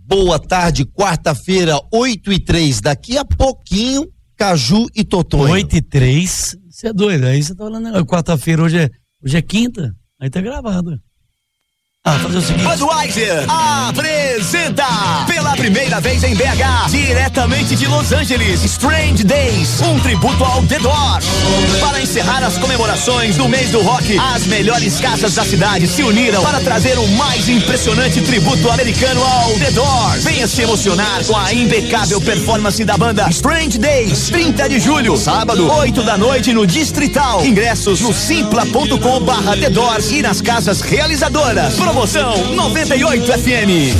Boa tarde, quarta-feira, 8h03. Daqui a pouquinho, Caju e Totonho. 8h03? Você é doido, aí você tá falando, quarta-feira, hoje é quinta, aí tá gravado. Fazer o seguinte. Budweiser apresenta pela primeira vez em BH, diretamente de Los Angeles, Strange Days, um tributo ao The Doors. Para encerrar as comemorações do mês do rock, as melhores casas da cidade se uniram para trazer o mais impressionante tributo americano ao The Doors. Venha se emocionar com a impecável performance da banda Strange Days, 30 de julho, sábado, 8 da noite no Distrital. Ingressos no simpla.com/The Doors e nas casas realizadoras. Promoção 98 FM.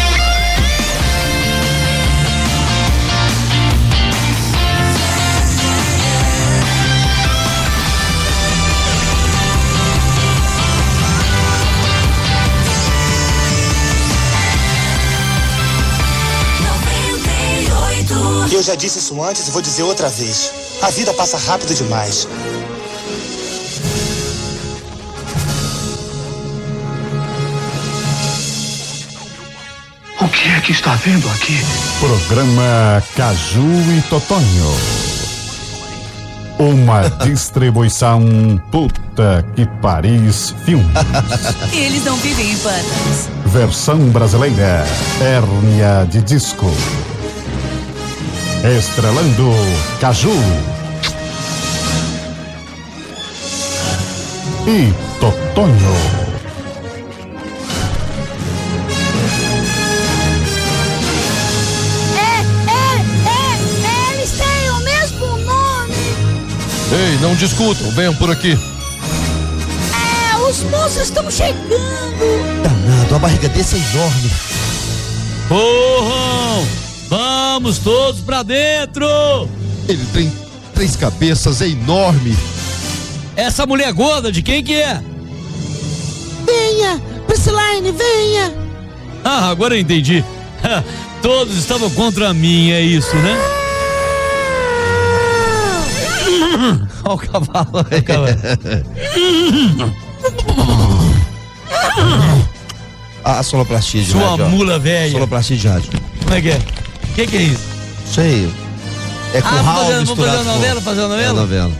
Eu já disse isso antes e vou dizer outra vez. A vida passa rápido demais. O que é que está vendo aqui? Programa Caju e Totonho. Uma distribuição Puta que Paris Filmes. Eles não vivem em pântanos. Versão brasileira, Hérnia de Disco. Estrelando Caju e Totonho. Ei, não discutam, venham por aqui. Os monstros estão chegando. Danado, a barriga desse é enorme. Corram! Vamos todos pra dentro! Ele tem 3 cabeças, é enorme. Essa mulher gorda, de quem que é? Venha, Prisciline, venha. Agora eu entendi. Todos estavam contra mim, é isso, né? Olha o cavalo aí. A sonoplastia de Sua rádio. mula velha. Sonoplastia de rádio. Como é que é? O que é isso? Isso aí. É curral vamos misturado fazer uma novela? Fazer uma novela? É novela.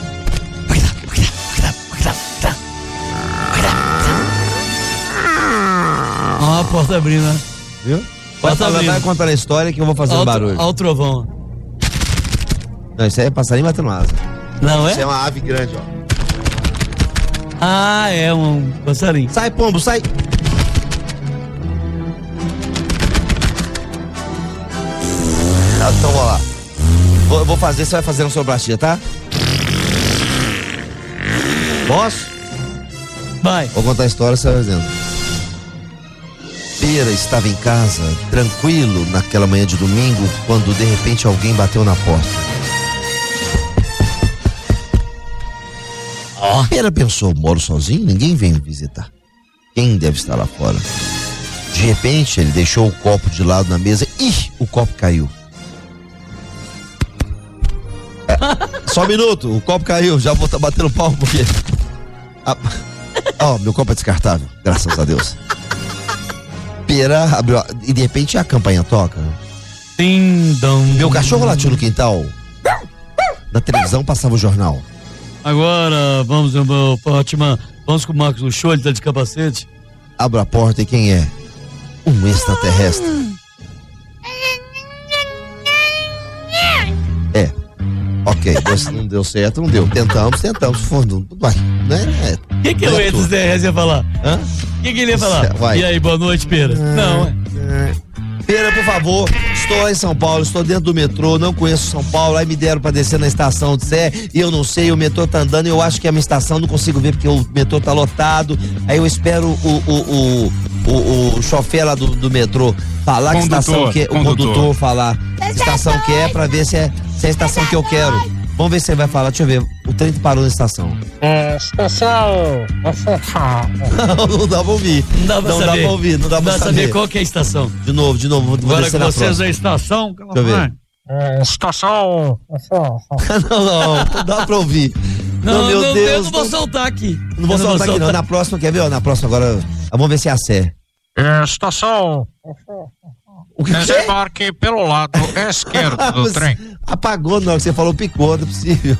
Ó, a porta abrindo, né? Viu? Vai contar a história que eu vou fazer um barulho. Olha o trovão. Não, isso aí é passarinho batendo asa. Não é? Isso é uma ave grande, ó. É um passarinho. Sai, pombo, sai. Então, vou lá. Vou fazer, você vai fazer na sonoplastia, tá? Posso? Vai. Vou contar a história, você vai fazendo. Pera estava em casa, tranquilo, naquela manhã de domingo, quando de repente alguém bateu na porta. Pera pensou, moro sozinho, ninguém vem me visitar. Quem deve estar lá fora? De repente, ele deixou o copo de lado na mesa. O copo caiu. Só um minuto, o copo caiu, já vou estar batendo palmo porque... meu copo é descartável, graças a Deus. Pera abriu, e de repente a campainha toca. Meu cachorro latiu no quintal. Na televisão passava o jornal. Agora, vamos, Fátima, vamos com o Marcos no show, ele tá de capacete. Abro a porta e quem é? Um extraterrestre. Ok, não deu certo, não deu. Tentamos, fundo. Vai, né? O que o extraterrestre ia falar? O que ele ia falar? Vai. E aí, boa noite, Pera? Não, Pera, por favor, estou em São Paulo, estou dentro do metrô, não conheço São Paulo, aí me deram pra descer na estação de Sé e eu não sei, o metrô tá andando e eu acho que é a minha estação, não consigo ver porque o metrô tá lotado, aí eu espero o chofer lá do metrô falar que estação que é, o condutor falar que estação que é pra ver se é a estação que eu quero. Vamos ver se ele vai falar, deixa eu ver, o trem parou na estação. Estação. Não dá pra ouvir. Não dá pra ouvir, não dá pra saber qual que é a estação. De novo, vou agora descer com na vocês próxima. a estação. Deixa eu ver. Estação. não dá pra ouvir. Não, meu Deus. Eu não vou soltar aqui. Não vou soltar aqui não, na próxima, quer ver? Na próxima agora, vamos ver se é a Sé. Estação. O que Desembarque pelo lado esquerdo do trem. Apagou não, que você falou picou, não é possível.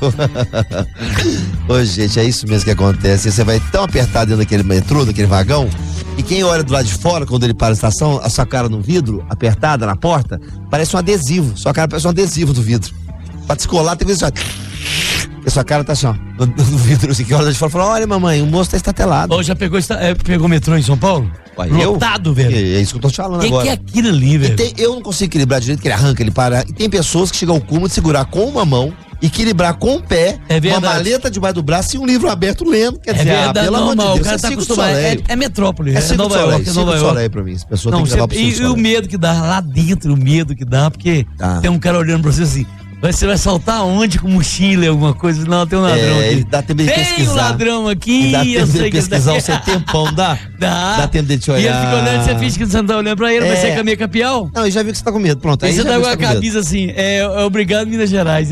Ô, gente, é isso mesmo que acontece. Você vai tão apertado dentro daquele metrô, daquele vagão, e quem olha do lado de fora, quando ele para na estação, a sua cara no vidro, apertada na porta, parece um adesivo. Sua cara parece um adesivo do vidro. Pra descolar, tem que ver assim, a sua cara tá assim, ó, no vidro, assim, que olha de fora e fala, olha, mamãe, o moço tá estatelado. Ô, já pegou metrô em São Paulo? Uai, lotado, velho. É isso que eu tô te falando agora. Que é aquilo ali, velho? Eu não consigo equilibrar direito, que ele arranca, ele para. E tem pessoas que chegam ao cúmulo de segurar com uma mão, equilibrar com o pé, uma maleta debaixo do braço e um livro aberto lendo. Quer dizer, verdade, pelo amor de Deus, o cara tá acostumado. É metrópole, é Nova York, é Nova York pra mim. As pessoas têm que levar pro E o medo que dá lá dentro, o medo que dá, porque tem um cara olhando pra você assim, você vai saltar onde com mochila, alguma coisa? Não, tem um ladrão aqui. Dá tempo de pesquisar. Tem um ladrão aqui, dá tempo eu sei de pesquisar o seu tempão, dá? Dá tempo de te olhar. E ele fica olhando, você finge que você não tá olhando pra ele, vai ser caminho capial? Não, eu já vi que você tá com medo, pronto. Aí você tá com a camisa assim, obrigado Minas Gerais.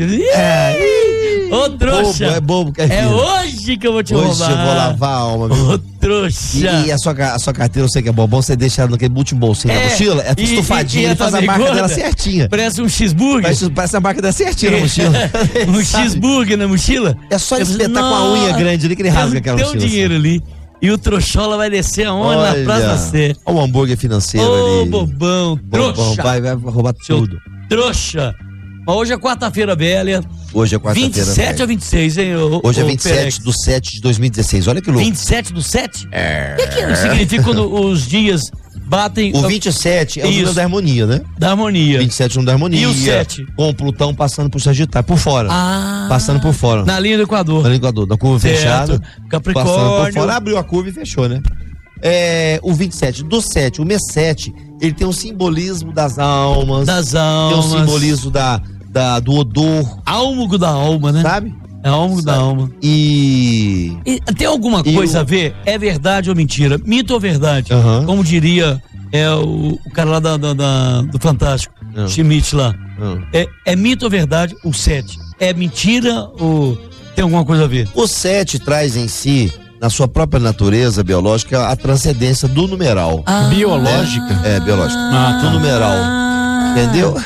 Ô, trouxa. É bobo, é hoje que eu vou te roubar. Hoje eu vou lavar a alma, meu. Ô, trouxa. E a sua carteira, eu sei que é bom você deixa ela naquele bolsinho da mochila, é estufadinha, ele faz a marca dela certinha. Parece um cheeseburger. Parece a marca dela certinha na mochila. Um cheeseburger na mochila? É só ele espetar com a unha grande ali que ele rasga aquela mochila. Tem um dinheiro ali. E o trouxola vai descer aonde? Na Praça Sé. Olha o hambúrguer financeiro ali. Ô, bobão, trouxa. Vai roubar tudo. Trouxa. Mas hoje é quarta-feira velha. Hoje é quarta-feira 27 velha. ou 26, hein? Hoje é 27 do 7 de 2016. Olha que louco. 27 do 7? O que significa quando os dias batem... O 27 é o número da harmonia, né? Da harmonia. 27 é o número da harmonia. E o 7? Com o Plutão passando por Sagitário, por fora. Passando por fora. Na linha do Equador. Na linha do Equador, da curva fechada. Capricórnio. Passando por fora, abriu a curva e fechou, né? O 27 do 7, o mês 7, ele tem um simbolismo das almas. Tem um simbolismo do odor. Álmugo da alma, né? Sabe? É álmugo da alma. E tem alguma coisa a ver? É verdade ou mentira? Mito ou verdade? Como diria o cara lá do Fantástico, Schmidt lá. É mito ou verdade o 7? É mentira ou tem alguma coisa a ver? O 7 traz em si, na sua própria natureza biológica, a transcendência do numeral. Biológica? Biológica. Do numeral. Entendeu?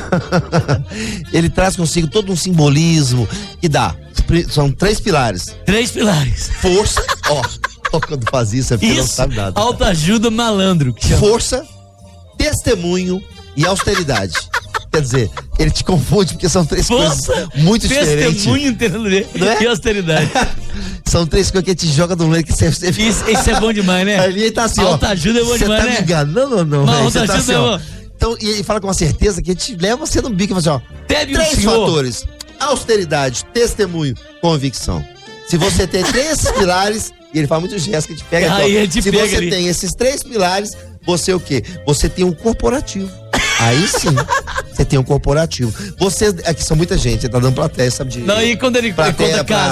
Ele traz consigo todo um simbolismo que dá. São 3 pilares. 3 pilares. Força, quando faz isso é porque não sabe nada. Autoajuda malandro. Que chama. Força, testemunho e austeridade. Quer dizer, ele te confunde porque são 3 coisas muito diferentes. Testemunho e austeridade. São 3 coisas que te joga do meio que você... Isso é bom demais, né? Ali ele tá assim, autoajuda é bom demais, né? Você tá me enganando ou não? Autoajuda tá assim, é bom. Então, e ele fala com uma certeza que ele te leva você no bico e fala assim, Teve 3 fatores: austeridade, testemunho, convicção. Se você tem 3 pilares, e ele fala muito gesto que te pega. Se você tem esses 3 pilares, você o quê? Você tem um corporativo. Aí sim, você tem um corporativo. Vocês, aqui são muita gente, tá dando plateia, sabe de... Não, e quando ele conta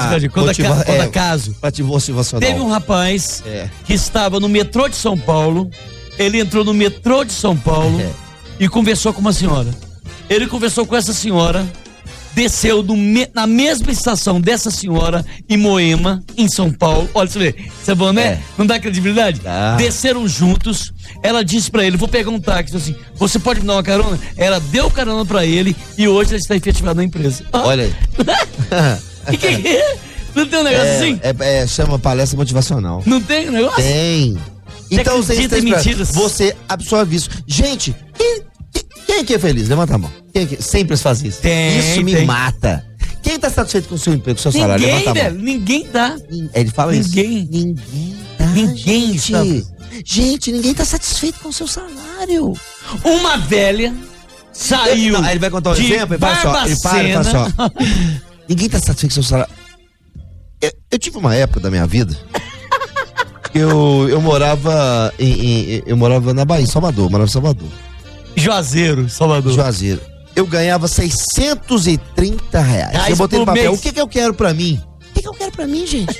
caso. Motivacional. Teve um rapaz que estava no metrô de São Paulo, ele entrou no metrô de São Paulo e conversou com uma senhora. Ele conversou com essa senhora, desceu na mesma estação dessa senhora em Moema, em São Paulo. Olha, você vê, isso é bom, né? Não dá credibilidade? Desceram juntos, ela disse pra ele, vou pegar um táxi, assim, você pode me dar uma carona? Ela deu carona pra ele e hoje ele está efetivado na empresa. Olha aí. Que é? Não tem um negócio assim? Chama palestra motivacional. Não tem um negócio? Tem. Então mentiras. Você absorve isso. Gente, quem aqui é feliz? Levanta a mão. Quem aqui sempre faz isso? Isso me mata. Quem tá satisfeito com o seu emprego, com o seu salário? Levanta a mão. Ninguém tá. Ele fala ninguém. isso. Ninguém tá. Gente, ninguém tá satisfeito com o seu salário. Uma velha saiu. Aí ele vai contar um exemplo e fala assim, ele fala assim, ninguém tá satisfeito com o seu salário. Eu tive uma época da minha vida que eu morava eu morava na Bahia, Salvador, Juazeiro, Salvador. Juazeiro. Eu ganhava R$630. Eu botei no papel, o que eu quero pra mim? O que eu quero pra mim, gente?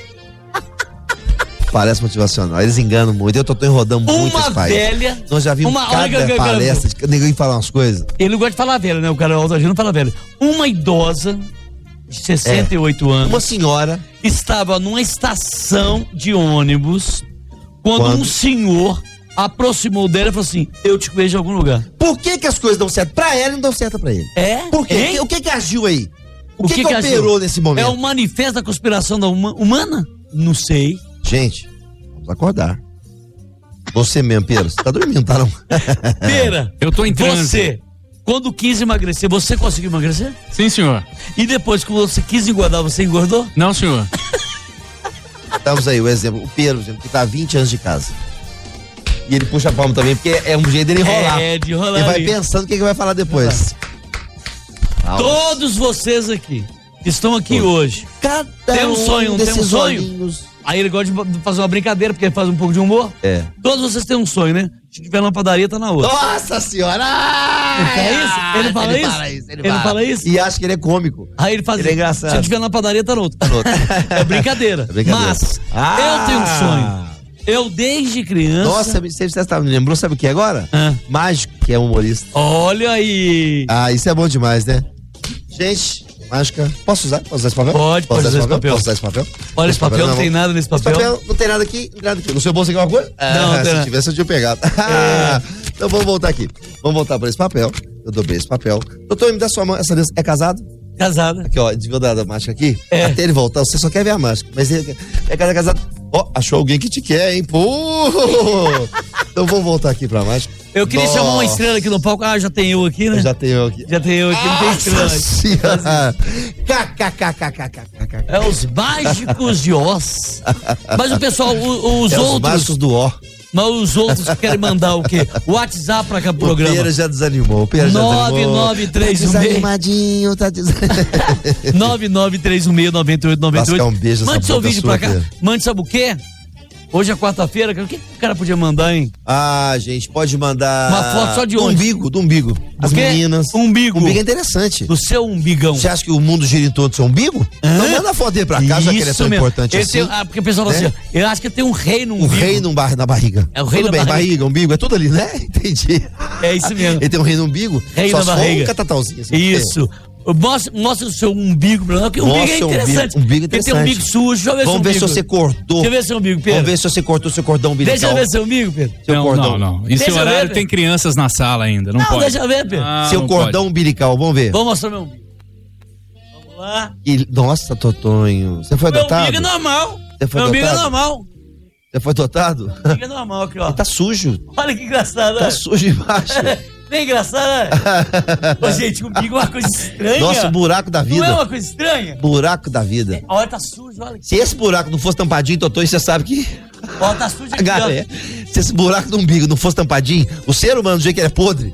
Parece motivacional, eles enganam muito. Eu tô enrodando muito esse país. Velha. Nós já vimos cada palestra de ninguém falar umas coisas. Ele não gosta de falar velha, né? O cara não fala velha. Uma idosa de 68 anos. Uma senhora. Estava numa estação de ônibus quando um senhor aproximou dela e falou assim, eu te vejo em algum lugar. Por que as coisas dão certo pra ela e não dão certo pra ele? É? Por quê? Hein? O que agiu aí? O que agiu? operou nesse momento? É um manifesto da conspiração da humana? Não sei. Gente, vamos acordar. Você mesmo, Pedro, você tá dormindo, tá não? Pera, eu tô em transe. Você, quando quis emagrecer, você conseguiu emagrecer? Sim, senhor. E depois que você quis engordar, você engordou? Não, senhor. Estamos aí, o exemplo, o Pedro, por exemplo, que tá há 20 anos de casa. E ele puxa a palma também, porque é um jeito dele enrolar. É, de enrolar. Ele vai ali. pensando o que vai falar depois. Todos vocês aqui, que estão aqui hoje, tem um sonho, não tem um sonho? Olhinhos. Aí ele gosta de fazer uma brincadeira, porque ele faz um pouco de humor. É. Todos vocês têm um sonho, né? Se tiver na padaria, tá na outra. Nossa senhora! Ele fala isso? Ele fala isso? E acha que ele é cômico. Aí ele faz Ele é engraçado. Se tiver na padaria, tá na outra. É brincadeira. É brincadeira. Mas eu tenho um sonho. Eu, desde criança... Nossa, você me lembrou, sabe o que é agora? Mágico, que é humorista. Olha aí! Ah, isso é bom demais, né? Gente, mágica. Posso usar? Posso usar esse papel? Pode usar esse papel. Posso usar esse papel? Olha, esse papel não tem nada nesse papel. Não tem nada aqui, No seu bolso aqui alguma coisa? Não, se tivesse eu tinha pegado. Então vamos voltar aqui. Vamos voltar para esse papel. Eu dobrei esse papel. Doutor, me dá sua mão. Essa aliança é casado? Casado. Aqui, ó, desviou da máscara aqui. É. Até ele voltar, você só quer ver a máscara. Mas ele é casado. Ó, achou alguém que te quer, hein? Pô! Então vamos voltar aqui pra máscara. Eu queria chamar uma estrela aqui no palco. Ah, já tem eu aqui, né? Já tem eu aqui. Já tem eu aqui, não tem estrela. KKKKKKK. É os mágicos de Oz. Mas o pessoal, os outros... Os mágicos do ó. Mas os outros que querem mandar o quê? O WhatsApp pra cá pro programa. O Pera já desanimou. 99316. Desanimadinho, tá desanimado. 993169898. Um beijo. Mande seu vídeo pra cá. Mande, sabe o quê? Hoje é quarta-feira, o que o cara podia mandar, hein? Ah, gente, pode mandar... Uma foto só de onde? Do umbigo. As meninas. Umbigo. Umbigo é interessante. Do seu umbigão. Você acha que o mundo gira em torno do seu umbigo? Então manda a foto dele pra cá, já que ele é tão importante assim. Porque o pessoal fala assim, eu acho que tem um rei no umbigo. Um rei na barriga. É o rei tudo na bem, barriga, umbigo, é tudo ali, né? Entendi. É isso mesmo. Ele tem um rei no umbigo, rei só na barriga. Um catatauzinho. Assim, isso. Mostra o seu umbigo pra nós, porque o umbigo é interessante. Umbigo é interessante. Ele tem um umbigo sujo, deixa eu ver Vamos ver se você cortou. Deixa eu ver seu umbigo, Pedro. Vamos ver se você cortou seu cordão umbilical. Deixa eu ver seu umbigo, Pedro. Seu cordão. Não. E seu horário tem crianças na sala ainda, não pode. Deixa eu ver, Pedro. Seu cordão umbilical, vamos ver. Vamos mostrar meu umbigo. Vamos lá. Nossa, Totonho. Você foi adotado? Meu umbigo é normal. Meu umbigo é normal. Você foi adotado? Meu umbigo é normal aqui, ó. Ele tá sujo. Olha que engraçado, Tá sujo embaixo. Nem engraçado, né? Ô, gente, o umbigo é uma coisa estranha. Nossa, o buraco da vida. Não é uma coisa estranha? Buraco da vida. Olha, tá sujo, olha. Se esse buraco não fosse tampadinho, Totonho, você sabe que... Ó, tá sujo aqui, galera, se esse buraco do umbigo não fosse tampadinho, o ser humano do jeito que ele é podre...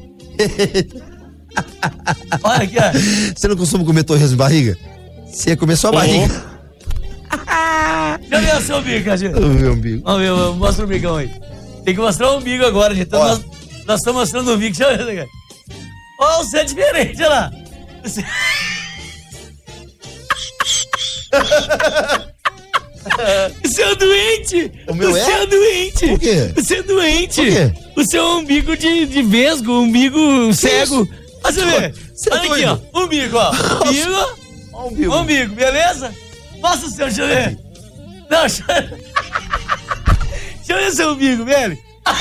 Olha aqui, ó. Você não costuma comer torresmo de barriga? Você ia comer só a barriga. Deixa eu ver o seu umbigo, gente. Vamos ver o umbigo. Vamos ver, mostra o umbigão aí. Tem que mostrar o umbigo agora, gente. Então, nós estamos mostrando o umbigo. Deixa eu ver, cara. Ó, você é diferente, olha lá. Você é doente! O meu Você é doente! Por quê? Você é doente! Por quê? O seu umbigo de vesgo, umbigo cego. Olha você ver. Olha aqui, ó. Umbigo, ó. Umbigo. Umbigo, beleza? Mostra o seu, deixa eu ver. Não, deixa eu ver seu umbigo, velho.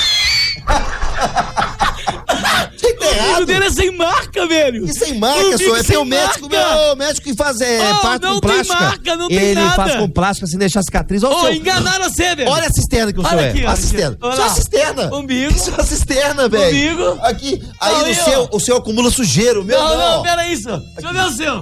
O umbigo dele é sem marca, velho. E sem marca, senhor. Tem um médico, meu médico que faz parto com plástica. Não tem marca, não tem nada. Ele faz com plástica sem deixar cicatriz. Enganaram você, velho. Olha a cisterna que o senhor é. A cisterna. Só a cisterna. Umbigo. Só a cisterna, velho. Umbigo. Aqui. Aí o seu acumula sujeira. O meu não. Não, pera isso. Deixa eu ver o seu.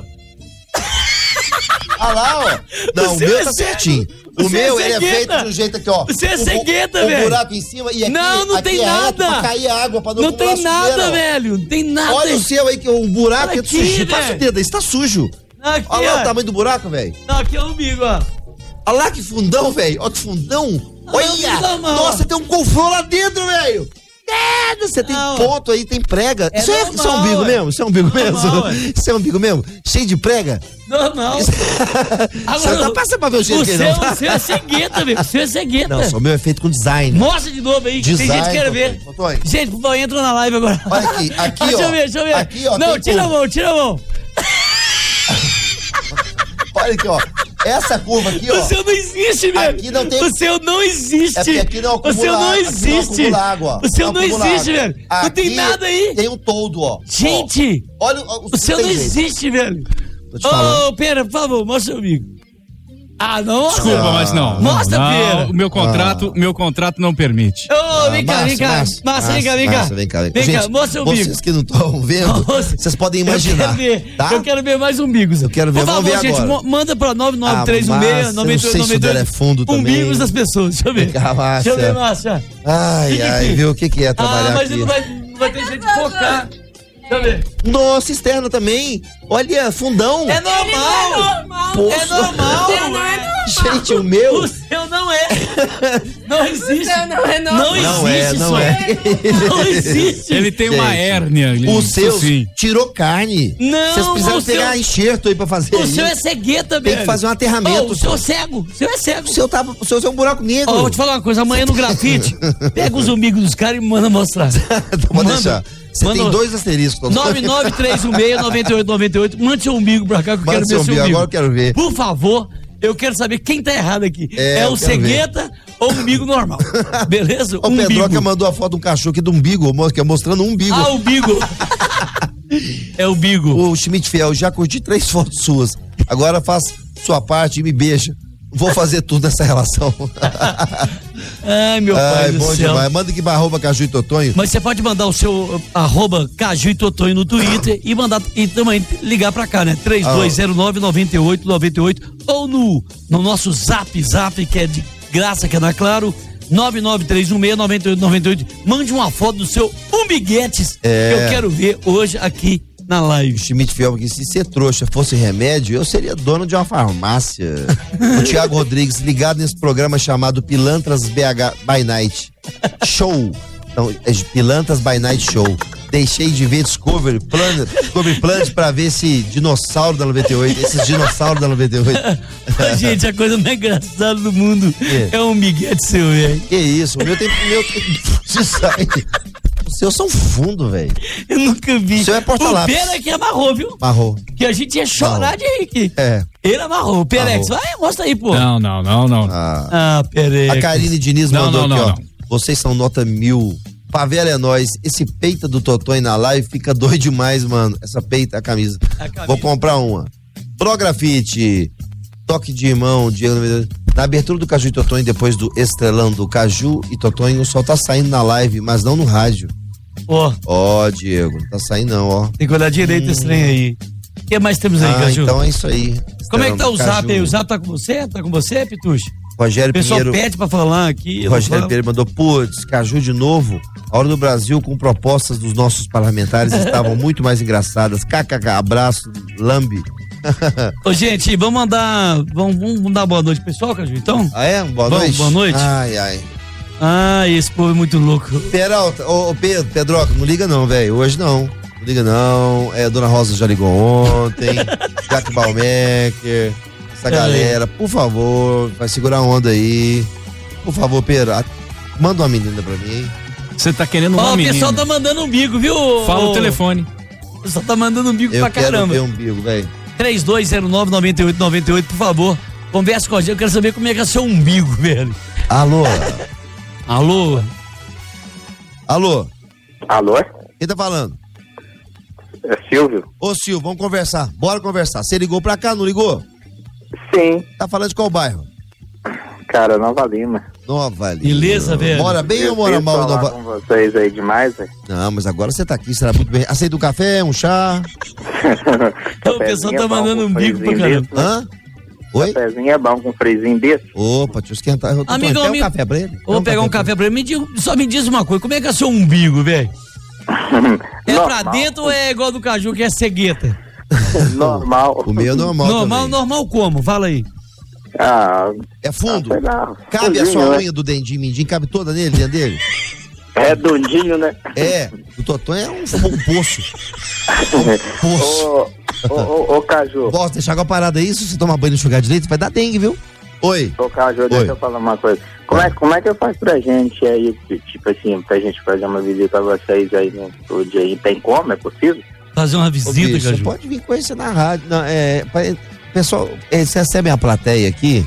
Olha lá, ó. Não, o meu tá certinho. O meu, ele é feito de um jeito aqui, ó. Você é cegueta, velho. Um buraco em cima e aqui. Não tem nada. Pra cair água, pra não tem nada, velho. Não tem nada. Olha o seu aí, que é um buraco é sujo. Passa o dedo aí, está sujo. Aqui, olha lá o tamanho do buraco, velho. Não, aqui é o umbigo, ó. Olha lá que fundão, velho. Olha que fundão. Olha. Nossa, tem um couve-flor lá dentro, velho. Você tem ponto aí, tem prega. Isso é umbigo mesmo? Isso é umbigo mesmo? Isso é umbigo mesmo? Cheio de prega? Normal. Você não passa pra ver o jeito que ele não. O seu é cegueta, velho. O seu é cegueta. Não, só o meu é feito com design. Mostra de novo aí. Design, tem gente que quer ver. Gente, por favor, entra na live agora. Olha aqui, ó. Deixa eu ver. Aqui, ó. Não, tira a mão. Olha aqui, ó. Essa curva aqui, ó. O seu não existe, velho. Aqui não tem... O seu não existe. É porque aqui não acumula, o seu não existe. Não água. O seu não existe, velho. Não tem nada aí. Tem um toldo, ó. Gente, ó, olha o seu não existe, velho. Ô, Pera, por favor, mostra o amigo. Ah, não? Desculpa, mas não. Mostra, Pera. O meu contrato não permite. Ô, vem cá. Márcia, vem cá. Vem cá, gente, mostra o umbigo. Vocês que não estão vendo, vocês podem imaginar. Eu quero ver mais umbigos. Eu quero ver, vamos ver agora. Gente, manda pra 99316-9898. O telefone também. Umbigos das pessoas, deixa eu ver. Deixa eu ver, Márcia. Ai, viu o que é trabalhar aqui. Mas não vai ter jeito de focar. Deixa eu ver. Nossa, externa também. Olha, fundão. É normal. Poxa. É normal. Gente, o meu. O seu não é. Não existe. Não é normal. Não é. Não existe. Ele tem uma hérnia ali. O seu tirou carne. Não. Vocês precisaram pegar enxerto aí pra fazer. O seu é cegueta, velho. Tem que fazer um aterramento. O seu é cego. O seu é cego. O seu é um buraco negro. Vou te falar uma coisa. Amanhã no grafite, pega os umbigos dos caras e manda mostrar. Pode deixar. Você tem 2 asteriscos. 99316-9898. Mande seu umbigo pra cá que eu quero ver seu umbigo. Agora eu quero ver. Por favor, eu quero saber quem tá errado aqui. É o cegueta ou o umbigo normal? Beleza? O Pedroca mandou a foto de um cachorro aqui do umbigo, mostrando um umbigo. Ah, o umbigo. É o umbigo. O Schmidt Fiel, já curti 3 fotos suas. Agora faz sua parte e me beija. Vou fazer tudo nessa relação. Ai, meu pai do bom céu. Demais. Manda aqui pra arroba Caju e Totonho. Mas você pode mandar o seu arroba Caju e Totonho no Twitter e mandar e também ligar pra cá, né? 3209-9898 ou no nosso zap, que é de graça, que é na Claro, 99316-9898. Mande uma foto do seu umbiguetes que eu quero ver hoje aqui na live. Schmidt Fiel, porque se ser trouxa fosse remédio, eu seria dono de uma farmácia. O Thiago Rodrigues, ligado nesse programa chamado Pilantras BH by Night Show. Então, é Pilantras by Night Show. Deixei de ver Discovery Planet pra ver esse dinossauro da 98, esses dinossauros da 98. Gente, a coisa mais engraçada do mundo é um miguete seu, velho. Que isso, o meu tem se sai. Os seus são fundo, velho. Eu nunca vi. O seu é porta-lápis. O Pera que amarrou, viu? Amarrou. Que a gente ia chorar de rir aqui. Ele amarrou. O Perex, vai, mostra aí, pô. Não. Perex. A Karine Diniz mandou aqui, ó. Vocês são nota 1000. Favela é nós. Esse peita do Totonho na live fica doido demais, mano. Essa peita, a camisa. Vou comprar uma. Pro Grafite. Toque de irmão, Diego. Na abertura do Caju e Totonho, depois do estrelando Caju e Totonho, o sol tá saindo na live, mas não no rádio. Ó, Diego, não tá saindo não, ó. Tem que olhar direito esse trem aí. O que mais temos aí, Caju? Então é isso aí. Como é que tá o zap aí? O zap tá com você? Tá com você, Pitucho? Rogério Pinheiro. O pessoal pede pra falar aqui. Rogério Pinheiro mandou, putz, Caju de novo. A hora do Brasil com propostas dos nossos parlamentares estavam muito mais engraçadas. KKK, abraço, lambe. Ô, gente, vamos dar boa noite pro pessoal, Caju, então? Ah, é? Boa noite. Boa noite. Ai, esse povo é muito louco. Peralta, Pedroca, não liga não, velho. Hoje não. Não liga não. Dona Rosa já ligou ontem. Jack Balmecker. Essa galera, por favor, vai segurar a onda aí. Por favor, Pedro, manda uma menina pra mim. Você tá querendo uma menina. O pessoal tá mandando umbigo, viu? Fala o telefone. O pessoal tá mandando umbigo pra caramba. Eu quero ver umbigo, velho. 3209-9898, por favor. Conversa com a gente, eu quero saber como é que é seu umbigo, velho. Alô? Quem tá falando? É Silvio. Ô, Silvio, vamos conversar. Bora conversar. Você ligou pra cá, não ligou? Sim. Tá falando de qual bairro? Cara, Nova Lima. Nova Lima. Beleza, velho. Mora bem ou mora mal em Nova Lima? Com vocês aí demais, velho. Não, mas agora você tá aqui, será muito bem. Aceita um café, um chá? O pessoal tá mandando umbigo pra caramba. Hã? Oi? Cafézinho é bom com freezinho desse. Opa, deixa eu esquentar. Amigo, um café pra ele? Vou pegar um café pra ele. Só me diz uma coisa, como é que é seu umbigo, velho? É pra dentro ou é igual do Caju, que é cegueta? Normal. O meu é normal. Normal como? Fala aí. É fundo? Cabe a sua unha do dendinho mindinho? Cabe toda nele, dentro dele? Redondinho, né? O Totonho é um poço. Ô, Caju. Posso deixar água parada aí? Se você tomar banho e enxugar direito, vai dar dengue, viu? Oi. Ô, Caju, deixa eu falar uma coisa. Como é que eu faço pra gente aí, tipo assim, pra gente fazer uma visita a vocês aí no estúdio aí? Tem como? É possível? Fazer uma visita, Caju? Você pode vir conhecer na rádio. Não, Pessoal, eles recebem a plateia aqui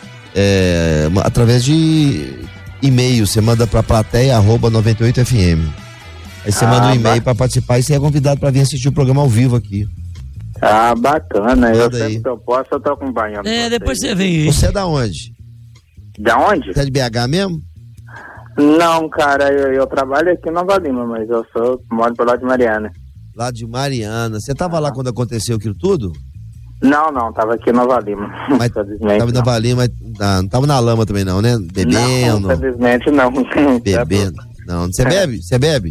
através de e-mail. Você manda pra plateia@98fm. Aí você manda um e-mail pra participar e você é convidado pra vir assistir o programa ao vivo aqui. Ah, bacana. Eu Manda aí. sempre que eu posso, eu tô acompanhando. Depois você vem aí. Você é da onde? Da onde? Você é de BH mesmo? Não, cara, eu trabalho aqui em Nova Lima, mas eu moro por lá de Mariana. Lá de Mariana. Você tava lá quando aconteceu aquilo tudo? Não, tava aqui em Nova Lima. Mas tava em Nova Lima, mas não tava na lama também não, né? Bebendo. Não, infelizmente não. Bebendo. Não, você bebe? Você bebe?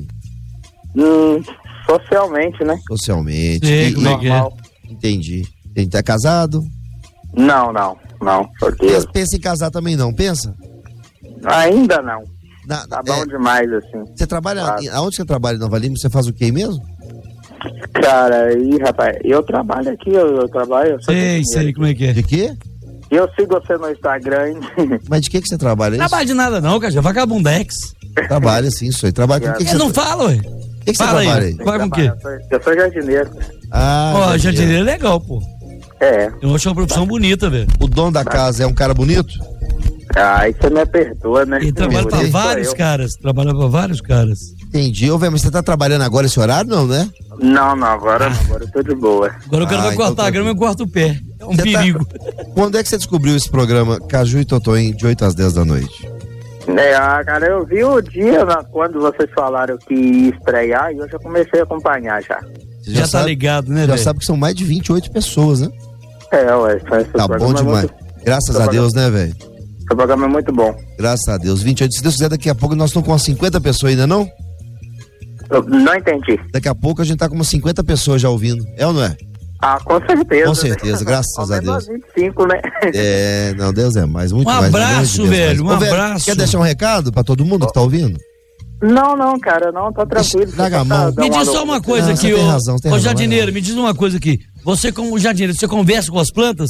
Socialmente, né? Socialmente. Sei, como é que é? Entendi. Ele tá casado? Não, sorteio. Pensa em casar também não, pensa? Ainda não. Tá bom demais, assim. Você trabalha, aonde você trabalha em Nova Lima? Você faz o que mesmo? Cara, rapaz, eu trabalho aqui, eu trabalho. Sei, como é que é? De quê? Eu sigo você no Instagram, hein? Mas de que você trabalha? Não trabalha de nada não, cara, vagabundex. Trabalha sim, senhor. Trabalha com o que Você não fala, ué. O que você Fala trabalha aí? Trabalha com o quê? Eu sou jardineiro. Jardineiro é legal, pô. Eu acho uma profissão bonita, velho. O dono da casa é um cara bonito? Aí você me perdoa, né? Ele trabalha pra vários caras. Trabalha pra vários caras. Entendi. Ô, velho, mas você tá trabalhando agora esse horário, não, né? Não, agora eu tô de boa. Agora o cara vai cortar a grama e eu corto o pé. É um perigo. Quando é que você descobriu esse programa Caju e Totonho de 8 às 10 da noite? Cara, eu vi o dia quando vocês falaram que ia estrear e eu já comecei a acompanhar já. Você já tá ligado, né, Já velho? sabe que são mais de 28 pessoas, né? Ué. Tá bom demais. Graças a Deus, né, velho? O programa é muito bom. Graças a Deus. 28, se Deus quiser, daqui a pouco nós estamos com umas 50 pessoas ainda, não? Eu não entendi. Daqui a pouco a gente tá com umas 50 pessoas já ouvindo. É ou não é? Com certeza. Com certeza, graças a Deus. 25, né? Não, Deus é mais, muito mais. Abraço, velho, um abraço. Quer deixar um recado pra todo mundo que tá ouvindo? Não, cara, tá tranquilo. Larga a mão. Me diz só uma coisa aqui, ô jardineiro, me diz uma coisa aqui. Você como jardineiro, você conversa com as plantas?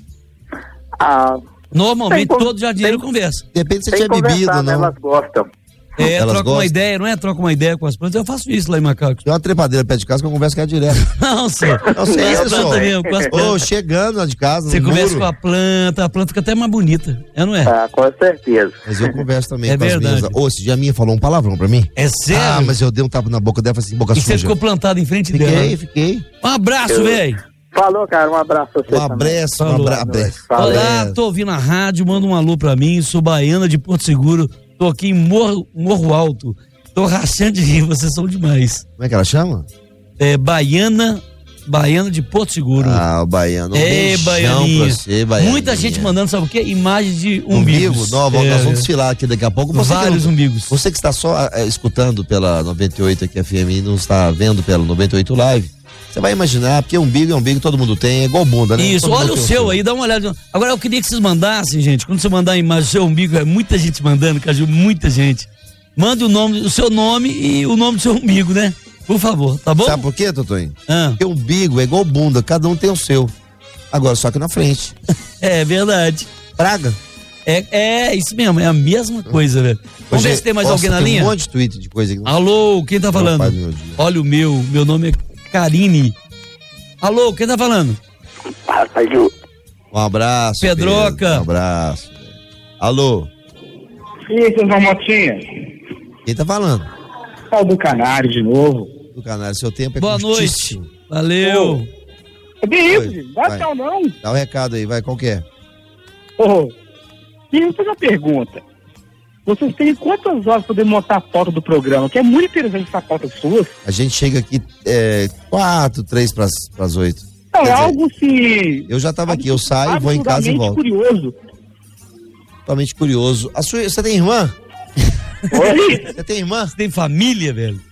Normalmente todo jardineiro conversa. Depende se você tinha bebido ou não. Elas gostam. Troca uma ideia, não é? Troca uma ideia com as plantas. Eu faço isso lá em Macacos. Tem uma trepadeira perto de casa que eu converso com ela direto. Não, senhor. Não sei, planta mesmo, com as plantas. Chegando lá de casa. Você conversa com a planta fica até mais bonita. Não é? Com certeza. Mas eu converso também com verdade. as minhas. Esse dia a minha falou um palavrão pra mim. É sério? Mas eu dei um tapa na boca dela, falei assim, boca suja. suja. E você ficou plantado em frente dela? Fiquei. Um abraço, velho. Falou, cara, um abraço pra você. Um abraço. Olá, tô ouvindo a rádio, manda um alô pra mim, sou baiana de Porto Seguro, tô aqui em Morro Alto, tô rachando de rir, vocês são demais. Como é que ela chama? Baiana de Porto Seguro. O baiano. Baianinha. Pra você, baianinha. Muita gente mandando, sabe o quê? Imagens de umbigos. Nós vamos desfilar aqui daqui a pouco. Vários umbigos. Você que está só escutando pela 98 aqui FM e não está vendo pela 98 Live, você vai imaginar, porque umbigo é umbigo, todo mundo tem, é igual bunda, né? Isso, olha o seu aí, dá uma olhada. Agora eu queria que vocês mandassem, gente, quando você mandar a imagem do seu umbigo, é muita gente mandando, Caju, muita gente. Manda o seu nome e o nome do seu umbigo, né? Por favor, tá bom? Sabe por quê, Totonho? Porque umbigo é igual bunda, cada um tem o seu. Agora, só que na frente. É verdade. Praga. É isso mesmo, é a mesma coisa, velho. Vamos ver se tem mais alguém na linha? Tem um monte de tweet de coisa aqui. Alô, quem tá falando? Olha o meu nome é Karine. Alô, quem tá falando? Um abraço. Pedroca. Pedro, um abraço. Alô. Isso, João Motinha. Quem tá falando? É o do Canário de novo. Do Canário, seu tempo é Boa curtíssimo. noite. Valeu. Que isso? Vai tchau não. Dá o recado aí, vai, qual que é? E eu fazer uma pergunta. Vocês têm quantas horas para poder montar a pauta do programa? Que é muito interessante essa pauta sua. A gente chega aqui 3 para as 8. Não, é algo assim... Eu já estava aqui, eu saio, vou em casa e volto. Curioso. Totalmente curioso. Você tem irmã? Oi? Você tem irmã? Você tem família, velho?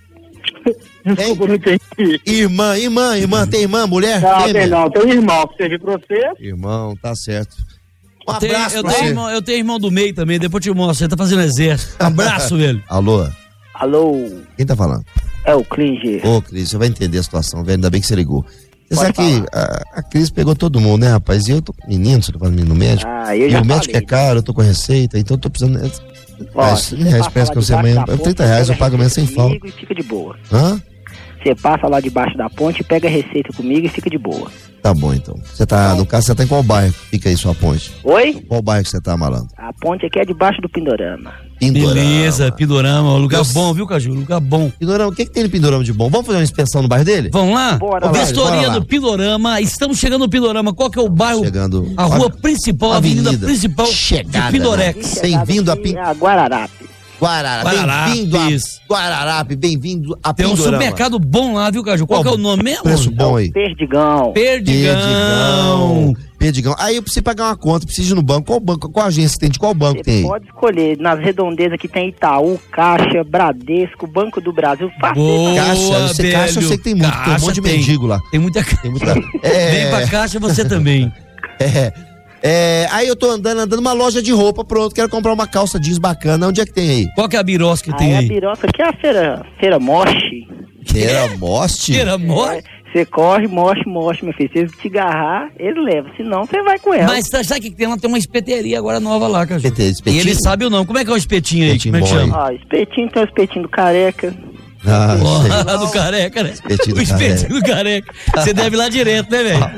Irmã, tem irmã, mulher? Não, tem irmão, que serve pra você. Irmão, tá certo. Um abraço pra você. Eu tenho irmão do meio também, depois eu te mostro, você tá fazendo exército. Um abraço, velho. Alô? Quem tá falando? É o Cris. Cris, você vai entender a situação, velho, ainda bem que você ligou. Você sabe que a Cris pegou todo mundo, né, rapaz? E eu tô com menino, você tá falando no médico. E o médico é caro, eu tô com receita, então eu tô precisando... R$100 parece que você amanhã... R$30 eu pago amanhã sem falta. E fica de boa. Hã? você passa lá debaixo da ponte, pega a receita comigo e fica de boa. Tá bom, então. Você tá, no caso, você tá em qual bairro? Fica aí sua ponte. Oi? Qual bairro que você tá, malandro? A ponte aqui é debaixo do Pindorama. Beleza, Pindorama, lugar bom, viu, Caju? Lugar bom. Pindorama, o que tem no Pindorama de bom? Vamos fazer uma inspeção no bairro dele? Vamos lá? Bora lá. Vistoria do Pindorama, estamos chegando no Pindorama. Qual que é o bairro? Chegando. A rua principal, a avenida principal Chegada, de Pindorex. Bem-vindo a Guararapes. Guararapes, bem-vindo a Tem um Pindorama. supermercado bom lá, viu, Caju? Qual que é o nome mesmo? Preço bom aí. Perdigão. Perdigão. Aí eu preciso pagar uma conta, preciso ir no banco. Qual banco, qual agência tem? De qual banco tem aí? Pode escolher. Nas redondezas aqui tem Itaú, Caixa, Bradesco, Banco do Brasil. Boa, Caixa, eu sei que tem muito. Tem um monte de mendigo lá. Tem muita. Vem pra Caixa você também. Aí eu tô andando numa loja de roupa, pronto, quero comprar uma calça jeans bacana. Onde é que tem aí? Qual que é a birosca que tem aí? A birosca aqui é a Feira Moche. Feira Moche? Feira Moche? Você corre, moche, meu filho. Se eles te agarrar, eles levam. Senão, você vai com ela. Mas sabe o que tem lá? Tem uma espeteria agora nova lá, Caju. Espetinho? E ele sabe o nome. Como é que é o espetinho aí? Como é que chama? Espetinho tem o espetinho do Careca. Do Careca, né? Espetinho o espetinho do Careca. Você deve ir lá direto, né, velho?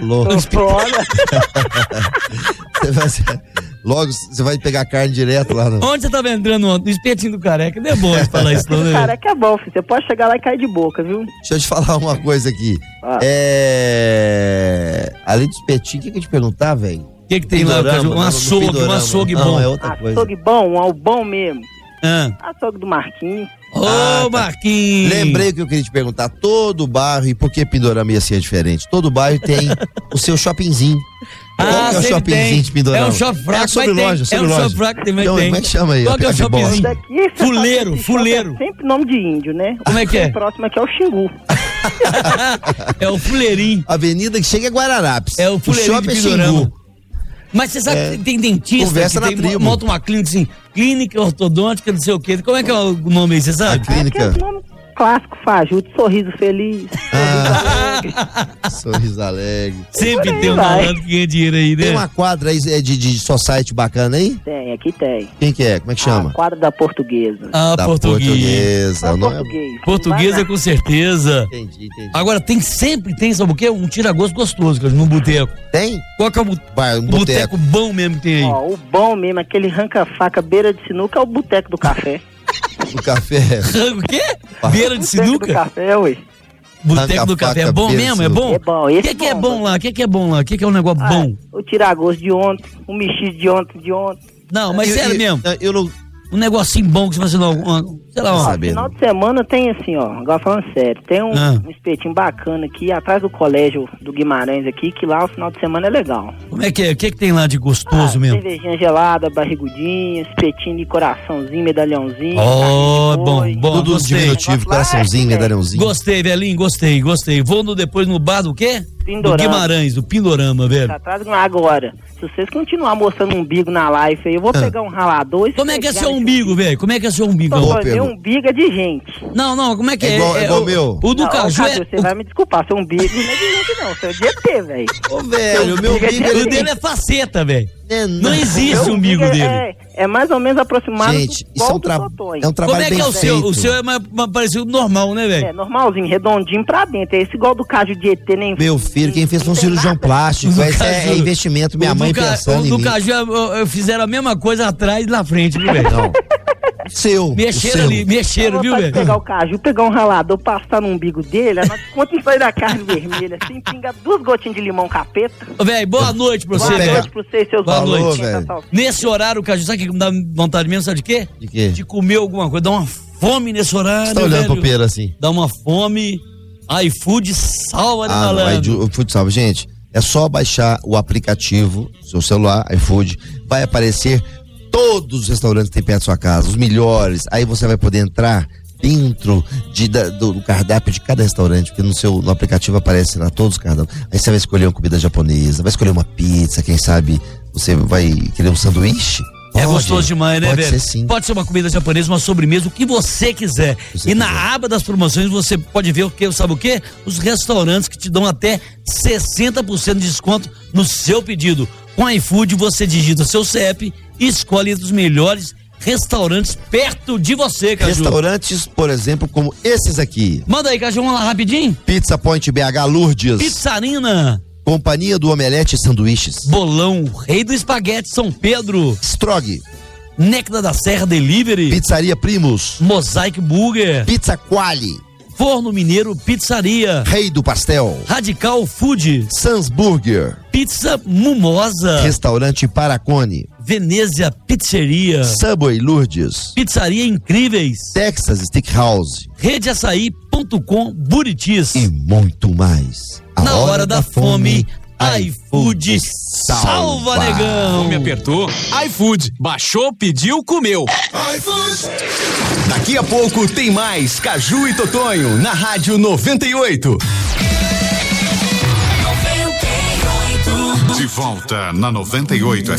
Logo, você vai pegar carne direto lá no... Onde você tava entrando ontem? No espetinho do Careca. Não é bom falar isso, não, né? Careca é bom, filho. Você pode chegar lá e cair de boca, viu? Deixa eu te falar uma coisa aqui. Além do espetinho, o que eu ia te perguntar, velho? O que tem lá, Caju? Um açougue bom. Não, é outra coisa. Açougue bom, o bom mesmo. Açougue do Marquinhos. Marquinhos! Lembrei que eu queria te perguntar. Todo bairro, e por que Pindorama ia ser diferente? Todo bairro tem o seu shoppingzinho. Qual que é o shoppingzinho de Pindorama? É um shopping fraco, sobre loja. É um shopping fraco que também tem. Como é que chama aí? Qual que é o shoppingzinho? Fuleiro. Sempre nome de índio, né? Como é que é? O próximo aqui é o Xingu. É o Fuleirinho. Avenida que chega é Guararapes. É o Fuleirinho de Pindorama. Mas você sabe que tem dentista, conversa que tem, monta uma clínica assim, clínica ortodôntica, não sei o quê. Como é que é o nome aí, você sabe? A clínica. É o nome clássico, fajuto, sorriso feliz. Sorriso alegre. Sempre tem um malandro que ganha dinheiro aí, né? Tem uma quadra aí de society bacana aí? Tem, aqui tem. Quem que é? Como é que chama? A quadra da Portuguesa. Da Portuguesa. Portuguesa com certeza. Entendi. Agora, sempre tem, sabe o quê? Um tira-gosto gostoso, no boteco. Tem? Qual que é o boteco bom mesmo que tem aí? O bom mesmo, aquele arranca-faca, beira de sinuca, é o boteco do café. Do café? O quê? Beira de sinuca? Do café, ué. Boteco do café é bom mesmo? É bom? É bom. O que é bom lá? O que é bom lá? O que é um negócio bom? O tiragosto de ontem, o mexis de ontem. Não, mas sério mesmo. Eu não... Um negocinho bom que você faz, sei lá, final de semana tem assim, agora falando sério, tem um espetinho bacana aqui atrás do colégio do Guimarães aqui, que lá o final de semana é legal. Como é que é? O que tem lá de gostoso mesmo? Cervejinha gelada, barrigudinha, espetinho de coraçãozinho, medalhãozinho. Bom. Tudo diminutivo, coraçãozinho, medalhãozinho. Gostei, velhinho, gostei. Vou depois no bar do quê? Pindorama. Do Guimarães, do Pindorama, velho. Atrás agora, se vocês continuarem mostrando um umbigo na live aí, eu vou pegar um ralador e... Como é que é seu umbigo, velho? Como é que é seu umbigo? Meu umbigo é de gente. Não, como é que é? É igual o meu. O do Caju é... Você vai me desculpar, seu umbigo não é de gente não, seu é de ET, velho. Ô, velho, o meu umbigo... O dele é faceta, velho. Não existe o umbigo dele. É mais ou menos aproximado. Gente, isso é um trabalho bem feito. Como é que é o seu? O seu é mais parecido normal, né, velho? É, normalzinho, redondinho pra dentro. É esse igual do Caju de ET, nem... Meu filho, quem fez foi um cirurgião plástico. Esse é investimento, minha mãe pensando em mim. O do Caju fizeram a mesma coisa atrás e na frente, viu, velho? Não. Mexeram, viu, velho? Pegar o Caju, pegar um ralador, passar no umbigo dele, quanto isso aí da carne vermelha, assim, pinga 2 gotinhas de limão capeta. Velho, boa noite pra você, velho. Boa noite pra você e seus boa noite. Velho. Nesse horário, Caju, sabe o que me dá vontade mesmo, sabe de quê? De quê? De comer alguma coisa, dá uma fome nesse horário, você tá olhando pro Pedro assim? Dá uma fome, iFood salva, né, malandro? iFood salva, gente, é só baixar o aplicativo, seu celular, iFood, vai aparecer todos os restaurantes que tem perto da sua casa, os melhores, aí você vai poder entrar dentro do cardápio de cada restaurante, porque no aplicativo aparece lá todos os cardápios. Aí você vai escolher uma comida japonesa, vai escolher uma pizza, quem sabe você vai querer um sanduíche. É gostoso demais, né, pode velho? Ser, sim. Pode ser uma comida japonesa, uma sobremesa, o que você quiser. Na aba das promoções você pode ver sabe o quê? Os restaurantes que te dão até 60% de desconto no seu pedido. Com iFood você digita seu CEP e escolhe entre os melhores restaurantes perto de você, Caju. Restaurantes, por exemplo, como esses aqui. Manda aí, Caju, vamos lá rapidinho. Pizza Point BH Lourdes. Pizzarina. Companhia do Omelete e Sanduíches. Bolão, Rei do Espaguete São Pedro. Strog. Néctar da Serra Delivery. Pizzaria Primos. Mosaic Burger. Pizza Quali. Forno Mineiro Pizzaria. Rei do Pastel. Radical Food. Sans Burger. Pizza Mumosa. Restaurante Paracone. Venezia Pizzeria. Subway Lourdes. Pizzaria Incríveis. Texas Steakhouse. Redeaçaí.com Buritis. E muito mais. Na hora da fome, iFood salva, negão. Me apertou, iFood. Baixou, pediu, comeu. iFood. Daqui a pouco tem mais Caju e Totonho na Rádio 98. De volta na 98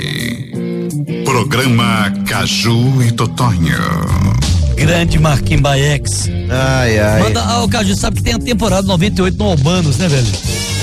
FM. Programa Caju e Totonho. Grande Marquinhos Baex. Ai, ai. Manda, o Caju, sabe que tem a temporada 98 no Albanos, né, velho?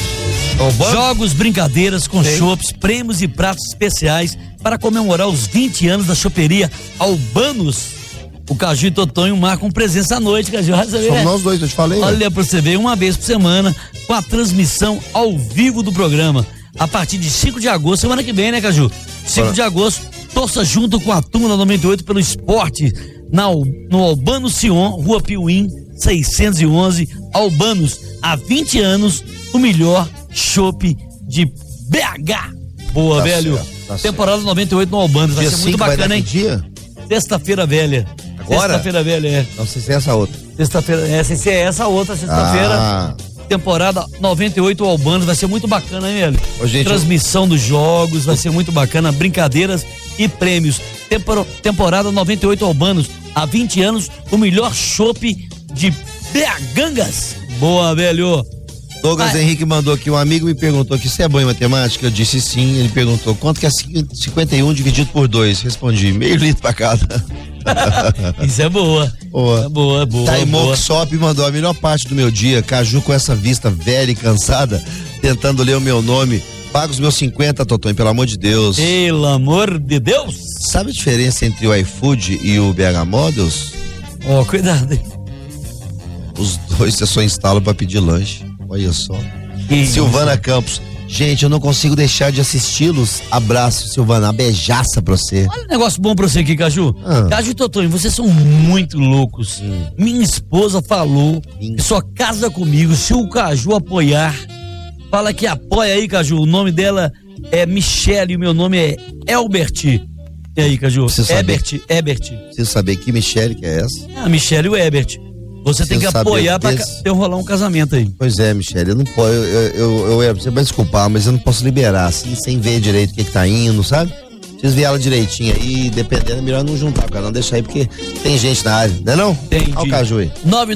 Jogos, brincadeiras com chopps, prêmios e pratos especiais para comemorar os 20 anos da choperia Albanos. O Caju e Totonho marcam presença à noite, Caju. Somos nós dois, eu te falei. Olha pra você ver, uma vez por semana, com a transmissão ao vivo do programa. A partir de 5 de agosto, semana que vem, né, Caju? 5 de agosto, torça junto com a turma da 98 pelo esporte no Albanos Sion, Rua Piuí, 611, Albanos. Há 20 anos, o melhor chopp de BH. Boa, tá velho. Certo, temporada 98 no Albanos. Vai ser muito bacana, hein? Dia? Sexta-feira velha. Agora? Sexta-feira velha, é. Não sei se é essa outra. Sexta-feira, se é essa outra, sexta-feira. Temporada 98 Albanos, vai ser muito bacana, hein, velho? Ô, gente, transmissão dos jogos, vai ser muito bacana, brincadeiras e prêmios. Temporada 98 Albanos, há 20 anos, o melhor chopp de BHangas. Boa, velho. Douglas Henrique mandou aqui, um amigo me perguntou que se é bom em matemática, eu disse sim, ele perguntou quanto que é 51 dividido por 2, respondi, meio litro pra cada. Isso é boa. Boa. É boa, é boa. Taimok Sop mandou a melhor parte do meu dia, Caju com essa vista velha e cansada, tentando ler o meu nome. Paga os meus 50, Totonho, pelo amor de Deus. Pelo amor de Deus. Sabe a diferença entre o iFood e o BH Models? Ó, cuidado. Os dois você só instala pra pedir lanche. Olha só. Silvana Campos. Gente, eu não consigo deixar de assisti-los. Abraço, Silvana. A beijaça pra você. Olha um negócio bom pra você aqui, Caju. Caju e Totonho, vocês são muito loucos. Minha esposa falou que só casa comigo se o Caju apoiar. Fala que apoia aí, Caju. O nome dela é Michele e o meu nome é Elbert. E aí, Caju? Ebert. Preciso saber que Michele que é essa. A Michele e o Ebert. Você tem que apoiar pra rolar um casamento aí. Pois é, Michele, eu não posso, você vai desculpar, mas eu não posso liberar assim, sem ver direito o que tá indo, sabe? Preciso ver ela direitinho aí, dependendo, é melhor não juntar com ela, não deixar aí, porque tem gente na área, não é não? Tem. Olha o Caju aí.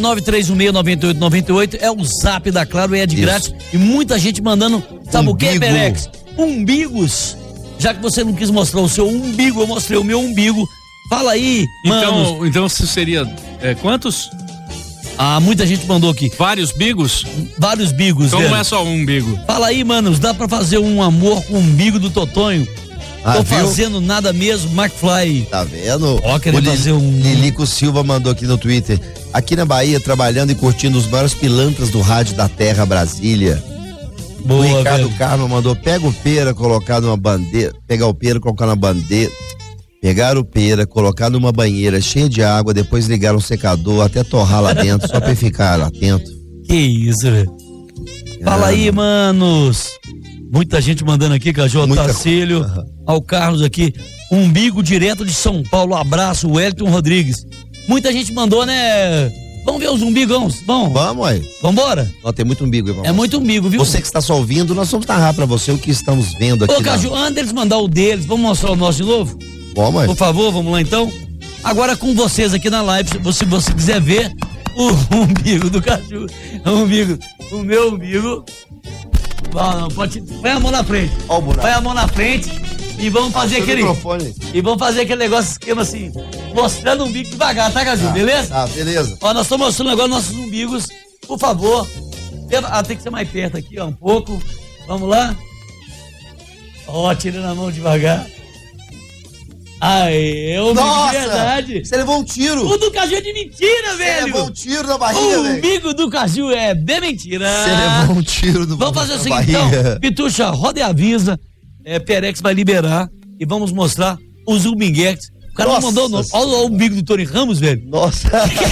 993169898 é o zap da Claro, é de grátis. E muita gente mandando, sabe o que, Perex? Umbigos. Já que você não quis mostrar o seu umbigo, eu mostrei o meu umbigo. Fala aí, mano. Então seria quantos? Muita gente mandou aqui. Vários bigos? Vários bigos, então não é só um umbigo. Fala aí, manos, dá pra fazer um amor com o umbigo do Totonho? Tô fazendo nada mesmo, McFly. Tá vendo? Ó, querendo fazer um... Lilico Silva mandou aqui no Twitter. Aqui na Bahia, trabalhando e curtindo os maiores pilantras do rádio da terra, Brasília. Boa, o Ricardo velho. Carmo mandou, pega o pera, colocar numa bandeira, pegar o pera, colocar na bandeira, pegar o pera, colocar numa banheira cheia de água, depois ligar um secador até torrar lá dentro, só pra ficar atento. Que isso, velho. Fala aí, manos. Muita gente mandando aqui, Caju, Tacílio, ao Carlos aqui, umbigo direto de São Paulo, abraço, Wellington Rodrigues. Muita gente mandou, né? Vamos ver os umbigões, Vamos aí. Vambora? Ó, tem muito umbigo aí. É muito umbigo, viu? Você que está só ouvindo, nós vamos narrar pra você o que estamos vendo aqui. Ô, Caju, antes deles mandar o deles, vamos mostrar o nosso de novo? Vamos aí. Por favor, vamos lá então? Agora com vocês aqui na live, se você quiser ver o umbigo do Caju, o meu umbigo. Não, pode. Põe a mão na frente. Ó, o buraco. Põe a mão na frente e vamos fazer aquele. E vamos fazer aquele negócio, esquema assim, mostrando o umbigo devagar, tá, Caju? Beleza? Tá, beleza. Ó, nós estamos mostrando agora nossos umbigos. Por favor. Tem que ser mais perto aqui, ó, um pouco. Vamos lá. Ó, tirando a mão devagar. É o umbigo de verdade. Você levou um tiro. O do Caju é de mentira, velho. Você levou um tiro na barriga, velho. O umbigo do Caju é de mentira. Você levou um tiro no Vamos fazer o seguinte, então. Pitucha, roda e avisa. Perex vai liberar e vamos mostrar os umbiguetes. O cara não mandou o nome. Olha o umbigo do Tony Ramos, velho. Nossa.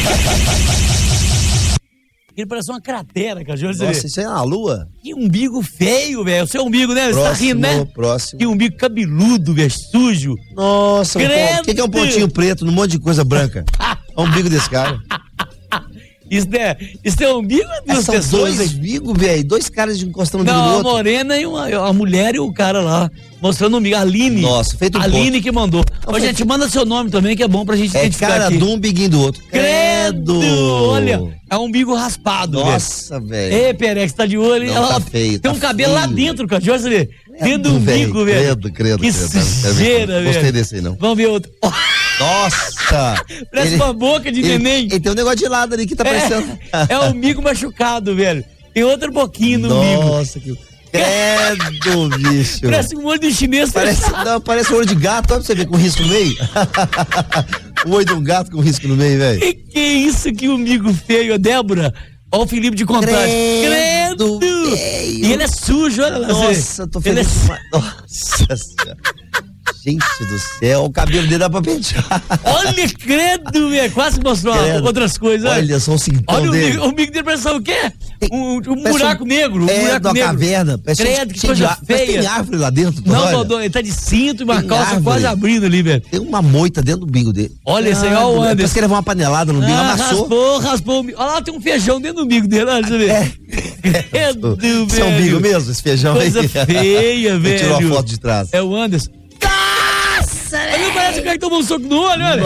Ele parece uma cratera, Caju. Nossa, isso é na lua? Que umbigo feio, velho. O seu umbigo, né? Você tá rindo, né? Próximo. Que umbigo cabeludo, velho, sujo. Nossa, o que é um pontinho preto num monte de coisa branca? É o umbigo desse cara. Isso é um umbigo ou duas pessoas? Dois umbigos, velho. Dois caras encostando no umbigo do outro. Não, a morena e a mulher e o cara lá. Mostrando o umbigo. A Aline. Nossa, feito um Aline que mandou. Ô, gente, manda seu nome também, que é bom pra gente identificar cara aqui. de um umbiguinho do outro. Credo! Olha, é um umbigo raspado, velho. Nossa, velho. Ei, Perex, tá de olho, hein? Não, Ela tá feio, tem um cabelo lá dentro, cara. Olha você ver. Dentro do umbigo, velho. Credo. Que sujeira, velho. Gostei desse aí, não. Vamos ver outro. Nossa! Parece uma boca de neném. Ele tem um negócio de lado ali que tá parecendo. É o umbigo machucado, velho. Tem outra boquinha no umbigo. Nossa, que... Credo, bicho. Parece um olho de chinês. Parece um olho de gato. Olha pra você ver com risco no meio. O olho de um gato com risco no meio, velho. Que isso, que umbigo feio, Débora. Olha o Felipe de Contagem. Credo! E ele é sujo, olha lá. Nossa, tô feliz. Nossa senhora. Gente do céu, o cabelo dele dá pra pentear. Olha, credo, velho. Quase mostrou outras coisas. Olha só o sintoma dele. O umbigo dele parece o quê? Um buraco negro. Um buraco da negro. caverna. Credo, que coisa feia. Tem árvore lá dentro. Não, ele tá de cinto e uma calça quase abrindo ali, velho. Tem uma moita dentro do umbigo dele. Olha esse aí, olha o Anderson. Parece que ele levou uma panelada no umbigo, amassou. Raspou o umbigo. Olha lá, tem um feijão dentro do umbigo dele, olha você ver. Credo, velho. Isso é umbigo mesmo, esse feijão aí? Coisa feia, velho. Tirou a foto de trás. É o Anderson. Ele parece o cara que tomou um soco no olho, olha.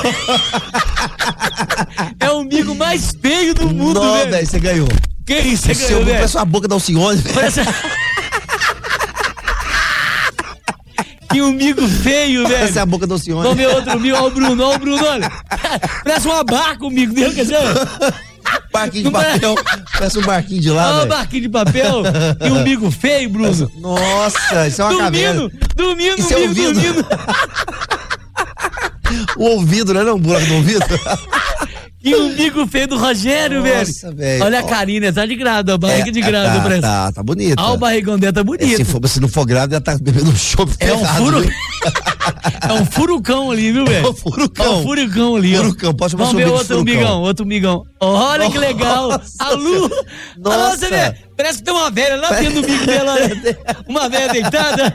É o umbigo mais feio do mundo, velho. Não, velho, você ganhou. Que isso, você ganhou, velho? Parece uma boca da Alcione. Parece... Que umbigo feio, velho. Parece a boca da Alcione. Vamos ver outro umbigo, olha o Bruno, olha. Parece uma barca o umbigo dele, quer dizer... Barquinho de papel. Parece um barquinho de lá, velho. Barquinho de papel. E umbigo feio, Bruno. Nossa, isso é uma caverna. Dormindo, isso é ouvido. O ouvido, não é um buraco no ouvido? Que umbigo feio do Rogério, velho. Nossa, velho. Olha a carinha, tá de grávida, a barriga de grávida, parece. Tá bonita. Olha o barrigão dela, tá bonito. Se não for grávida, ela tá bebendo um chope ferrado. É um furucão ali, viu, velho? É um furucão. É um furucão ali, ó. Furucão, pode chamar Vamos ver outro umigão. Olha que legal. A Lu. Nossa. Você vê, parece que tem uma velha lá dentro do umbigo dela. Uma velha deitada.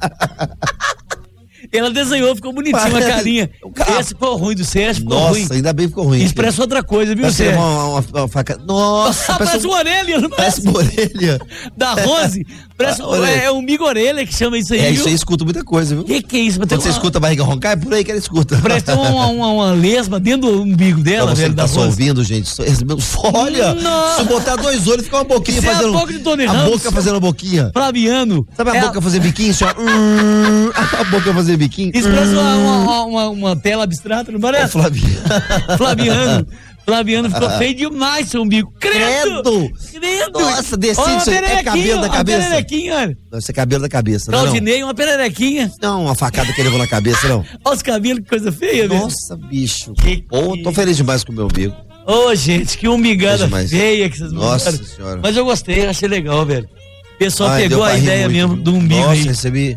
Ela desenhou, ficou bonitinho, uma carinha. Esse ficou ruim do Sérgio, ficou ruim. Nossa, ainda bem que ficou ruim. Isso parece outra coisa, viu, Sérgio? Uma faca. Nossa, parece uma orelha, não parece uma orelha. Da Rose. Parece é um migo orelha que chama isso aí, viu? Isso aí escuta muita coisa, viu? Que é isso? Quando você escuta a barriga roncar, é por aí que ela escuta. Parece ter uma lesma dentro do umbigo dela, velho. Você tá só ouvindo, gente. Olha, se botar dois olhos, fica uma boquinha fazendo. A boca de Tony Ramos. A boca fazendo a boquinha. Flaviano. Sabe a boca fazer biquinho, senhor? A boca fazer biquinho. Isso parece uma tela abstrata, não parece? Flaviano ficou feio demais, seu umbigo. Credo! Nossa, decide isso aí. É cabelo da cabeça. Olha. Isso é cabelo da cabeça, não? Claudinei, uma pererequinha. Não, uma facada que ele levou na cabeça, não. Olha os cabelos, que coisa feia, velho. Nossa, bicho. Tô feliz demais com o meu umbigo. Ô, gente, que umbigada feia que vocês mandaram. Nossa senhora. Mas eu gostei, achei legal, velho. O pessoal pegou a ideia mesmo do umbigo aí. Nossa, recebi...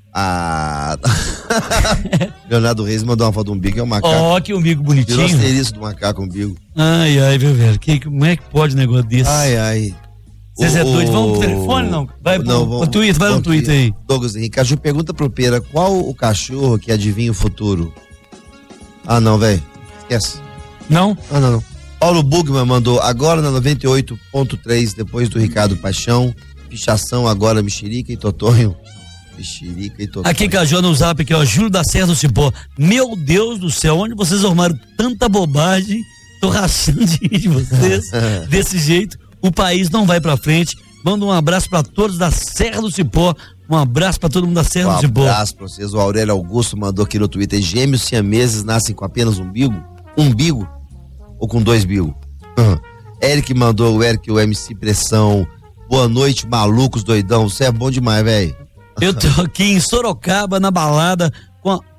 Leonardo Reis mandou uma foto do umbigo, é um macaco. Ó, que umbigo bonitinho. Eu gostei disso do macaco, umbigo. Ai, meu velho, como é que pode um negócio desse? Ai. Você é doido? Vamos pro telefone, não? Vai pro Twitter, vai no Twitter aí. Douglas Henrique, Caju pergunta pro Pera, qual o cachorro que adivinha o futuro? Ah, não, velho, esquece. Não? Ah, não. Paulo Bugman mandou, agora na 98.3, depois do Ricardo Paixão, pichação agora Mexerica e Totonho. Aqui, Caju, no zap aqui, ó, Júlio da Serra do Cipó. Meu Deus do céu, onde vocês arrumaram tanta bobagem? Tô rachando de rir de vocês. Desse jeito, o país não vai pra frente. Manda um abraço pra todos da Serra do Cipó. Um abraço pra todo mundo da Serra do Cipó. Um abraço pra vocês. O Aurélio Augusto mandou aqui no Twitter: gêmeos siameses nascem com apenas umbigo ou com dois bigos? Eric mandou, o Eric, o MC Pressão. Boa noite, malucos, doidão. Você é bom demais, velho. Eu tô aqui em Sorocaba, na balada, com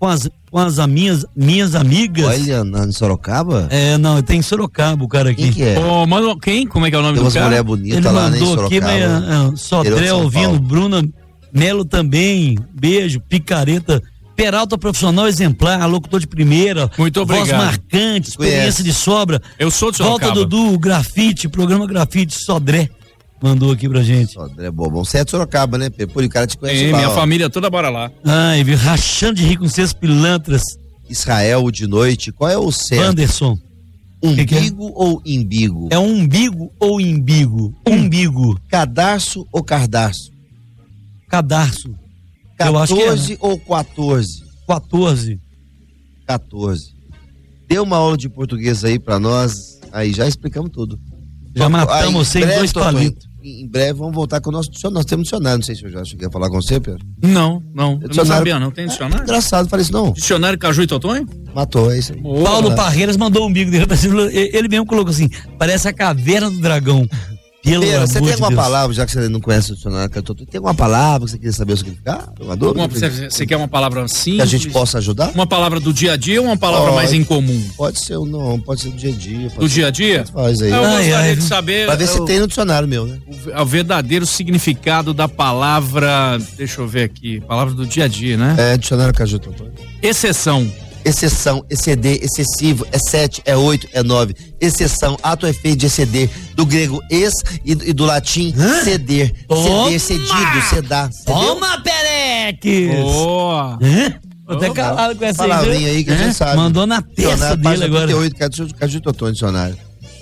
com as minhas amigas. Olha, em Sorocaba? Não, tem em Sorocaba o cara aqui. Quem que é? Quem? Como é que é o nome tem do cara? Tem umas mulher bonita ele lá, né, em mandou aqui, mas Sodré ouvindo, Bruna Melo também, beijo, picareta, Peralta profissional exemplar, locutor de primeira, muito obrigado. Voz marcante, experiência de sobra. Eu sou de Sorocaba. Volta Dudu, grafite, programa grafite, Sodré. Mandou aqui pra gente. Sodré bom. Você é de Sorocaba, né, Pedro? Por o cara te conhece. Minha família toda bora lá. Ai, viu? Rachando de rir com seus pilantras. Israel de noite, qual é o certo? Anderson. Umbigo ou imbigo? É umbigo ou imbigo? Umbigo. Cadarço ou cardarço? Cadarço. 14 ou 14? 14. 14. Dê uma aula de português aí pra nós. Aí já explicamos tudo. Já matamos você em 2 palitos. Em breve vamos voltar com o nosso dicionário. Nós temos dicionário, não sei se eu já cheguei a falar com você, Pedro. Não. Eu não sabia, não. Tem dicionário? Engraçado, falei isso não. Dicionário Caju e Totonho? Matou, é isso aí. Paulo Parreiras mandou um umbigo dele. Ele mesmo colocou assim: parece a caverna do dragão. Pedro, você tem alguma palavra, já que você não conhece o dicionário, tem alguma palavra que você queria saber o significado? Você quer uma palavra simples? Que a gente possa ajudar? Uma palavra do dia a dia ou uma palavra mais incomum? Pode ser pode ser do dia a dia. Do dia a dia? Faz aí. Eu gostaria de saber... Pra ver se tem no dicionário meu, né? O verdadeiro significado da palavra... Deixa eu ver aqui. Palavra do dia a dia, né? Dicionário Caju Totonho. Exceção. Exceção, exceder, excessivo, é 7, é 8, é 9. Exceção, ato ou efeito de exceder. Do grego ex e do latim ceder. Ceder, cedido, cedar. Toma, Pereques! Boa! Tô até calado com essa palavrinha aí que a gente sabe. Mandou na testa dele agora. 38, Caju Totonho, dicionário.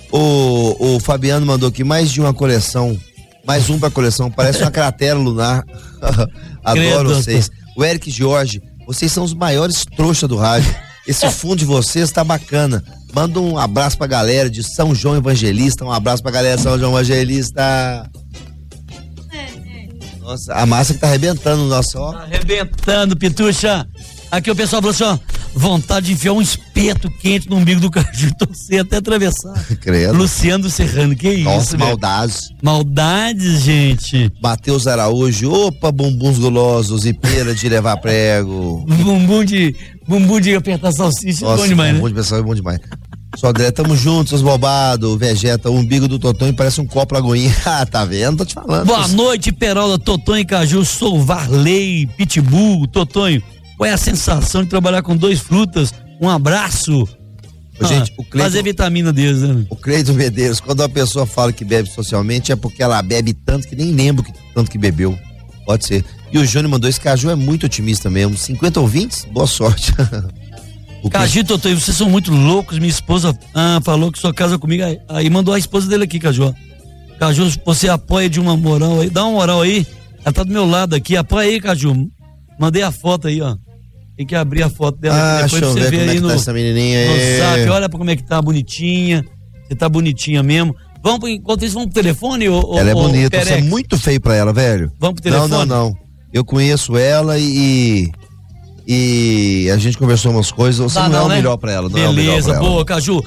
O Fabiano mandou aqui mais de uma coleção. Mais um pra coleção. Parece uma cratera lunar. Adoro vocês. O Eric Jorge. Vocês são os maiores trouxas do rádio. Esse fundo de vocês tá bacana. Manda um abraço pra galera de São João Evangelista. Um abraço pra galera de São João Evangelista. Nossa, a massa que tá arrebentando o nosso, ó. Tá arrebentando, Pitucha. Aqui o pessoal falou assim, ó, vontade de enfiar um espeto quente no umbigo do Caju, torcer até atravessar. Credo. Luciano Serrano, que isso, nossa, maldades. Maldades, gente. Matheus Araújo, opa, bumbuns gulosos e pera de levar prego. bumbum de apertar salsicha, nossa, bom demais, bumbum de pessoal é bom demais. Sodré, tamo juntos, seus bobados, Vegeta, o umbigo do Totonho parece um copo lagoinha. Tá vendo? Tô te falando. Boa noite, Peralta, Totonho e Caju, sou Varley, Pitbull, Totonho. Qual é a sensação de trabalhar com 2 frutas? Um abraço. Gente, o Cleiton, fazer vitamina deles, né? O Cleiton Medeiros, quando uma pessoa fala que bebe socialmente, é porque ela bebe tanto que nem lembra tanto que bebeu. Pode ser. E o Júnior mandou, esse Caju é muito otimista mesmo. 50 ouvintes? Boa sorte. Caju e Totonho, vocês são muito loucos. Minha esposa falou que só casa comigo. Aí mandou a esposa dele aqui, Caju. Caju, você apoia de uma moral aí. Dá uma moral aí. Ela tá do meu lado aqui. Apoia aí, Caju. Mandei a foto aí, ó. Tem que abrir a foto dela depois pra você ver aí no essa menininha aí. No zap. Olha pra como é que tá bonitinha. Você tá bonitinha mesmo. Enquanto isso, vamos pro telefone? Ela é bonita, você é muito feio pra ela, velho. Vamos pro telefone? Não. Eu conheço ela e a gente conversou umas coisas. Você não é o melhor pra ela. Beleza, boa, Caju.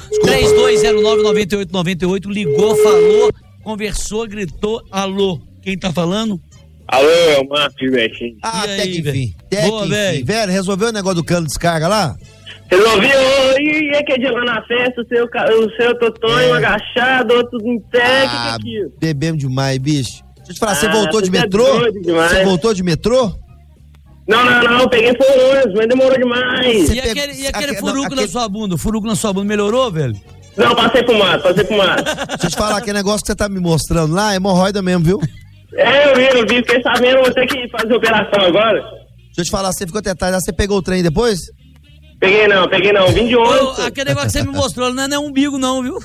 3209-9898, ligou, falou, conversou, gritou, alô. Quem tá falando? Alô, é o Marcos Betinho. Até que enfim. Boa, velho. Velho, resolveu o negócio do cano de descarga lá? Resolveu. E aquele dia lá na festa, o seu Totonho agachado, outro em pé, que é aquilo? Bebemos demais, bicho. Deixa eu te falar, você voltou de metrô? Você voltou de metrô? Não, peguei por ônibus, mas demorou demais. E aquele furuco na sua bunda? O furuco na sua bunda melhorou, velho? Não, passei por mato. Deixa eu te falar, aquele negócio que você tá me mostrando lá é hemorroida mesmo, viu? Eu vi, fiquei sabendo, vou ter que fazer operação agora. Deixa eu te falar, você ficou até tarde, você pegou o trem depois? Peguei não, vim de ônibus. Aquele negócio que você me mostrou não é umbigo não, viu?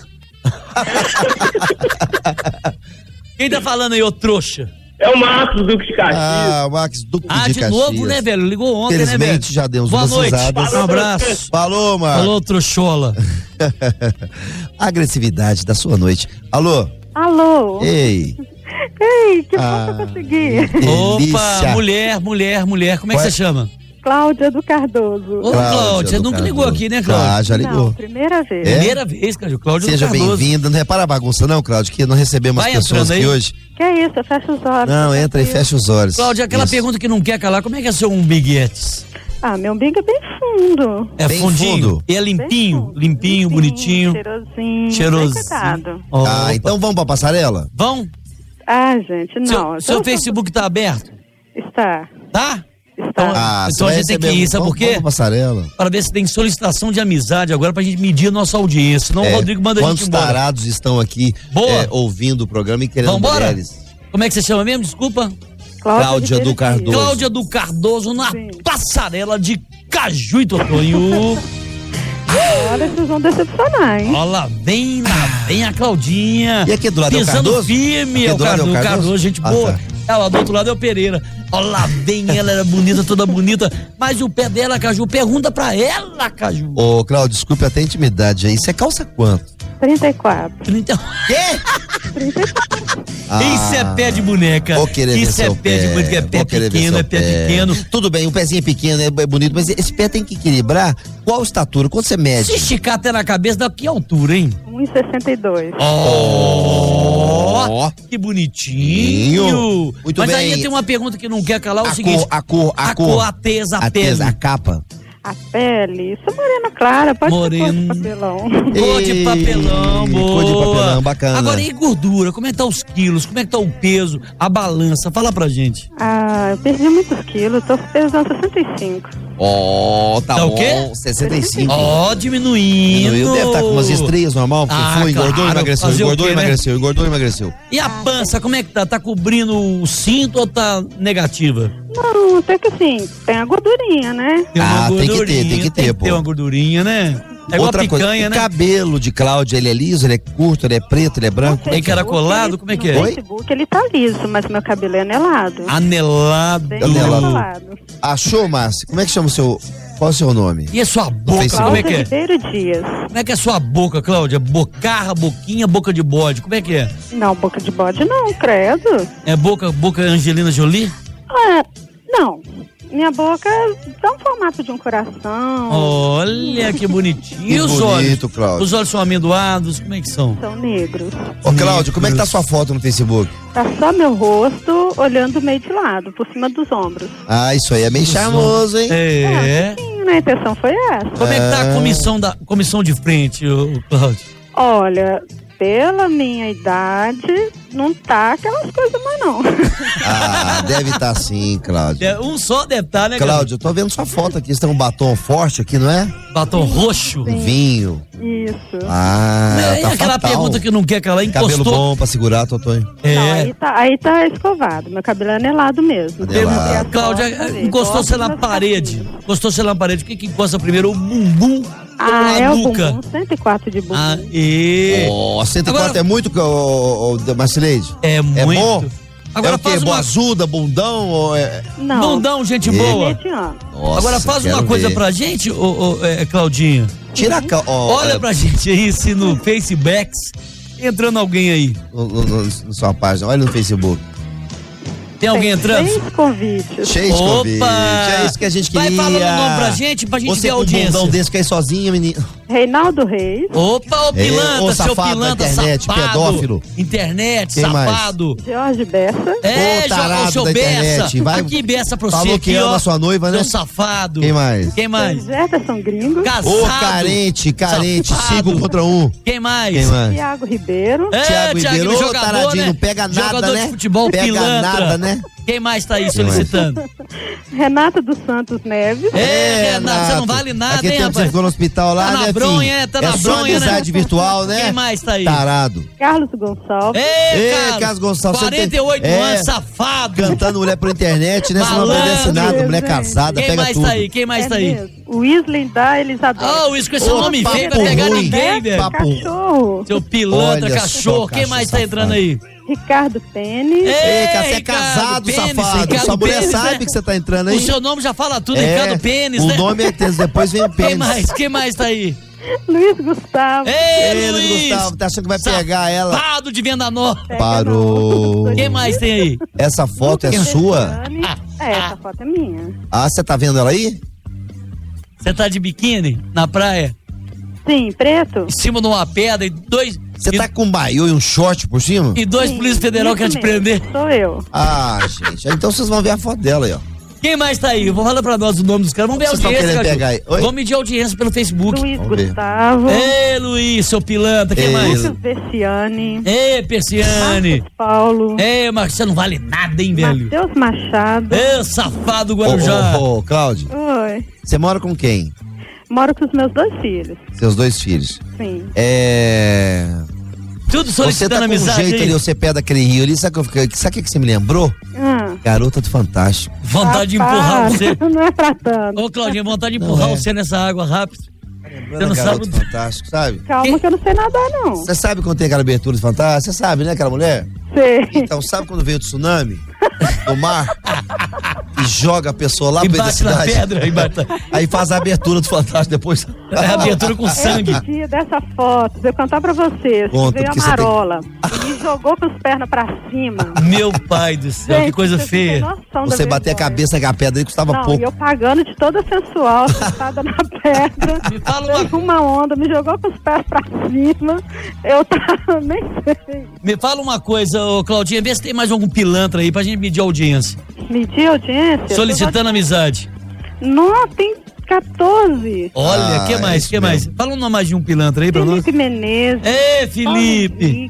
Quem tá falando aí, ô trouxa? É o Marcos Duque de Caxias. O Marcos Duque de Caxias. De novo, né, velho? Ligou ontem, né, velho? Felizmente já deu uns boa noite, usadas. Um abraço. Falou, Marcos. Falou, trouxola. Agressividade da sua noite. Alô? Ei, que bom que eu consegui. Opa, mulher, como é que você chama? Cláudia do Cardoso. Ô, Cláudia, você nunca ligou aqui, né, Cláudia? Já ligou. Não, primeira vez. Primeira vez, Cláudia. Cláudia Seja bem-vinda. Não repara a bagunça não, Cláudia, que não recebemos as pessoas aqui hoje. Que é isso, fecha os olhos. Não, entra e fecha os olhos. Cláudia, aquela pergunta que não quer calar, como é que é seu umbiguetes? Ah, meu umbigo é bem fundo. É Bem fundinho? fundo. E é limpinho? Limpinho, bonitinho. Cheirosinho. Cheirosinho. Bem cuidado. Ah, então vamos pra passarela? Vão? Ah, gente, não. Seu Facebook tá aberto? Está. Tá? Está. Então a gente tem que ir, sabe por quê? Vamos pra passarela. Para ver se tem solicitação de amizade agora pra gente medir a nossa audiência. Senão o Rodrigo manda a gente Quantos embora. tarados estão aqui ouvindo o programa e querendo Vambora? mulheres? Como é que você chama mesmo? Desculpa. Cláudia do Cardoso. Cláudia do Cardoso na passarela de Caju e Totonho. Olha, vocês vão decepcionar, hein? Olha lá, vem a Claudinha. E aqui do lado é o pisando Cardoso? firme, Aqui é o do lado é o Cardoso, Cardoso? gente Ah, boa. tá. Ela do outro lado é o Pereira. Olha lá, vem ela, era bonita, toda bonita. Mas o pé dela, Caju, pergunta pra ela, Caju. Ô, Cláudio, desculpe até a intimidade aí. Você calça quanto? 34. 30... Quê? 34. Isso é pé de boneca. Vou querer ver Isso é seu pé de boneca, é pé Vou querer ver pequeno, seu é pé pequeno. Tudo bem, o pezinho é pequeno, é bonito, mas esse pé tem que equilibrar. Qual estatura? Quanto você mede? Se esticar até na cabeça, dá que altura, hein? 1,62. Ó, que bonitinho. Muito Mas bem. aí tem uma pergunta que não quer calar, é o seguinte. A cor, a tesa, a pele. a capa. A pele, isso é morena clara, pode ser cor de papelão. Cor de papelão, boa. Cor de papelão, bacana. Agora, e gordura? Como é que tá os quilos? Como é que tá o peso? A balança? Fala pra gente. Ah, eu perdi muitos quilos, tô pesando 65. Ó, tá Tá bom. o quê? 65. Ó, diminuindo. Diminuiu, deve estar com umas estreias normal, porque foi, engordou, claro. emagreceu, Fazer o engordou, quê, né? emagreceu, engordou, emagreceu. E a pança, como é que tá? Tá cobrindo o cinto ou tá negativa? Não, até que assim, tem a gordurinha, né? Tem uma tem que ter, gordurinha, tem que ter, pô. Tem uma gordurinha, né? É igual Outra a picanha, coisa, né? o cabelo de Cláudia, ele é liso, ele é curto, ele é preto, ele é branco? É encaracolado? Como é que é? No Facebook ele tá liso, mas meu cabelo é anelado. Anelado. Bem Anelado. anelado. Achou, Márcia? Como é que chama o seu... Qual é o seu nome? E a sua boca, Facebook. como é que é? Ribeiro Dias. Como é que é a sua boca, Cláudia? Bocarra, boquinha, boca de bode. Como é que é? Não, boca de bode não, credo. É boca Angelina Jolie? Ah, não. Minha boca dá um formato de um coração. Olha que bonitinho. Que E os bonito, olhos? Cláudio. Os olhos são amendoados? Como é que são? São negros. Ô, Cláudio, como é que tá a sua foto no Facebook? Tá só meu rosto olhando meio de lado, por cima dos ombros. Ah, isso aí é meio charmoso, hein? É. Um pouquinho, né? A intenção foi essa. Como é que tá a comissão de frente, ô, Cláudio? Olha, pela minha idade, não tá aquelas coisas mais não. Ah, deve estar sim, Cláudio. É, um só detalhe, né, Cláudio, eu tô vendo sua foto aqui. Você tem um batom forte aqui, não é? Batom roxo. Um vinho. Isso. Ah, É tá aquela fatal. pergunta que não quer calar, encostou. Cabelo bom pra segurar, Totonho. É. Não, aí tá escovado. Meu cabelo é anelado mesmo. Anelado. Cláudia, encostou-se na parede. Encostou-se na parede. O que encosta primeiro? O bumbum ou Ah, a é o nuca? bumbum, 104 de bumbum. Ah, e... Ó, 104 Agora- é muito, Marcileide? É muito. bom? Agora é o quê? faz uma... Boazuda, bundão? Ou é... Não. Bundão, gente É. boa. Mediano. Nossa, Agora faz uma quero coisa ver. pra gente, Claudinha. Tira a Olha pra gente aí se no Facebook entrando alguém aí. Na sua página, olha no Facebook. Tem alguém entrando? 6 convites. Cheio de convite. É isso que a gente queria. Vai falando o nome pra gente Você ver a com um audiência. bundão desse que é sozinho, menino. Reinaldo Reis. Opa, ô pilantra, Ô, seu safado pilantra, da internet, safado. pedófilo. Internet, Quem mais? safado. Jorge Bessa. É, Ô, tarado seu da Bessa. internet, vai- Aqui, Bessa pra você. Falou que aqui, ama ó. sua noiva, né? Seu safado. Quem mais? Quem mais? Jefferson Gringo. Casado. Ô, carente, Safado. 5 contra 1. Quem mais? Quem mais? Tiago Ribeiro. É, Thiago Ribeiro, ô, jogador, taradinho, né? não pega nada, Jogador né? de futebol, Pega pilantra. nada, né? Quem mais tá aí Quem mais? solicitando? Renata dos Santos Neves. É, Renato, você não vale nada, Aquele hein, tempo que você rapaz? ficou no hospital lá, Tá na né, bronha, filho? tá na só bronha, né? amizade virtual, né? Quem mais tá aí? Tarado. Carlos Gonçalves. Ei, Carlos Gonçalves. você 48 tem- anos, safado. Cantando mulher por internet, né? Você não obedece nada, Malandro. mulher casada, Quem pega mais tudo. tá aí? Quem mais tá aí? mesmo. O Weasley da Elizabeth. Ah, o isso com esse Ô, nome papo feio vai pegar ruim. ninguém, velho. Papo- Cachorro. Seu pilantra, Olha cachorro. só, Quem mais tá safado. entrando aí? Ricardo Pênis. Ei, cara, você é Ricardo casado, Pênis, safado. Ricardo Sua mulher Pênis, sabe né? que você tá entrando aí. O seu nome já fala tudo, É, Ricardo Pênis, o né? nome é Tênis, depois vem o Quem pênis. mais? Quem mais tá aí? Luiz Gustavo. Ei, Ei, Luiz! Gustavo, tá achando que vai pegar ela? Safado de Venda Nova. Parou. Quem mais tem aí? Essa foto é sua? Essa foto é minha. Ah, você tá vendo ela aí? Você tá de biquíni na praia? Sim, preto. Em cima de uma pedra e dois... Você tá com um baiô e um short por cima? E dois Sim, polícias federal isso querem te mesmo. prender. Sou eu. Ah, gente, então vocês vão ver a foto dela aí, ó. Quem mais tá aí? Vou falar pra nós o nome dos caras. Vamos ver a audiência, pegar aí. Vamos medir a audiência pelo Facebook. Luiz Gustavo. Ei, Luiz, seu pilantra. Quem mais? Marcos Persiane. Ei, Persiane. Marcos Paulo. Ei, Marcos, você não vale nada, hein, velho? Matheus Machado. Ei, safado Guarujá. Ô, Cláudio. Oi. Você mora com quem? Moro com os meus 2 filhos. Seus 2 filhos. Sim. Tudo solicitando amizade. Você tá com um jeito ali, você pé daquele rio ali, sabe o que você me lembrou? Garota do Fantástico. Vontade de empurrar você. Não é pra tanto. Ô, Claudinha, vontade de empurrar você nessa água rápido. Você não sabe. Fantástico, sabe? Calma que eu não sei nadar, não. Você sabe quando tem aquela abertura do Fantástico? Você sabe, né, aquela mulher? Sei. Então, sabe quando veio o tsunami do mar e joga a pessoa lá e pra dentro da bate cidade? na pedra, aí faz a abertura do Fantástico depois. É a abertura com sangue. Esse dia dessa foto, vou contar pra vocês. Conta, veio a porque marola e me jogou com as pernas pra cima. Meu pai do céu, Gente, que coisa você feia. tem noção Você da bater a vergonha. cabeça com a pedra aí custava Não, pouco. e eu pagando de toda sensual, sentada na pedra. Me fala uma onda, me jogou com os pés pra cima. Eu tava, nem sei. Me fala uma coisa, ô Claudinha, vê se tem mais algum pilantra aí pra gente medir a audiência. Medir a audiência? Solicitando amizade. Não, tem 14. Olha, o que mais? Que mais? Fala um nome mais de um pilantra aí pra nós. Felipe Menezes. Ei, Felipe.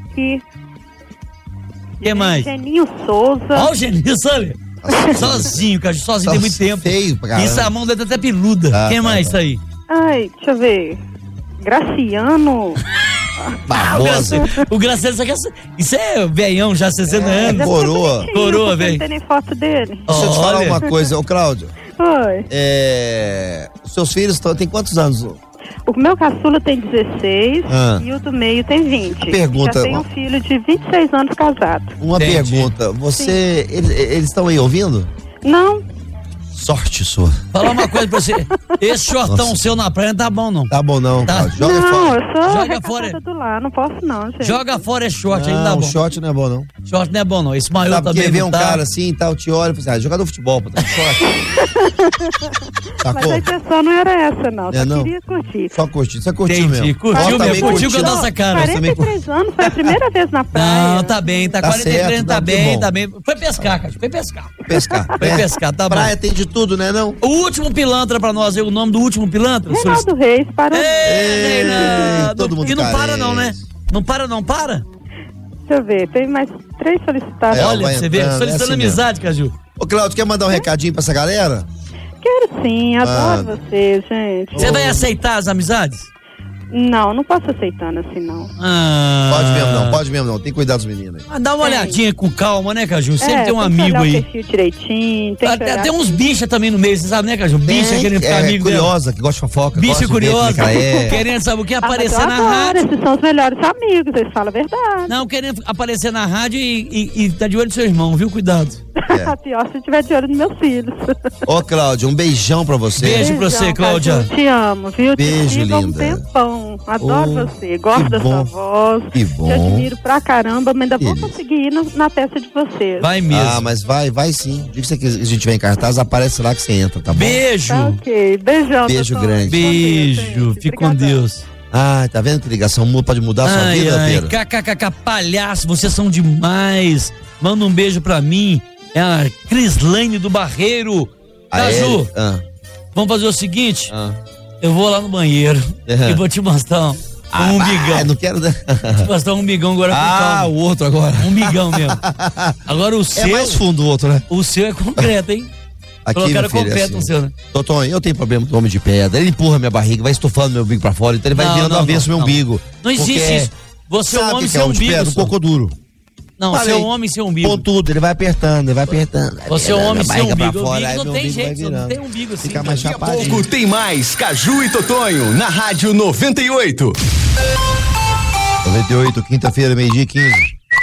Que mais? Geninho Souza. Ó, o Geninho, sabe? Sozinho, cara, sozinho tem muito tempo. Feio pra caramba. Isso, a mão dele tá até peluda. Quem mais tá aí? Ai, deixa eu ver. Graciano. Barbosa. O Graciano, isso é velhão já, 60 anos. Coroa. Coroa, Não velho. tem nem foto dele. Deixa eu te falar uma coisa, ô Cláudio. Oi. Os seus filhos têm quantos anos? O meu caçula tem 16 e o do meio tem 20. Pergunta. Já tem um filho de 26 anos casado. Uma pergunta. Você. Eles estão aí ouvindo? Não. Sorte sua. Falar uma coisa pra você. Esse shortão seu na praia não tá bom, não. Tá bom, não. Tá. Joga não, fora. eu sou Joga fora. do lar, não posso não, gente. Joga fora esse short aí, não Não, tá bom. short não é bom, não. Short não é bom, não. Esse maior Sabe, também porque vê não um tá. cara assim e tal, te olha e fala assim, jogador de futebol, pô, tá com short. Mas a intenção não era essa, não. Só não? queria curtir. Só curtir, você curtiu Entendi, mesmo. curtiu mesmo, curtiu com a nossa cara. 43 anos, foi a primeira vez na praia. Não, tá bem, tá, Tá 43 certo, tá não, que bem, bom. tá bem. Foi pescar, cara, foi pescar. Pescar. Foi pescar, tá bom. Praia tem de tudo, né, não? O último pilantra pra nós, o nome do último pilantra? Reinaldo Reis, parou. Ei, Reinaldo. todo mundo E não para carente. não, né? Não para não, para? Deixa eu ver, tem mais 3 solicitados. Olha, vai você vê, entrando, solicitando é assim amizade, Caju. Ô, Cláudio, quer mandar um recadinho pra essa galera? Quero sim, adoro vocês, gente. Você vai aceitar as amizades? Não posso aceitando assim, não. Pode mesmo não. Tem que cuidar dos meninos aí. Ah, dá uma olhadinha com calma, né, Caju? Sempre tem um tem que amigo olhar aí. o perfil direitinho, tem que olhar Tem uns bichas também no meio, você sabe, né, Caju? Bicha querendo ficar amigo curiosa, que gosta de fofoca. Bicha gosta de ver curiosa, como é que ela é. querendo, sabe o que? Aparecer mas eu na adoro, rádio. esses são os melhores amigos, eles falam a verdade. Não, querendo aparecer na rádio e tá de olho no seu irmão, viu? Cuidado. Pior se eu tiver de olho nos meus filhos. Ô, Cláudio, um beijão pra você. Beijo pra você, Cláudia. Caju, te amo, viu? Beijo, te sigo há um linda. tempão. Adoro você, gosto que da bom. sua voz. Que bom. Te admiro pra caramba, mas ainda vou Beleza. conseguir ir na peça de vocês. Vai mesmo. Ah, mas vai sim. O dia que a gente tiver em cartaz, aparece lá que você entra, tá bom? Beijo. Tá ok, beijão. Beijo doutor. grande. Beijo. Fique com Deus. Ah, tá vendo que ligação pode mudar a sua vida, Pedro? KKK, palhaço, vocês são demais. Manda um beijo pra mim. É a Crislaine do Barreiro. Caju, vamos fazer o seguinte. Eu vou lá no banheiro e vou te mostrar um umbigão. Não quero... Vou te mostrar um umbigão agora com calma. o outro agora. Um umbigão mesmo. Agora o seu... É mais fundo o outro, né? O seu é concreto, hein? Aqui, Colocaram meu filho, concreto no seu, né? Totonho, eu tenho problema com homem de pedra. Ele empurra minha barriga, vai estufando meu umbigo pra fora, então ele vai virando avesso meu umbigo. Não existe isso. Você é um homem sem umbigo. Um cocô duro. Não, você é um homem sem umbigo. Com tudo, ele vai apertando, Você é um homem sem umbigo. Fora, Umbigo não tem vai jeito, virando. não tem umbigo assim. Fica mais Daqui a chapadinho. pouco tem mais Caju e Totonho na Rádio 98. 98, quinta-feira, meio-dia e 15.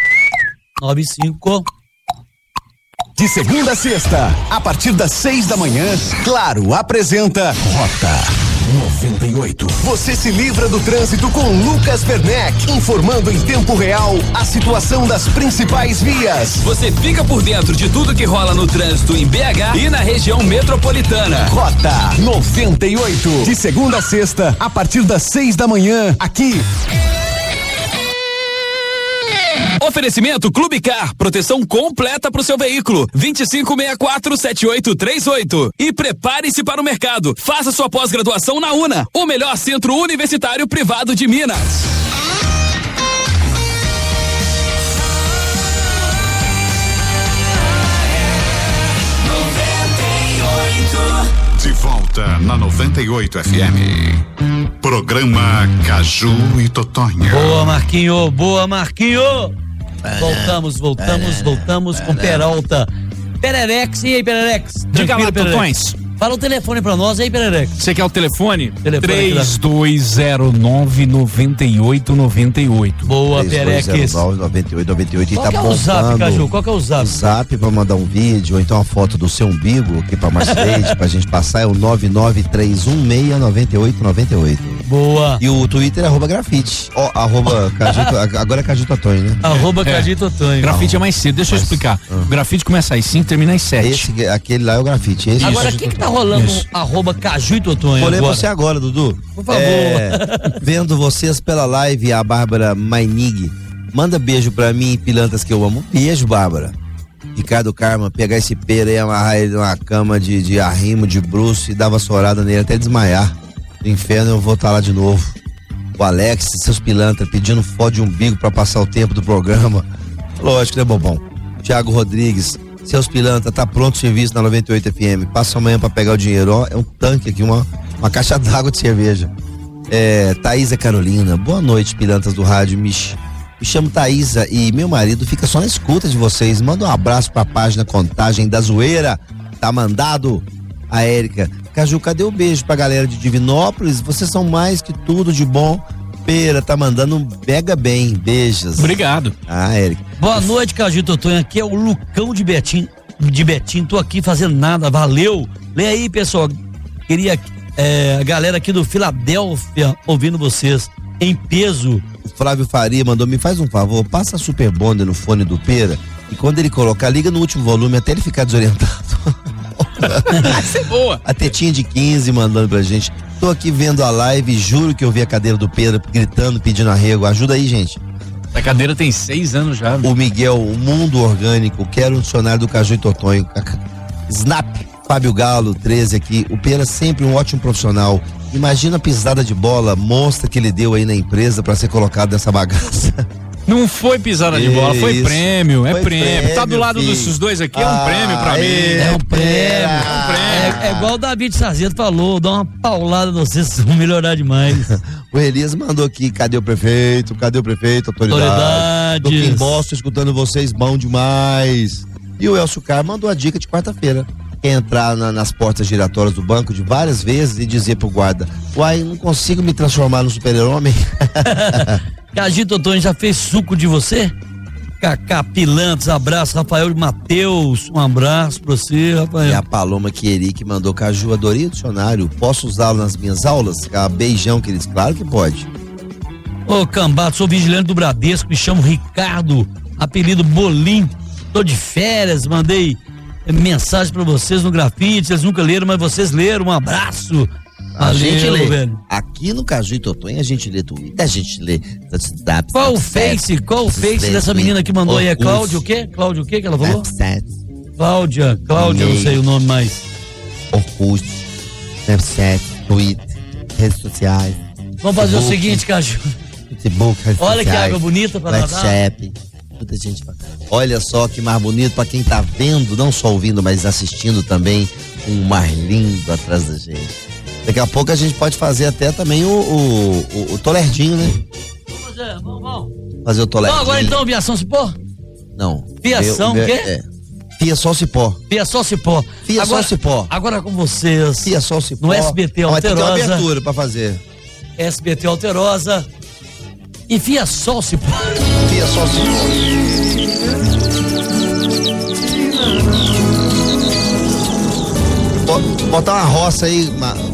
95. De segunda a sexta, a partir das 6 da manhã, Claro apresenta Rota 98. Você se livra do trânsito com Lucas Werneck, informando em tempo real a situação das principais vias. Você fica por dentro de tudo que rola no trânsito em BH e na região metropolitana. Rota 98. De segunda a sexta, a partir das 6 da manhã, aqui Oferecimento Clube Car, proteção completa para o seu veículo. 2564-7838. E prepare-se para o mercado. Faça sua pós-graduação na UNA, o melhor centro universitário privado de Minas. De volta na 98 FM. Programa Caju e Totonho. Boa, Marquinho. Boa, Marquinho. Voltamos com Peralta. Pererex, e aí, Pererex? Diga lá, Totões. Fala o telefone pra nós aí, Pererex. Você quer o telefone? 3209-9898. Boa, Pererex. 3209-9898. E Qual tá que é o zap, Caju? Qual que é o zap? O zap pra mandar um vídeo ou então uma foto do seu umbigo aqui pra Marceleide, pra gente passar, é o 993169898. Boa. E o Twitter é @grafite. Agora é Caju Totonho, né? Caju Totonho. Grafite é mais cedo, deixa eu explicar. O grafite começa às 5 e termina às 7. Aquele lá é o grafite. Agora, o que tá rolando @Caju e Totonho? Olhei você agora, Dudu. Por favor. Vendo vocês pela live, a Bárbara Mainig. Manda beijo pra mim, pilantras que eu amo. Beijo, Bárbara. Ricardo Karma, pegar esse pera e amarrar ele numa cama de arrimo, de bruço e dar vassourada nele até desmaiar. No inferno eu vou estar lá de novo. O Alex, seus pilantras, pedindo foto de umbigo pra passar o tempo do programa. Lógico, né, bobão? Thiago Rodrigues, seus pilantras, tá pronto o serviço na 98 FM. Passa amanhã pra pegar o dinheiro. Ó, é um tanque aqui, uma caixa d'água de cerveja. Thaísa Carolina, boa noite, pilantras do rádio. Me chamo Thaísa e meu marido fica só na escuta de vocês. Manda um abraço pra página Contagem da Zoeira. Tá mandado. A Érica, Caju, cadê o beijo pra galera de Divinópolis? Vocês são mais que tudo de bom. Pera, tá mandando um mega bem. Beijos. Obrigado. Érica. Boa noite, Caju e Totonho. Aqui é o Lucão de Betim. Tô aqui fazendo nada. Valeu. Lê aí, pessoal. Queria a galera aqui do Filadélfia ouvindo vocês em peso. O Flávio Faria mandou, me faz um favor, passa a Super Bonder no fone do Pera e quando ele colocar, liga no último volume até ele ficar desorientado. Isso é boa. A Tetinha de 15 mandando pra gente. Tô aqui vendo a live, juro que eu vi a cadeira do Pedro gritando, pedindo arrego. Ajuda aí, gente. A cadeira tem 6 anos já. O Miguel, o Mundo Orgânico, quero um dicionário do Caju e Totonho. Snap, Fábio Galo, 13 aqui. O Pera sempre um ótimo profissional. Imagina a pisada de bola monstra que ele deu aí na empresa pra ser colocado nessa bagaça. Não foi pisada de bola, foi prêmio, foi prêmio. Tá do lado desses dois aqui, é um prêmio pra mim. É um prêmio. É igual o David Sarzeto falou, dá uma paulada em vocês vão melhorar demais. O Elias mandou aqui, cadê o prefeito, autoridades. Tô aqui em Boston escutando vocês, bom demais. E o Elcio Car mandou a dica de quarta-feira. Quer entrar nas portas giratórias do banco de várias vezes e dizer pro guarda, uai, não consigo me transformar no super-homem. Caju Totonho já fez suco de você? Cacá Pilantes, abraço. Rafael de Mateus, um abraço pra você, Rafael. E a Paloma Quieri que mandou, Caju, adorei o dicionário, posso usá-lo nas minhas aulas? Beijão, queridos, claro que pode. Ô, Cambato, sou vigilante do Bradesco, me chamo Ricardo, apelido Bolim, tô de férias, mandei mensagem pra vocês no grafite, eles nunca leram, mas vocês leram, um abraço. A gente lê, velho. Aqui no Caju e Totonho a gente lê Twitter, a gente lê. Qual o face dessa menina que mandou aí? É Cláudia o quê? Cláudia o quê que ela falou? Cláudia, não sei o nome mais. Orkut, Snapchat, Twitter, redes sociais. Vamos fazer o seguinte, Caju. Facebook, olha que água bonita pra nadar. WhatsApp. Muita gente. Olha só que mar bonito pra quem tá vendo, não só ouvindo, mas assistindo também. Um mar lindo atrás da gente. Daqui a pouco a gente pode fazer até também o Tolerdinho, né? Vamos. Fazer o Tolerdinho. Agora então, Fiação Cipó? Não. Fiação o quê? Fiação Cipó. Fiação Cipó. Fiação Cipó. Agora com vocês. Fiação Cipó. No SBT Alterosa. Vai ter uma abertura pra fazer. SBT Alterosa. E Fiação Cipó. Fiação Cipó. Botar uma roça aí.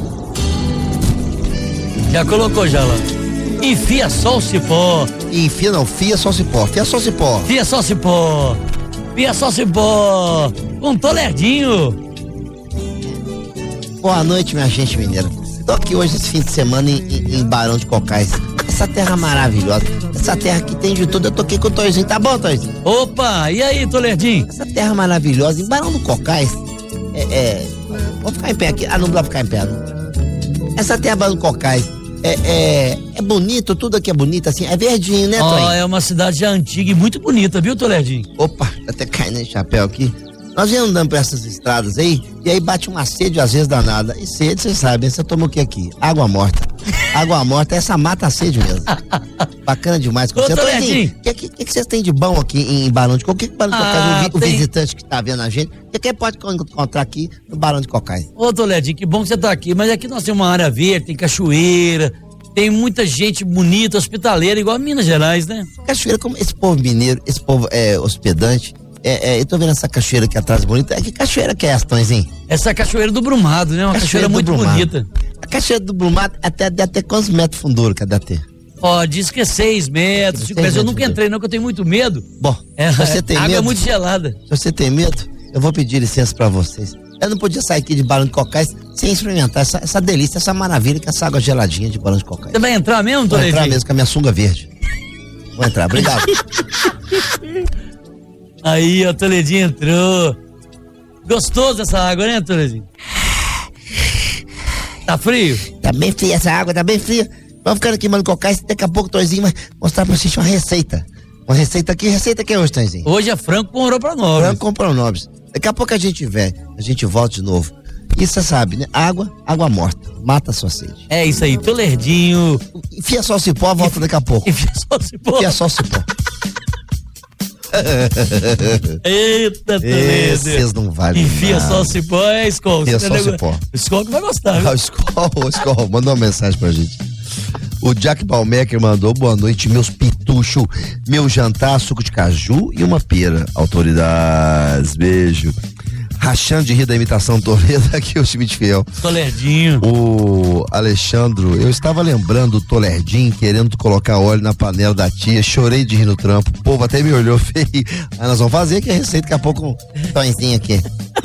Já colocou já lá. Enfia só o cipó. Enfia não, fia só o cipó. Fia só o cipó. Fia só o cipó. Fia só o cipó. Um Tolerdinho. Boa noite, minha gente mineira. Tô aqui hoje, esse fim de semana, em Barão de Cocais. Essa terra maravilhosa. Essa terra que tem de tudo. Eu tô aqui com o Toizinho, tá bom, Toizinho? Opa, e aí, Toledinho? Essa terra maravilhosa, em Barão do Cocais. Vou ficar em pé aqui. Não dá pra ficar em pé, não. Essa terra Barão do Cocais. É bonito, tudo aqui é bonito, assim, é verdinho, né, Toinho? É uma cidade já antiga e muito bonita, viu, Toledinho? Opa, até cai nesse chapéu aqui. Nós viemos andando por essas estradas aí, e aí bate uma sede às vezes danada. E sede, vocês sabem, você toma o que aqui? Água morta. Água morta, essa mata a sede mesmo. Bacana demais. O que vocês têm de bom aqui em Barão de Cocais? O que Barão de Cocais, o visitante que tá vendo a gente, o que pode encontrar aqui no Barão de Cocais? Ô, Toledinho, que bom que você tá aqui, mas aqui nós temos uma área verde, tem cachoeira, tem muita gente bonita, hospitaleira, igual a Minas Gerais, né? Cachoeira, como esse povo mineiro, esse povo hospedante. Eu tô vendo essa cachoeira aqui atrás bonita. Que cachoeira que é essa, Tonzinho? Essa é a Cachoeira do Brumado, né? Uma cachoeira muito bonita. A Cachoeira do Brumado deve ter quantos metros de fundura que deve ter? Diz que é 6 metros, 5 metros. Eu nunca entrei não, que eu tenho muito medo. Bom, se você tem medo... Água é muito gelada. Se você tem medo, eu vou pedir licença pra vocês. Eu não podia sair aqui de Barão de Cocais sem experimentar essa delícia, essa maravilha que é essa água geladinha de Barão de Cocais. Você vai entrar mesmo, Toledinho? Vou entrar mesmo com a minha sunga verde. Vou entrar, obrigado. Aí, o Toledinho entrou. Gostoso essa água, né, Toledinho? Tá frio? Tá bem fria essa água, tá bem fria. Vamos ficando aqui, mano, Cocais. Daqui a pouco o Toizinho vai mostrar pra vocês uma receita. Uma receita aqui. Receita que é hoje, Toizinho? Hoje é frango com Oropronobis. Frango com Oropronobis. Daqui a pouco a gente volta de novo. E você sabe, né? Água morta. Mata a sua sede. É isso aí, Tolerdinho. Enfia só o cipó, volta daqui a pouco. Enfia só o cipó. Enfia só o cipó. Eita, Toledo. Vocês não valem Enfia nada. só o cipó, Skol. Enfia só o cipó. O Skol que vai gostar, viu? O Skol, mandou uma mensagem pra gente. O Jack Balmecker mandou: boa noite, meus pituchos. Meu jantar, suco de caju e uma pera. Autoridades, beijo. Rachando de rir da imitação Toledo, aqui o Schmidt Fiel. Toledinho. O Alexandro, eu estava lembrando o Toledinho querendo colocar óleo na panela da tia, chorei de rir no trampo, o povo até me olhou feio. Aí nós vamos fazer aqui a receita, daqui a pouco um tonzinho aqui.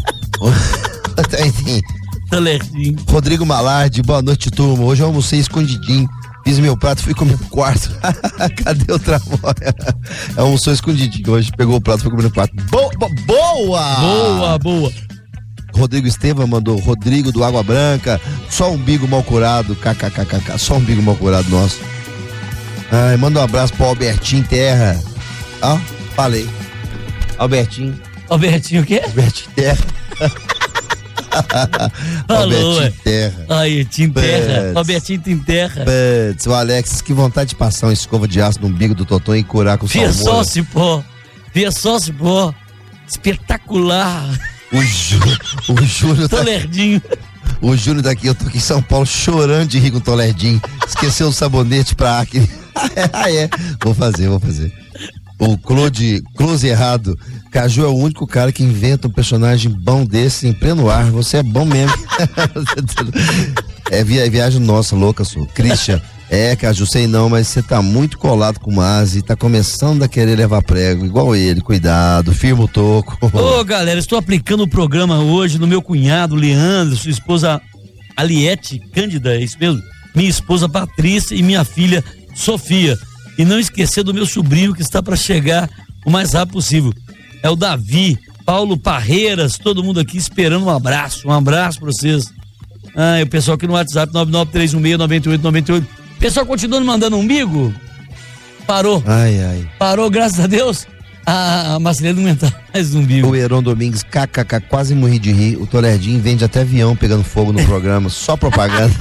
Toledinho. Rodrigo Malardi, boa noite, turma. Hoje eu almocei escondidinho. Fiz meu prato, fui comer no quarto. Cadê o Tramoia? Almoçou escondidinho hoje, pegou o prato, foi comer no quarto. Boa! Boa! Rodrigo Estevam mandou: Rodrigo do Água Branca, só umbigo mal curado, kkkk, só umbigo mal curado nosso. Ai, manda um abraço pro Albertinho Terra. Falei. Albertinho o quê? Albertinho Terra. Falou, Terra. Aí, Tim Terra. Albertinho Tim Terra. O Alex, que vontade de passar uma escova de aço no umbigo do Toton e curar com salmoura. Via só cipó. Espetacular. O Júlio Tolerdinho. O Júlio daqui, eu tô aqui em São Paulo chorando de rir com o Tolerdinho. Esqueceu o sabonete pra acne. Vou fazer. O Close Errado. Caju é o único cara que inventa um personagem bom desse em pleno ar. Você é bom mesmo. É viagem nossa, louca, sou. Christian. Caju, sei não, mas você tá muito colado com o Mazi, tá começando a querer levar prego, igual ele. Cuidado, firma o toco. Galera, estou aplicando o programa hoje no meu cunhado, Leandro, sua esposa Aliette Cândida, é isso mesmo? Minha esposa Patrícia e minha filha Sofia. E não esquecer do meu sobrinho que está para chegar o mais rápido possível. É o Davi, Paulo Parreiras, todo mundo aqui esperando um abraço para vocês. O pessoal aqui no WhatsApp 993169898. Pessoal continuando mandando umbigo? Parou. Parou, graças a Deus. A Marcelina não aguenta mais umbigo. O Heron Domingues, kkk, quase morri de rir. O Toledinho vende até avião pegando fogo no programa, só propaganda.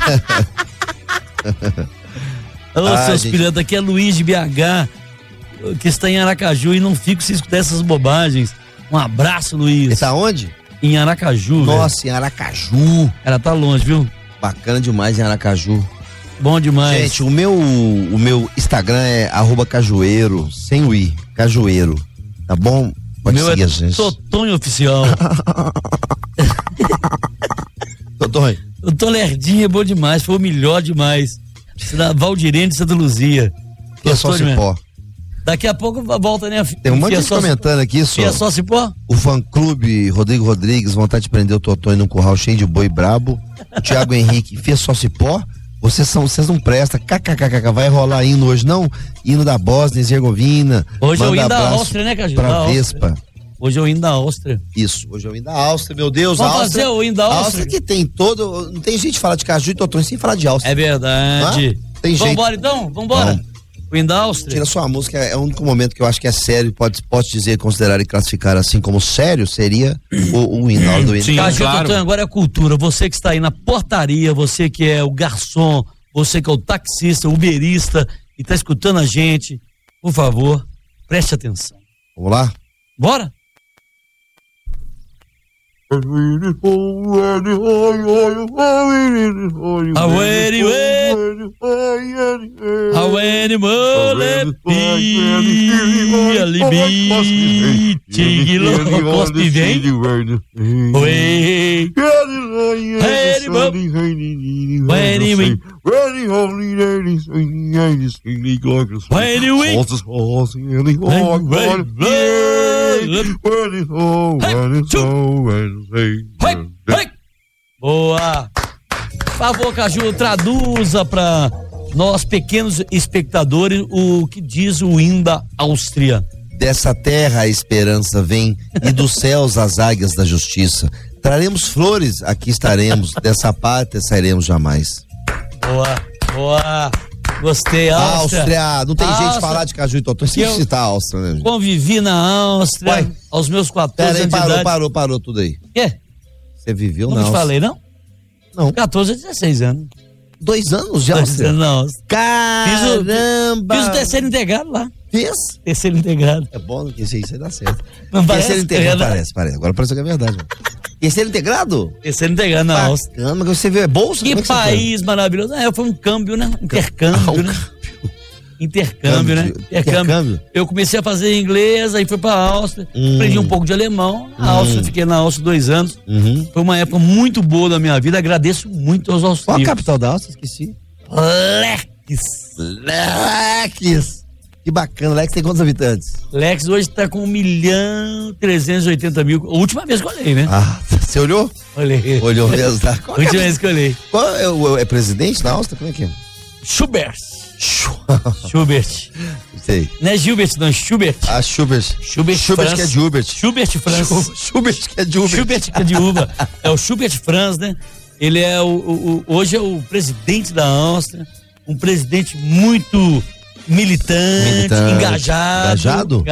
Seus pilantra, aqui é Luiz de BH, que está em Aracaju e não fico se escutar essas bobagens. Um abraço, Luiz. Ele tá onde? Em Aracaju. Nossa, velho. Em Aracaju. Ela tá longe, viu? Bacana demais em Aracaju. Bom demais. Gente, o meu Instagram é @cajueiro, sem o i, cajueiro. Tá bom? Pode seguir a gente. Totonho Oficial. Totonho. O Tolerdinho é bom demais, foi o melhor demais. Da Valdirene de Santa Luzia. É só cipó. Daqui a pouco volta, né? Tem um monte de gente comentando aqui, Fia só Cipó? O fã-clube Rodrigo Rodrigues, vontade de prender o Totonho num curral cheio de boi brabo. O Thiago Henrique, Fia só Cipó? Vocês não prestam. KKKK, vai rolar hino hoje, não? Hino da Bósnia e Herzegovina. Hoje é o hino da Áustria, né, Caju? Pra Vespa. Hoje é o hino da Áustria. Isso, hoje é o hino da Áustria, meu Deus. Vamos fazer o hino da Áustria? Áustria que tem todo. Não tem jeito de falar de Caju e Totonho sem falar de Áustria. É verdade. Tem jeito. Vambora então? Vambora. O hino da Áustria. Tira sua música, é o único momento que eu acho que é sério, pode dizer, considerar e classificar assim como sério, seria o hino do hino. Sim, Caju, claro. Totonho, agora é cultura. Você que está aí na portaria, você que é o garçom, você que é o taxista, o uberista e está escutando a gente, por favor, preste atenção. Vamos lá? Bora? Boa! Por favor, Caju, traduza para nós pequenos espectadores o que diz o hino da Áustria. Dessa terra a esperança vem e dos céus as águias da justiça. Traremos flores, aqui estaremos, dessa pátria sairemos jamais. Boa, boa. Gostei, Áustria. Não tem jeito de falar de Caju e Totonho sem citar a Áustria, né, gente? Convivi na Áustria aos meus 14 anos de idade. Parou tudo aí. Quê? Você viveu na Áustria? Não te falei, não? Não. 14 a 16 anos. 2 anos de Áustria? 2 anos. Caramba! Fiz o terceiro integrado lá. Fez? Terceiro integrado. É bom que isso aí dá certo. Não terceiro integrado parece. Agora parece que é verdade. Mano. Terceiro integrado? Terceiro integrado na Áustria. Mas você viu, é bolsa? Que país maravilhoso. Foi um câmbio, né? Intercâmbio, né? Intercâmbio, né? Intercâmbio. Eu comecei a fazer inglês, aí fui pra Áustria, aprendi um pouco de alemão. Na Áustria, fiquei na Áustria 2 anos. Foi uma época muito boa da minha vida, agradeço muito aos austríacos. Qual a capital da Áustria? Esqueci. Lex. Que bacana, Lex tem quantos habitantes? Lex hoje tá com 1.380.000. A última vez que eu olhei, né? Ah, você olhou? Olhei. Olhou mesmo, tá? Última vez que eu olhei. Qual é presidente da Áustria? Como é que é? Schubert. Sei. Não é Gilbert, não, é Schubert. Ah, Schubert que é Gilbert. Schubert Franz. Schubert que é Gilbert. Schubert que é de uva. É o Schubert Franz, né? Ele é hoje é o presidente da Áustria, um presidente muito militante, engajado.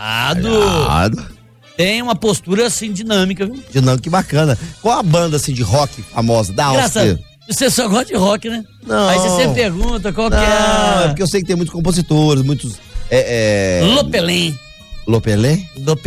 Tem uma postura assim dinâmica, viu? Dinâmica, que bacana. Qual a banda assim de rock famosa da Áustria? Você só gosta de rock, né? Não. Aí você sempre pergunta qual que é. É porque eu sei que tem muitos compositores, muitos. Lopelin.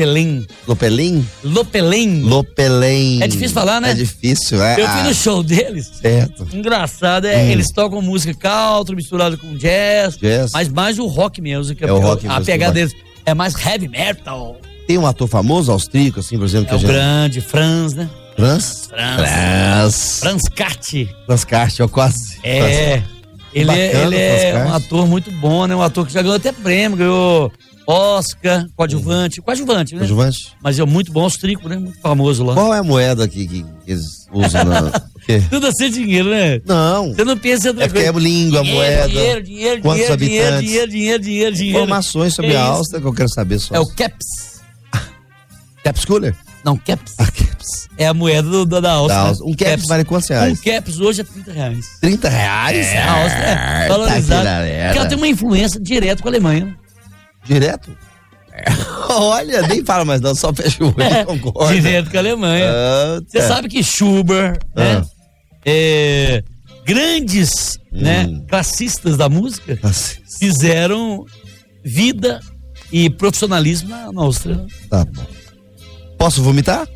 É difícil falar, né? É difícil, Eu fui no show deles. Certo. Engraçado, eles tocam música country misturada com jazz, mas mais o rock mesmo. O rock a pegada deles é mais heavy metal. Tem um ator famoso austríaco, assim, por exemplo, que grande, Franz, né? Franz Kart, eu quase. Ele é um ator muito bom, né? Um ator que já ganhou até prêmio, ganhou Oscar, coadjuvante, né? Mas é muito bom, austríaco, né? Muito famoso lá. Qual é a moeda que eles usam na... Tudo sem dinheiro, né? Não. Você não pensa em outra coisa. É língua, moeda. Dinheiro. Quantos habitantes? Dinheiro. Informações sobre a Áustria que eu quero saber só. É o Caps. Caps Cooler? Não, Caps. Caps. É a moeda da Áustria. Um Caps vale quantos reais? Um Caps hoje é R$30. R$30? A Áustria é valorizada. Porque ela tem uma influência direta com a Alemanha. Direto? Olha, nem fala mais não, só fecha o olho, concorda. Direto com a Alemanha. Você sabe que Schubert, né? Grandes classistas da música fizeram vida e profissionalismo na Áustria. Tá bom. Posso vomitar?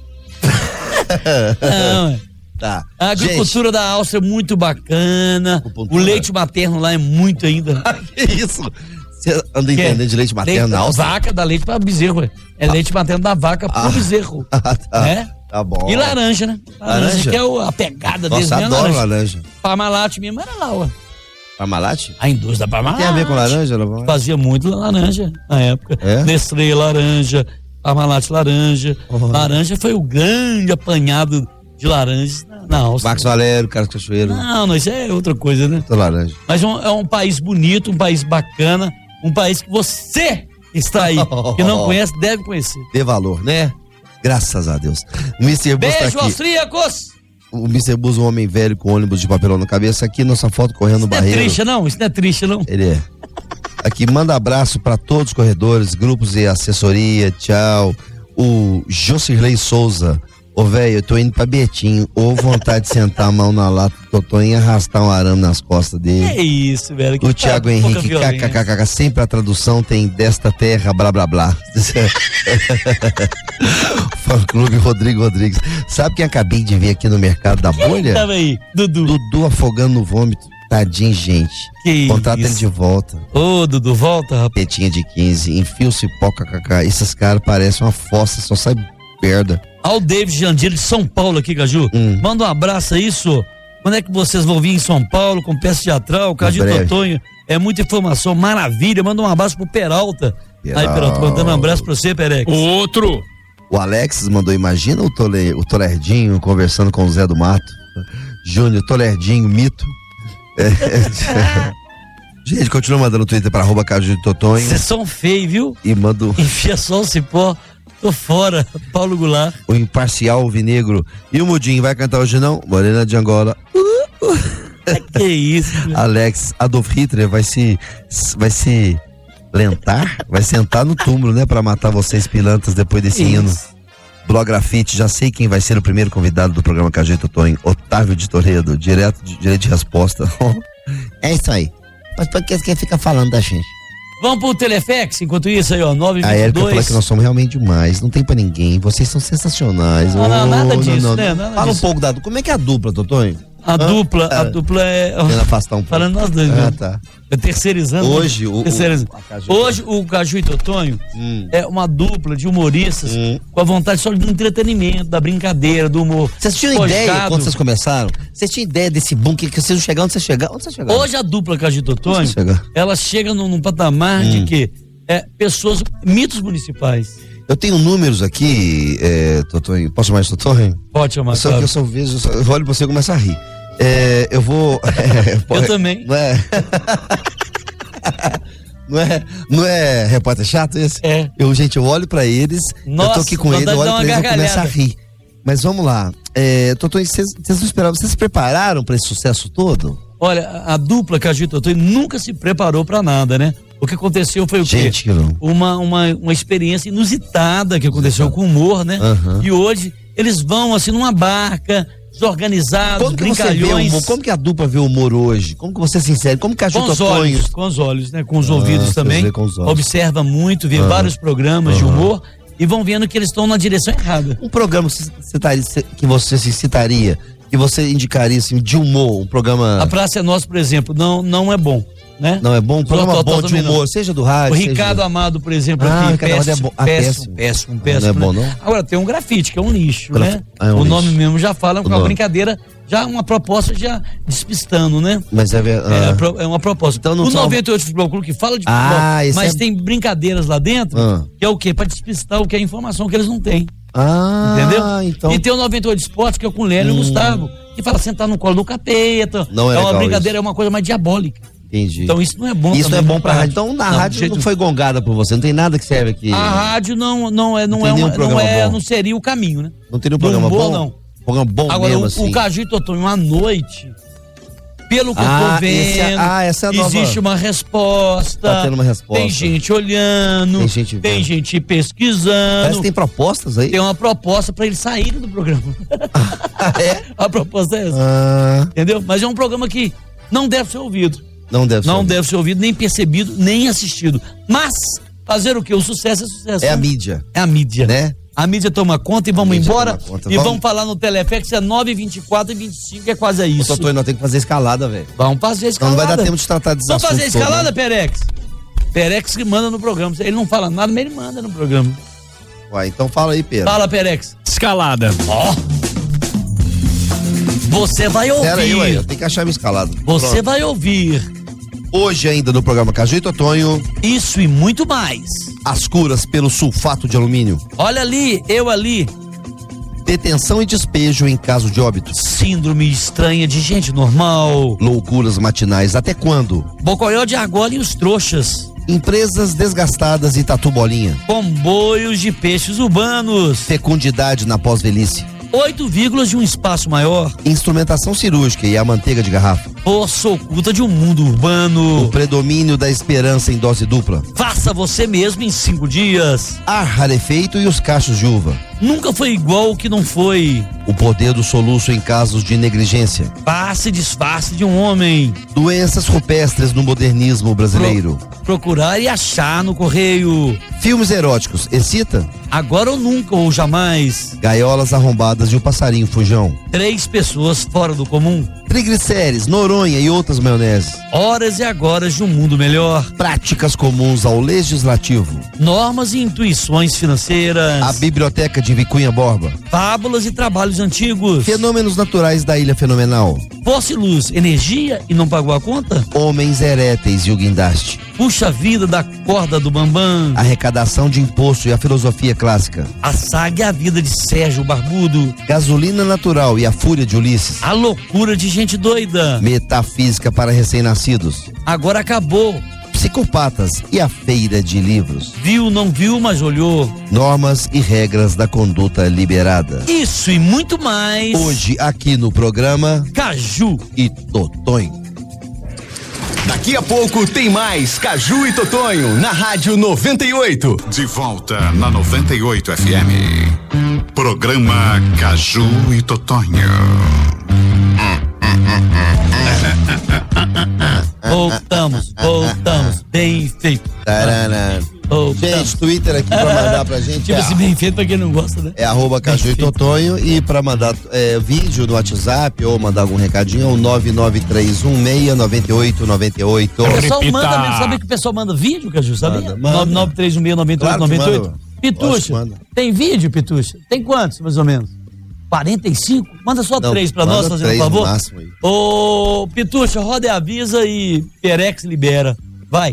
Não. Tá. A agricultura da Áustria é muito bacana. O leite materno lá é muito ainda. Que isso? Você anda entendendo de leite materno na Áustria? Vaca dá leite pra bezerro. É leite materno da vaca pro bezerro. Tá. Né? Tá bom. E laranja, né? Laranja que é a pegada deles. Nossa, adoro laranja. Parmalat mesmo era lá, ué. Parmalat? A indústria da Parmalat. Tem a ver com laranja? Fazia muito laranja na época. É? Nestlé laranja, Parmalat laranja. Laranja foi o grande apanhado de laranjas na Áustria. Max Valério, Carlos Cachoeiro. Não, isso é outra coisa, né? Tô laranja. Mas é um país bonito, um país bacana, um país que você está aí, que não conhece, deve conhecer. Dê valor, né? Graças a Deus. O Mr. Bus tá Beijo, aqui. austríacos! O Mr. Bus, um homem velho com ônibus de papelão na cabeça. Aqui, nossa foto correndo no barreiro. Isso não é triste, não. Ele é. Aqui, manda abraço para todos os corredores, grupos e assessoria. Tchau. O Jocirley Souza. Ô, velho, eu tô indo pra Betinho. Ou vontade de sentar a mão na lata do Totó e arrastar um arame nas costas dele. É isso, velho. O Thiago Henrique, kkkk, sempre a tradução tem desta terra, blá blá blá. Fã Clube Rodrigo Rodrigues. Sabe quem acabei de ver aqui no mercado da bolha? Tava aí, Dudu. Dudu afogando no vômito. Tadinho, gente. Contrata ele de volta. Ô, Dudu, volta, rapaz. Petinha de 15, enfia o cipó, kkk. Esses caras parecem uma fossa, só sai merda. Ao David Jandira de São Paulo aqui, Caju. Manda um abraço aí, isso. Quando é que vocês vão vir em São Paulo com peça teatral, Caju Totonho? É muita informação, maravilha. Manda um abraço pro Peralta. Aí, Peralta, mandando um abraço pra você, Perex. Outro. O Alexis mandou, imagina o Tolerdinho conversando com o Zé do Mato. Júnior, Tolerdinho, mito. Gente, continua mandando no Twitter pra @Caju de Totonho. Vocês são feios, viu? E manda. Enfia só o cipó. Tô fora, Paulo Goulart. O imparcial Vinegro. E o Mudinho vai cantar hoje não? Morena de Angola. Que isso? Alex, Adolf Hitler vai se lentar? Vai sentar no túmulo, né? Pra matar vocês pilantras depois desse hino. Blografite, já sei quem vai ser o primeiro convidado do programa Caju e Totonho. Otávio de Toledo, direto de resposta. É isso aí. Mas por que quem fica falando da gente? Vamos pro Telefex, enquanto isso aí, ó, 922. A Érica falou que nós somos realmente demais, não tem pra ninguém, vocês são sensacionais. Não, nada disso, né? Nada Fala disso. Um pouco como é que é a dupla, Totonho? A dupla é... Tenta afastar um pouco. Falando nós dois, né? Tá. É terceirizando. Hoje, Hoje o Caju e Totonho é uma dupla de humoristas com a vontade só do entretenimento, da brincadeira, do humor. Vocês tinham ideia quando vocês começaram? Vocês tinham ideia desse boom que vocês não chegaram? Onde vocês chegaram? Hoje a dupla Caju e Totonho, ela chega num patamar de que pessoas, mitos municipais. Eu tenho números aqui, Totonho. Posso chamar de Totonho? Pode chamar, só que eu só vejo, eu olho pra você e começo a rir. Eu vou... eu também. Não é repórter chato esse? Gente, eu olho pra eles, nossa, eu tô aqui com eles, eu olho pra eles e começo a rir. Mas vamos lá. Totonho, vocês não esperavam, vocês se prepararam pra esse sucesso todo? Olha, a dupla Caju e Totonho nunca se preparou pra nada, né? O que aconteceu foi o quê? Uma experiência inusitada que aconteceu com o humor, né? E hoje eles vão assim numa barca, desorganizados, brincalhões. Como que a dupla vê o humor hoje? Como que você se insere? Como que a Caju Totonho? Com os olhos, né? Com os ouvidos também. Observa muito, vê vários programas de humor e vão vendo que eles estão na direção errada. Um programa que você se citaria, que você indicaria assim, de humor, um programa... A Praça é Nossa, por exemplo, não é bom. Né? Não é bom? Um programa bom de humor, seja do rádio. O Ricardo Amado, por exemplo, aqui, péssimo. Não é bom, não? Agora, tem um grafite, que é um nicho, né? O nome mesmo já fala, com uma brincadeira, já uma proposta já despistando, né? Mas é uma proposta. Então, o 98 Futebol Clube que fala de futebol, mas tem brincadeiras lá dentro, que é o quê? Pra despistar o que é informação que eles não têm. Entendeu? Então... E tem o 98 Esporte, que é com o Lélio e o Gustavo, que fala sentar no colo do capeta. Não é uma brincadeira, é uma coisa mais diabólica. Entendi. Então isso não é bom. Isso não é bom pra rádio. Então na rádio não foi gongada por você, não tem nada que serve aqui. A rádio não seria o caminho, né? Não teria um programa bom? Não. Programa bom. Agora, mesmo, assim. O Caju e Totonho à noite, pelo que eu tô vendo, essa é a nova... existe uma resposta. Tá tendo uma resposta. Tem gente olhando, tem gente pesquisando. Parece que tem propostas aí. Tem uma proposta pra eles saírem do programa. A proposta é essa. Entendeu? Mas é um programa que não deve ser ouvido. Não deve ser ouvido, nem percebido, nem assistido. Mas, fazer o quê? O sucesso é sucesso. É a mídia. É a mídia. Né? A mídia toma conta e vamos embora. Vamos falar no Telefex, é 9h24 e 25, é quase isso. Totonho, nós temos que fazer escalada, velho. Vamos fazer escalada. Não vai dar tempo de tratar desses assuntos. Vamos fazer escalada, Perex? Perex que manda no programa. Ele não fala nada, mas ele manda no programa. Uai, então fala aí, Pedro. Fala, Perex. Escalada. Você vai ouvir. Pera aí, ué, eu tenho que achar minha escalada. Você vai ouvir Hoje ainda no programa Caju e Totonho. Isso e muito mais. As curas pelo sulfato de alumínio. Olha ali, eu ali. Detenção e despejo em caso de óbito. Síndrome estranha de gente normal. Loucuras matinais, até quando? Bocoió de Argola e os trouxas. Empresas desgastadas e tatu bolinha. Comboios de peixes urbanos. Fecundidade na pós-velhice. 8 vírgulas de um espaço maior. Instrumentação cirúrgica e a manteiga de garrafa. Força oculta de um mundo urbano. O predomínio da esperança em dose dupla. Faça você mesmo em 5 dias. Ar rarefeito e os cachos de uva. Nunca foi igual o que não foi. O poder do soluço em casos de negligência. Passe e disfarce de um homem. Doenças rupestres no modernismo brasileiro. Procurar e achar no correio. Filmes eróticos, excita? Agora ou nunca ou jamais. Gaiolas arrombadas e o passarinho fujão. 3 pessoas fora do comum. Triglicérides, Noronha e outras maioneses. Horas e agoras de um mundo melhor. Práticas comuns ao legislativo. Normas e intuições financeiras. A biblioteca de Vicunha Borba. Fábulas e trabalhos antigos. Fenômenos naturais da Ilha Fenomenal. Força e luz, energia e não pagou a conta? Homens heréteis e o guindaste. Puxa vida da corda do bambam. Arrecadação de imposto e a filosofia clássica. A saga e a vida de Sérgio Barbudo. Gasolina natural e a fúria de Ulisses. A loucura de gente doida. Metafísica para recém-nascidos. Agora acabou. Psicopatas e a feira de livros. Viu, não viu, mas olhou. Normas e regras da conduta liberada. Isso e muito mais. Hoje aqui no programa Caju e Totonho. Daqui a pouco tem mais Caju e Totonho na Rádio 98. De volta na 98 FM. Programa Caju e Totonho. Voltamos, bem feito. Gente, Twitter aqui pra mandar pra gente. Tipo assim, bem feito pra quem não gosta, né? É @Caju e Totonho, e pra mandar vídeo no WhatsApp ou mandar algum recadinho, é o 993169898. O pessoal manda mesmo, sabe que o pessoal manda vídeo, Caju, sabia? 993169898. Claro, Pituxa, tem vídeo, Pituxa? Tem quantos, mais ou menos? 45? Manda só 3 pra nós, fazendo um favor. Ô, Pituxa, roda e avisa e Perex libera. Vai.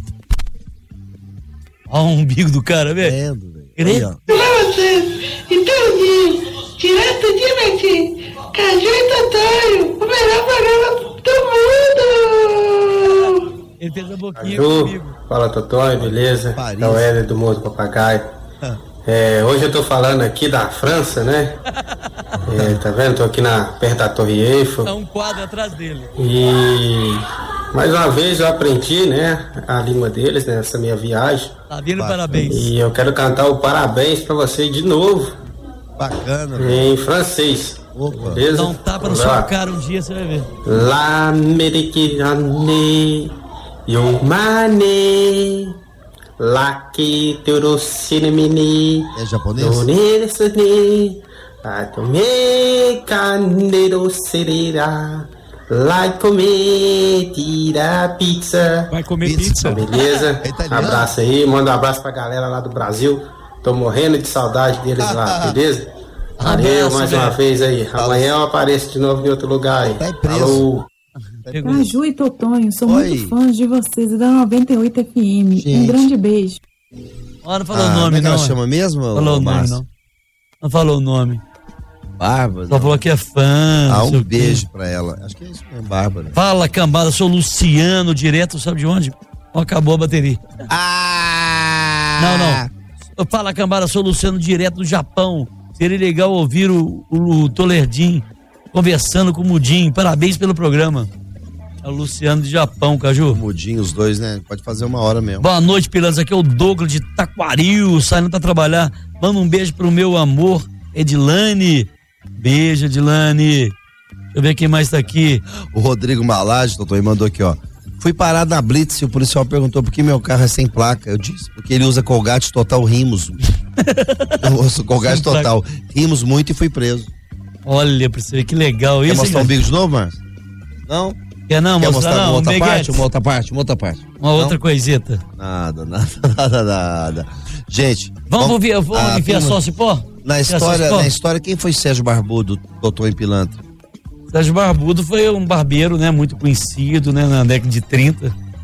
Olha o umbigo do cara, velho. Pra vocês, entendi. Direto de Betim, Caju e Totonho, o melhor programa do mundo. Ele fez a boquinha comigo. Fala, Totonho, beleza? É o Hélio do Mundo Papagaio. Hoje eu tô falando aqui da França, né? Tá vendo? Tô aqui perto da Torre Eiffel. Tá um quadro atrás dele. E mais uma vez eu aprendi, né? A língua deles, né? Nessa minha viagem. Tá vindo, parabéns. E eu quero cantar o parabéns pra você de novo. Bacana. Em francês. Opa. Beleza? Dá um tapa na sua cara um dia, você vai ver. La Méditerranée, yo mané. Lá que teuro cinemini. É japonês? A comer caneiro será. Lá comer tira pizza. Vai comer pizza. Beleza? Abraço aí, manda um abraço pra galera lá do Brasil. Tô morrendo de saudade deles lá, beleza? Valeu mais uma vez aí. Amanhã eu apareço de novo em outro lugar aí. Falou. Caju e Totonho, sou muito fã de vocês e da 98 FM. Gente. Um grande beijo. Não falou o nome, não. Ela chama mesmo? Falou o nome, não. Não falou o nome. Bárbara. Só falou que é fã. Um beijo pra ela. Acho que é isso mesmo, Bárbara. Fala, cambada, sou Luciano, direto, sabe de onde? Acabou a bateria. Não. Fala, cambada, sou Luciano, direto do Japão. Seria legal ouvir o Tolerdim conversando com o Mudim. Parabéns pelo programa. É o Luciano de Japão, Caju. Mudim, os dois, né? Pode fazer 1 hora mesmo. Boa noite, Pilantes. Aqui é o Douglas de Taquaril, saindo pra trabalhar. Manda um beijo pro meu amor, Edilane. Beijo, Edilane. Deixa eu ver quem mais tá aqui. O Rodrigo Malage, Totonho, mandou aqui, ó. Fui parado na Blitz e o policial perguntou por que meu carro é sem placa. Eu disse, porque ele usa Colgate Total Rimos. Eu uso Colgate Total. Rimos muito e fui preso. Olha, pra você ver que legal isso. Quer mostrar um bico de novo, Márcio? Não? Quer mostrar não? Uma outra parte? Uma outra coisita. Nada. Gente. Vamos enfiar só cipó? Na história, quem foi Sérgio Barbudo, doutor em pilantra? Sérgio Barbudo foi um barbeiro, né? Muito conhecido, né? Na década de 30.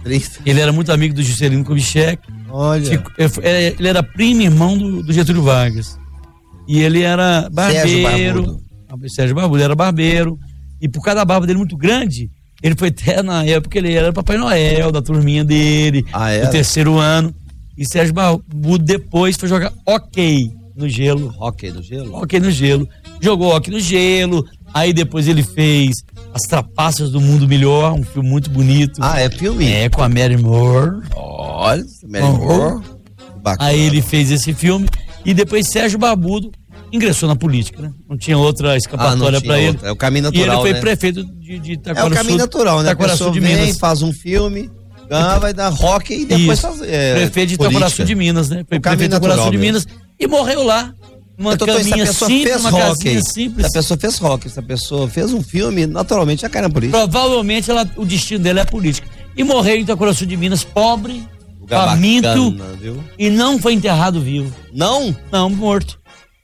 Ele era muito amigo do Juscelino Kubitschek. Olha. Ele era primo irmão do Getúlio Vargas. E ele era barbeiro. Sérgio Barbudo. Ele era barbeiro. E por causa da barba dele muito grande, ele foi até na época, ele era Papai Noel, da turminha dele, do terceiro ano. E Sérgio Barbudo depois foi jogar hóquei no gelo. Hóquei no gelo? Hóquei no gelo. Jogou hóquei no gelo. Aí depois ele fez As Trapaças do Mundo Melhor, um filme muito bonito. É filme? É, com a Mary Moore. Olha, Mary Moore. Bacana. Aí ele fez esse filme e depois Sérgio Barbudo ingressou na política, né? Não tinha outra escapatória pra ele. É o caminho natural, e ele foi né? prefeito de Taquaraçu. É o caminho natural, né? A pessoa vem, faz um filme, vai dar rock e depois faz prefeito de Taquaraçu de Minas, né? Foi prefeito de Taquaraçu de Minas e morreu lá. Uma caminha simples, uma casinha simples. Se a pessoa fez rock, se a pessoa fez um filme, naturalmente a cara é política. Provavelmente o destino dele é política. E morreu em Taquaraçu de Minas, pobre, faminto, e não foi enterrado vivo. Não? Não, morto.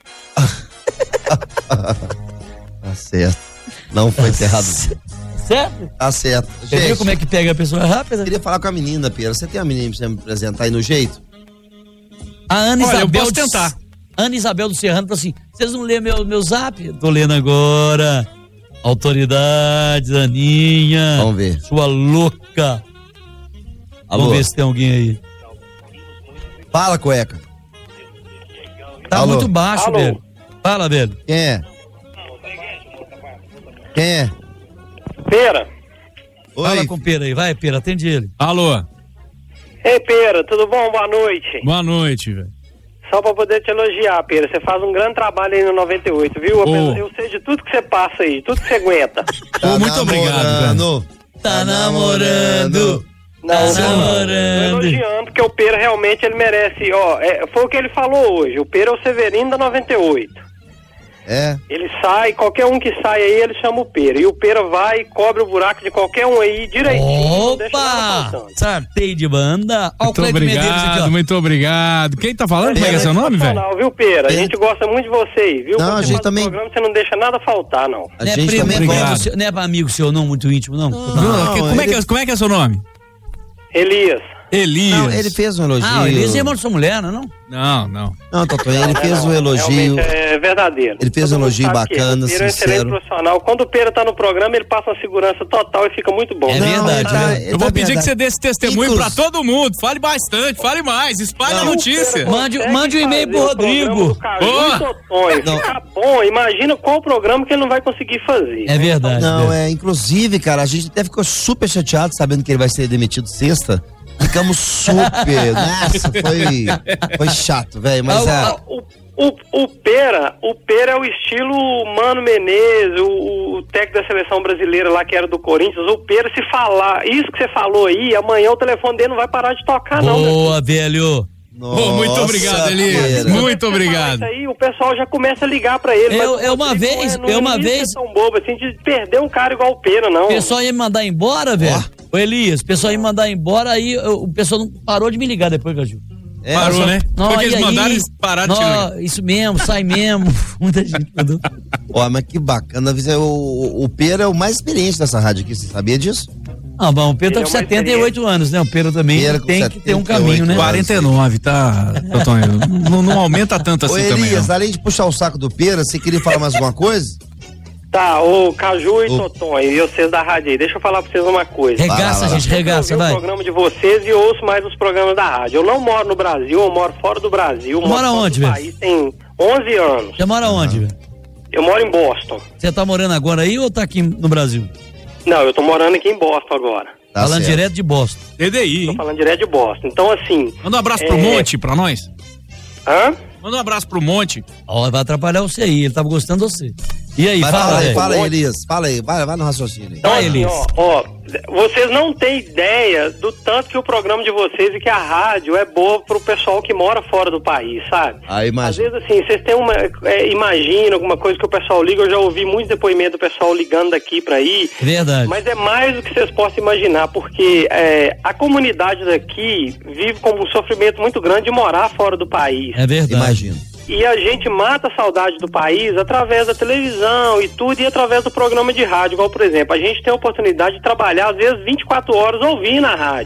Tá certo. Não foi enterrado vivo. Certo? Tá certo. Você viu como é que pega a pessoa rápida? Eu queria falar com a menina, Pera. Você tem uma menina pra você me apresentar aí no jeito? A Ana Isabel. Eu posso tentar. Ana Isabel do Serrano falou assim: vocês não lêem meu zap? Eu tô lendo agora. Autoridades, Aninha. Vamos ver. Sua louca. Alô? Vamos ver se tem alguém aí. Fala, cueca. Tá Alô? muito baixo, Alô? velho. Fala, velho. Quem é? Quem é? Pera. Fala com o Pera aí, vai, Pera, atende ele. Alô. Ei, Pera, tudo bom? Boa noite. Boa noite, velho. Só pra poder te elogiar, Pera, você faz um grande trabalho aí no 98, viu? Eu sei de tudo que você passa aí, tudo que você aguenta. Muito obrigado, velho. Tá namorando. Não, elogiando, porque o Pera realmente ele merece, foi o que ele falou hoje, o Pera é o Severino da 98. É. Ele sai, qualquer um que sai aí, ele chama o Pera. E o Pera vai e cobre o buraco de qualquer um aí direitinho. Opa! Sartei de banda. Ó, Muito obrigado, muito obrigado. Quem tá falando? Como é que é seu nome, velho? Viu, Pera? A gente gosta muito de você aí, viu? Não, quando a gente também. programa, você não deixa nada faltar, não. A gente também gosta. Não é amigo seu, não, muito íntimo, não? Como é que é seu nome? Elias. Não, ele fez um elogio. Ah, Elias é irmão de sua mulher, não? Não. Não, Totonho, ele fez um elogio. É verdadeiro. Ele fez um elogio bacana, O Pera é um excelente sincero. profissional. Quando o Pera tá no programa, ele passa uma segurança total e fica muito bom. É verdade. Eu vou pedir que você dê esse testemunho pra todo mundo. Fale bastante, fale mais, espalhe a notícia. Mande um e-mail pro Rodrigo. Fica bom, imagina qual programa que ele não vai conseguir fazer. É verdade. Não, inclusive, cara, a gente até ficou super chateado sabendo que ele vai ser demitido sexta. Ficamos super. Nossa, foi chato, velho. Mas o Pera é o estilo Mano Menezes, o técnico da seleção brasileira lá que era do Corinthians. O Pera, se falar isso que você falou aí, amanhã o telefone dele não vai parar de tocar, não. Boa, velho. Muito obrigado, Elias. Muito obrigado. Isso aí, o pessoal já começa a ligar pra ele. Uma vez. É tão bobo assim de perder um cara igual o Pera, não. O pessoal ia me mandar embora, velho. Ô, Elias, o pessoal ia me mandar embora, aí o pessoal não parou de me ligar depois, Caju. Parou, né? Foi que eles mandaram, eles pararam de te ligar. Isso mesmo, sai mesmo. Muita gente mandou. Ó, mas que bacana. O Pera é o mais experiente dessa rádio aqui, você sabia disso? Ah, bom, o Pedro tá com 78 anos, né? O Pedro também tem que ter um caminho, né? 49, tá, Totonho? Não aumenta tanto assim também. Elias, além de puxar o saco do Pera, você queria falar mais alguma coisa? Tá, o Caju e Totonho, e vocês da rádio aí, deixa eu falar pra vocês uma coisa. Regaça, gente, regaça, vai. Eu ouço o programa de vocês e ouço mais os programas da rádio. Eu não moro no Brasil, eu moro fora do Brasil. Mora onde, velho? País tem 11 anos. Você mora onde, velho? Eu moro em Boston. Você tá morando agora aí ou tá aqui no Brasil? Não, eu tô morando aqui em Boston agora. Tá falando certo. direto de Boston. TDI, Tô falando direto de Boston. Então, assim... Manda um abraço pro Monte pra nós. Hã? Manda um abraço pro Monte. Ó, vai atrapalhar você aí, ele tava gostando de você. E aí, fala aí, Elias. Fala aí, vai no raciocínio aí. Então, assim, vocês não têm ideia do tanto que o programa de vocês e que a rádio é boa pro pessoal que mora fora do país, sabe? Ah, imagina. Às vezes, assim, vocês têm imagina alguma coisa que o pessoal liga, eu já ouvi muito depoimento do pessoal ligando daqui pra aí. Verdade. Mas é mais do que vocês possam imaginar, porque a comunidade daqui vive com um sofrimento muito grande de morar fora do país. É verdade. Imagino. E a gente mata a saudade do país através da televisão e tudo, e através do programa de rádio. Igual, por exemplo, a gente tem a oportunidade de trabalhar, às vezes, 24 horas ouvindo a rádio.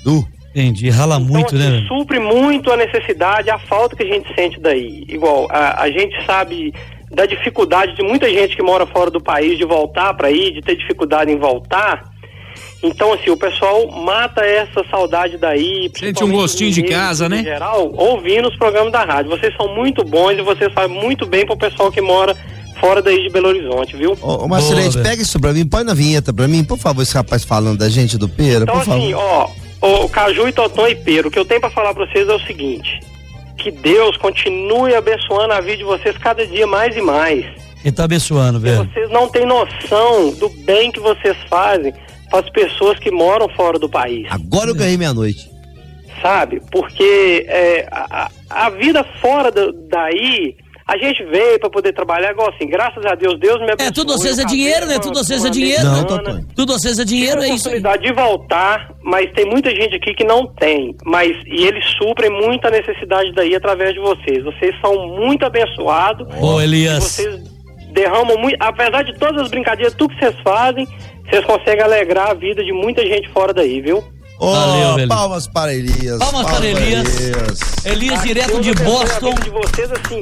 Entendi, rala muito, assim, né? Supre muito a necessidade, a falta que a gente sente daí. Igual, a gente sabe da dificuldade de muita gente que mora fora do país de voltar para aí, de ter dificuldade em voltar. Então, assim, o pessoal mata essa saudade daí. Sente um gostinho de casa, né? Em geral, ouvindo os programas da rádio. Vocês são muito bons e vocês fazem muito bem pro pessoal que mora fora daí de Belo Horizonte, viu? Ô Marcelete, pega isso pra mim, põe na vinheta pra mim, por favor, esse rapaz falando da gente do Pera, então, por favor. Então, assim, o Caju e Totó e Pera, o que eu tenho pra falar pra vocês é o seguinte: que Deus continue abençoando a vida de vocês cada dia mais e mais. Ele tá abençoando, velho. Vocês não têm noção do bem que vocês fazem para as pessoas que moram fora do país. Agora eu ganhei meia-noite. Sabe? Porque a vida fora daí, a gente veio para poder trabalhar igual assim, graças a Deus, Deus me abençoou. Tudo vocês é dinheiro, né? Tudo vocês é dinheiro. Não, tudo vocês é dinheiro, é isso aí. Tem a oportunidade de voltar, mas tem muita gente aqui que não tem. E eles suprem muita necessidade daí através de vocês. Vocês são muito abençoados. Ô, Elias. Vocês derramam muito, apesar de todas as brincadeiras, tudo que vocês fazem, vocês conseguem alegrar a vida de muita gente fora daí, viu? Valeu, palmas para Elias. Palmas para Elias. Elias direto de Boston. De vocês, assim,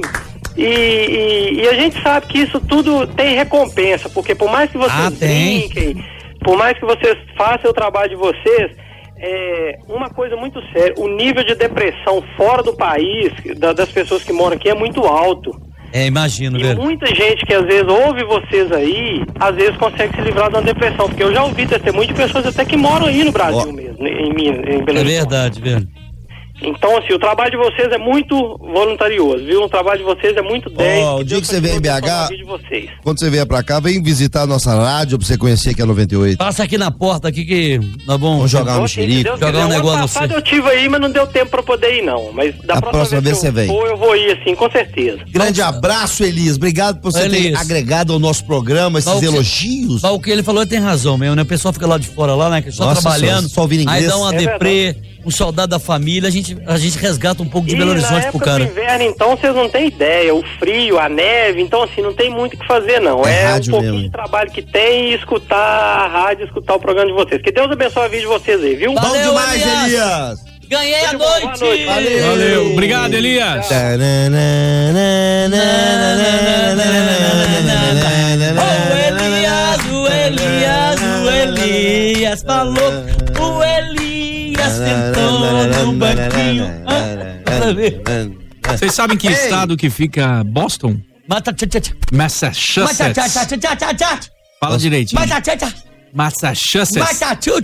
e a gente sabe que isso tudo tem recompensa, porque por mais que vocês brinquem, por mais que vocês façam o trabalho de vocês, uma coisa muito séria, o nível de depressão fora do país, das pessoas que moram aqui, é muito alto. Imagino, velho. Muita gente que às vezes ouve vocês aí, às vezes consegue se livrar de uma depressão, porque eu já ouvi testemunho de pessoas até que moram aí no Brasil mesmo, em Belo Horizonte. É verdade, velho. Então, assim, o trabalho de vocês é muito voluntarioso, viu? O trabalho de vocês é muito 10. O dia que você vem em BH, de vocês. quando você vier pra cá, vem visitar a nossa rádio pra você conhecer aqui a 98. Passa aqui na porta aqui que nós vamos jogar um mexerico. Jogar um negócio no passado eu tive aí, mas não deu tempo pra poder ir, não. Mas da próxima vez você vem. Eu vou ir, assim, com certeza. Grande abraço, Elias. Obrigado por você ter agregado ao nosso programa esses elogios. O que ele falou tem razão mesmo, né? O pessoal fica lá de fora lá, né? Que só trabalhando. Só ouvindo inglês. Aí dá uma deprê, um soldado da família, a gente resgata um pouco de Belo Horizonte pro cara. No inverno, então, vocês não têm ideia, o frio, a neve, então, assim, não tem muito o que fazer, não. É um pouquinho de trabalho que tem e escutar a rádio, escutar o programa de vocês. Que Deus abençoe a vida de vocês aí, viu? Bom demais, Elias! Ganhei a noite! Valeu! Obrigado, Elias! O Elias falou, o Elias sentou no banquinho. Vocês sabem que estado que fica Boston? Massachusetts. Fala direitinho. Massachusetts.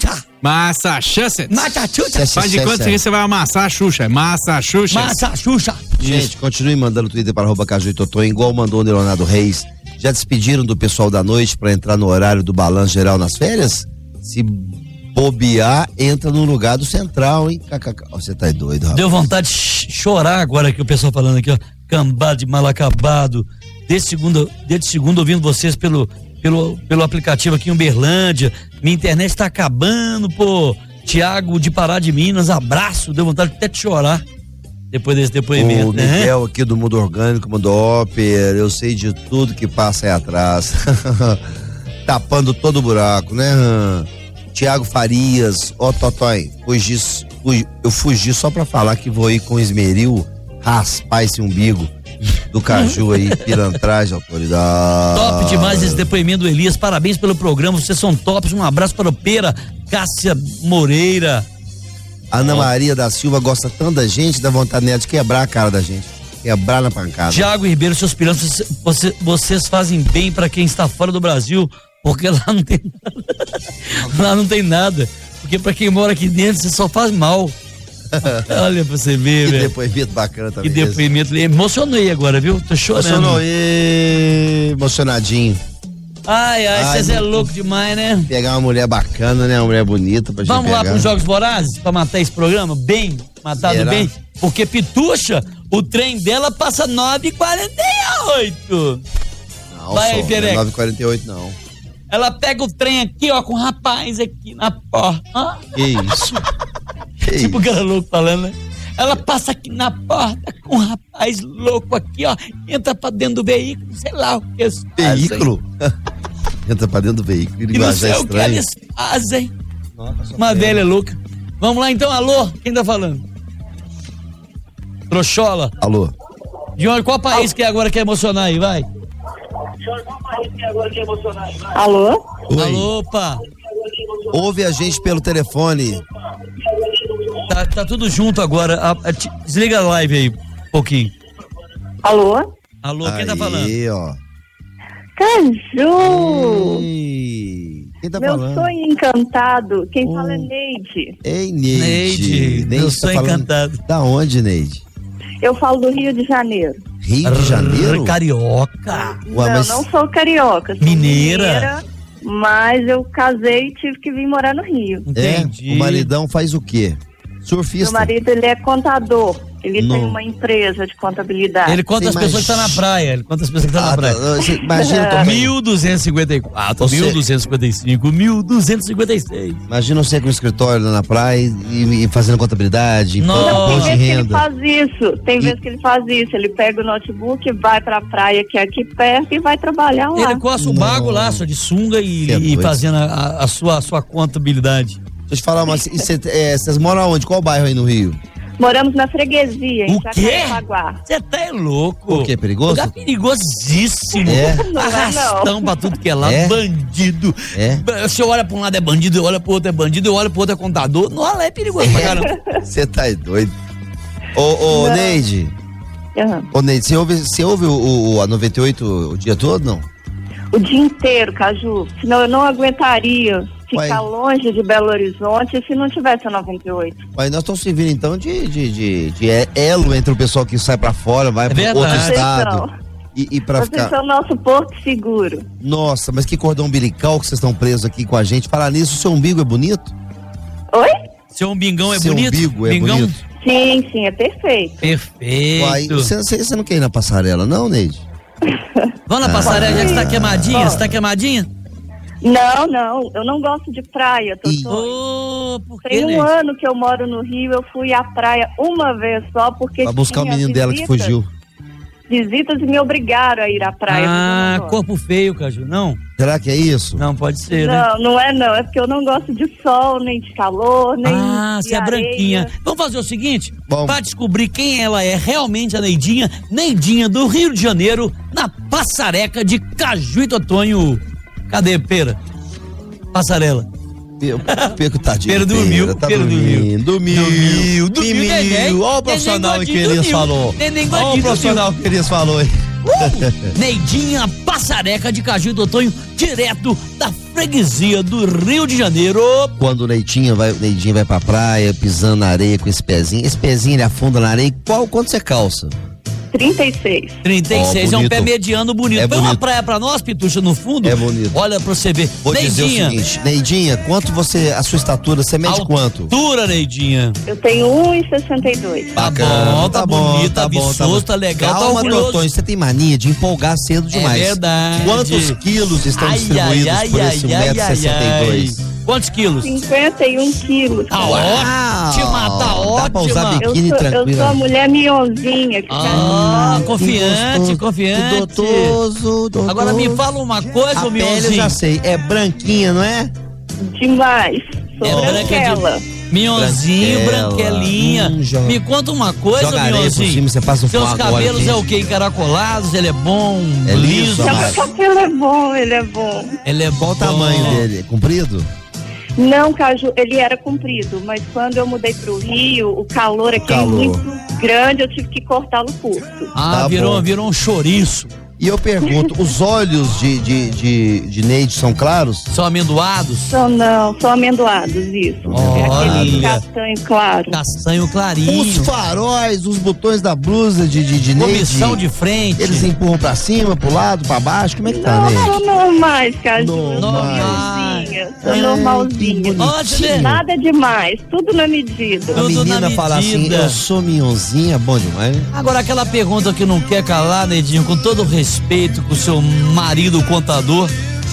Faz de quanto você vai amassar a Xuxa? Massachusetts. Gente, continue mandando Twitter para @Caju e Totó, igual mandou o Leonardo Reis. Já despediram do pessoal da noite para entrar no horário do balanço geral nas férias? Se bobear, entra no lugar do central, hein? Você tá doido, rapaz. Deu vontade de chorar agora que o pessoal falando aqui, ó. Cambado de mal acabado. Desde segundo ouvindo vocês pelo aplicativo aqui em Uberlândia. Minha internet tá acabando, pô. Tiago de Pará de Minas, abraço. Deu vontade até de chorar depois desse depoimento. O Miguel aqui do Mundo Orgânico mandou: Pera, eu sei de tudo que passa aí atrás. Tapando todo o buraco, né? Tiago Farias, Totói, eu fugi só pra falar que vou ir com esmeril raspar esse umbigo do Caju aí, pilantragem, autoridade. Top demais esse depoimento do Elias, parabéns pelo programa, vocês são tops, um abraço para o Pera, Cássia Moreira. Ana Maria da Silva gosta tanto da gente, dá vontade nela de quebrar a cara da gente, quebrar na pancada. Tiago Ribeiro, seus pilanços, vocês fazem bem para quem está fora do Brasil, porque lá não tem nada. Lá não tem nada, porque para quem mora aqui dentro, você só faz mal. Olha pra você ver, velho. Que depoimento bacana também. Que depoimento, emocionei agora, viu? Tô chorando. Emocionadinho. Ai, vocês é louco demais, né? Pegar uma mulher bacana, né? Uma mulher bonita pra gente Vamos pegar. lá pros Jogos Vorazes pra matar esse programa? Bem, matado Será? Bem. Porque Pitucha, o trem dela passa 9h48. Não, vai, Pereca. Não é 9h48 não. Ela pega o trem aqui, ó, com o rapaz aqui na porta. Que isso? Tipo o cara louco falando, né? Ela passa aqui na porta com um rapaz louco aqui, ó. Entra pra dentro do veículo, sei lá o que eles veículo? Entra pra dentro do veículo. E não sei o que eles fazem. Uma velha louca. Vamos lá então, alô? Quem tá falando? Trouxola. Alô. Júnior, qual país que agora quer emocionar aí, vai? Alô? Oi. Alô, opa. Ouve a gente pelo telefone. Tá tudo junto agora. Desliga a live aí, um pouquinho. Alô? Alô, quem tá falando? Aí, ó. Caju! Quem tá Meu falando? sonho encantado. Quem fala é Neide. Ei, Neide. Meu sonho encantado. Da onde, Neide? Eu falo do Rio de Janeiro. Rio de Janeiro? Carioca. Ué, mas... Não sou carioca. Sou mineira. Mas eu casei e tive que vir morar no Rio. Entendi. O maridão faz o quê? Surfista? Meu marido, ele é contador. Ele Não. tem uma empresa de contabilidade. Ele conta as pessoas que estão na praia. Ele conta as pessoas que estão na praia. Imagina, 1.254, 1.255, 1.256. Imagina você com o escritório lá na praia e fazendo contabilidade, imposto de Tem vezes que ele renda. faz isso. Tem vezes que ele faz isso. Ele pega o notebook, vai pra praia que é aqui perto e vai trabalhar lá. Ele coça o bago lá, só de sunga e fazendo a sua contabilidade. Deixa eu te falar, mas vocês moram onde? Qual bairro aí no Rio? Moramos na freguesia, em O quê? Jacarepaguá. Você tá louco. O quê? Perigoso? Lugar perigosíssimo. É? Arrastão pra tudo que é lado. É? Bandido. Você olha pra um lado é bandido, eu olho pro outro é bandido, eu olho pro outro é contador. Não, lá é perigoso pra caramba. Você tá doido. Ô, Neide. Ô, Neide, você ouve a 98 o dia todo, não? O dia inteiro, Caju. Senão eu não aguentaria ficar longe de Belo Horizonte se não tivesse a 98. Mas nós estamos servindo então de elo entre o pessoal que sai pra fora, vai pra outro estado. E pra Vocês ficar... são nosso porto seguro. Nossa, mas que cordão umbilical que vocês estão presos aqui com a gente. Falar nisso, o seu umbigo é bonito? Oi? Seu umbigão é Seu bonito? umbigo é bonito? Sim, é perfeito. Perfeito. Uai, você não quer ir na passarela, não, Neide? Vamos na passarela, já que você tá queimadinha? Você tá queimadinha? Não, eu não gosto de praia, Tem um ano que eu moro no Rio, eu fui à praia uma vez só, porque Pra buscar o menino dela que fugiu. Visitas e me obrigaram a ir à praia. Ah, corpo feio, Caju, não? Será que é isso? Não, pode ser, né? Não é porque eu não gosto de sol, nem de calor, nem de você é areia. branquinha. Vamos fazer o seguinte, pra descobrir quem ela é realmente, a Neidinha do Rio de Janeiro, na passareca de Caju e Totonho. Cadê, Pera? Passarela. Peco tadinho. Pera dormiu, Tá Pera dormiu. Neném. Olha o profissional que Elias falou. Neném Olha o profissional que Elias falou aí. Neidinha, passareca de Caju e Totonho, direto da freguesia do Rio de Janeiro. Quando o Neidinha vai pra praia, pisando na areia com esse pezinho ele afunda na areia. Quanto você calça? 36. 36, é um pé mediano bonito. Põe uma praia pra nós, Pitucha, no fundo. É bonito. Olha pra você ver. Vou dizer o seguinte, Neidinha, a sua estatura, você mede quanto? Altura, Neidinha. Eu tenho 1,62. Bacana, tá bonito, tá viçoso, tá legal, tá Calma, orgulhoso. Totonho, você tem mania de empolgar cedo demais. É verdade. Quantos quilos estão distribuídos por esse 1,62 m? Quantos quilos? 51 quilos. Tá ótimo, tá ótimo. Dá pra usar biquíni tranquilo. Eu sou a mulher mionzinha. Confiante. Gostoso. Agora me fala uma coisa, a mionzinho. pele eu já sei, é branquinha, não é? Demais. Sou branquela. Mionzinho, branquelinha. Me conta uma coisa, Joga areia por Mionzinho. cima, você passa um Seus pó cabelos agora, é o quê? Encaracolados? Ele é bom? É liso, Meu cabelo é bom, ele é bom. Ele é bom. Qual o tamanho dele? Comprido? Não, Caju, ele era comprido, mas quando eu mudei pro Rio, o calor aqui é muito grande, eu tive que cortá-lo curto. Virou um chouriço. E eu pergunto, os olhos de Neide são claros? São amendoados? São amendoados, isso. É aquele castanho claro. Castanho clarinho. Os faróis, os botões da blusa de Neide. Comissão de frente. Eles empurram pra cima, pro lado, pra baixo, como é que tá, Neide? Não, normais, Caju. Normalzinha. Sou normalzinha. Nada demais, tudo na medida. A menina fala assim, eu sou minhonzinha, bom demais, né? Agora aquela pergunta que não quer calar, Neidinho, com todo respeito com seu marido contador,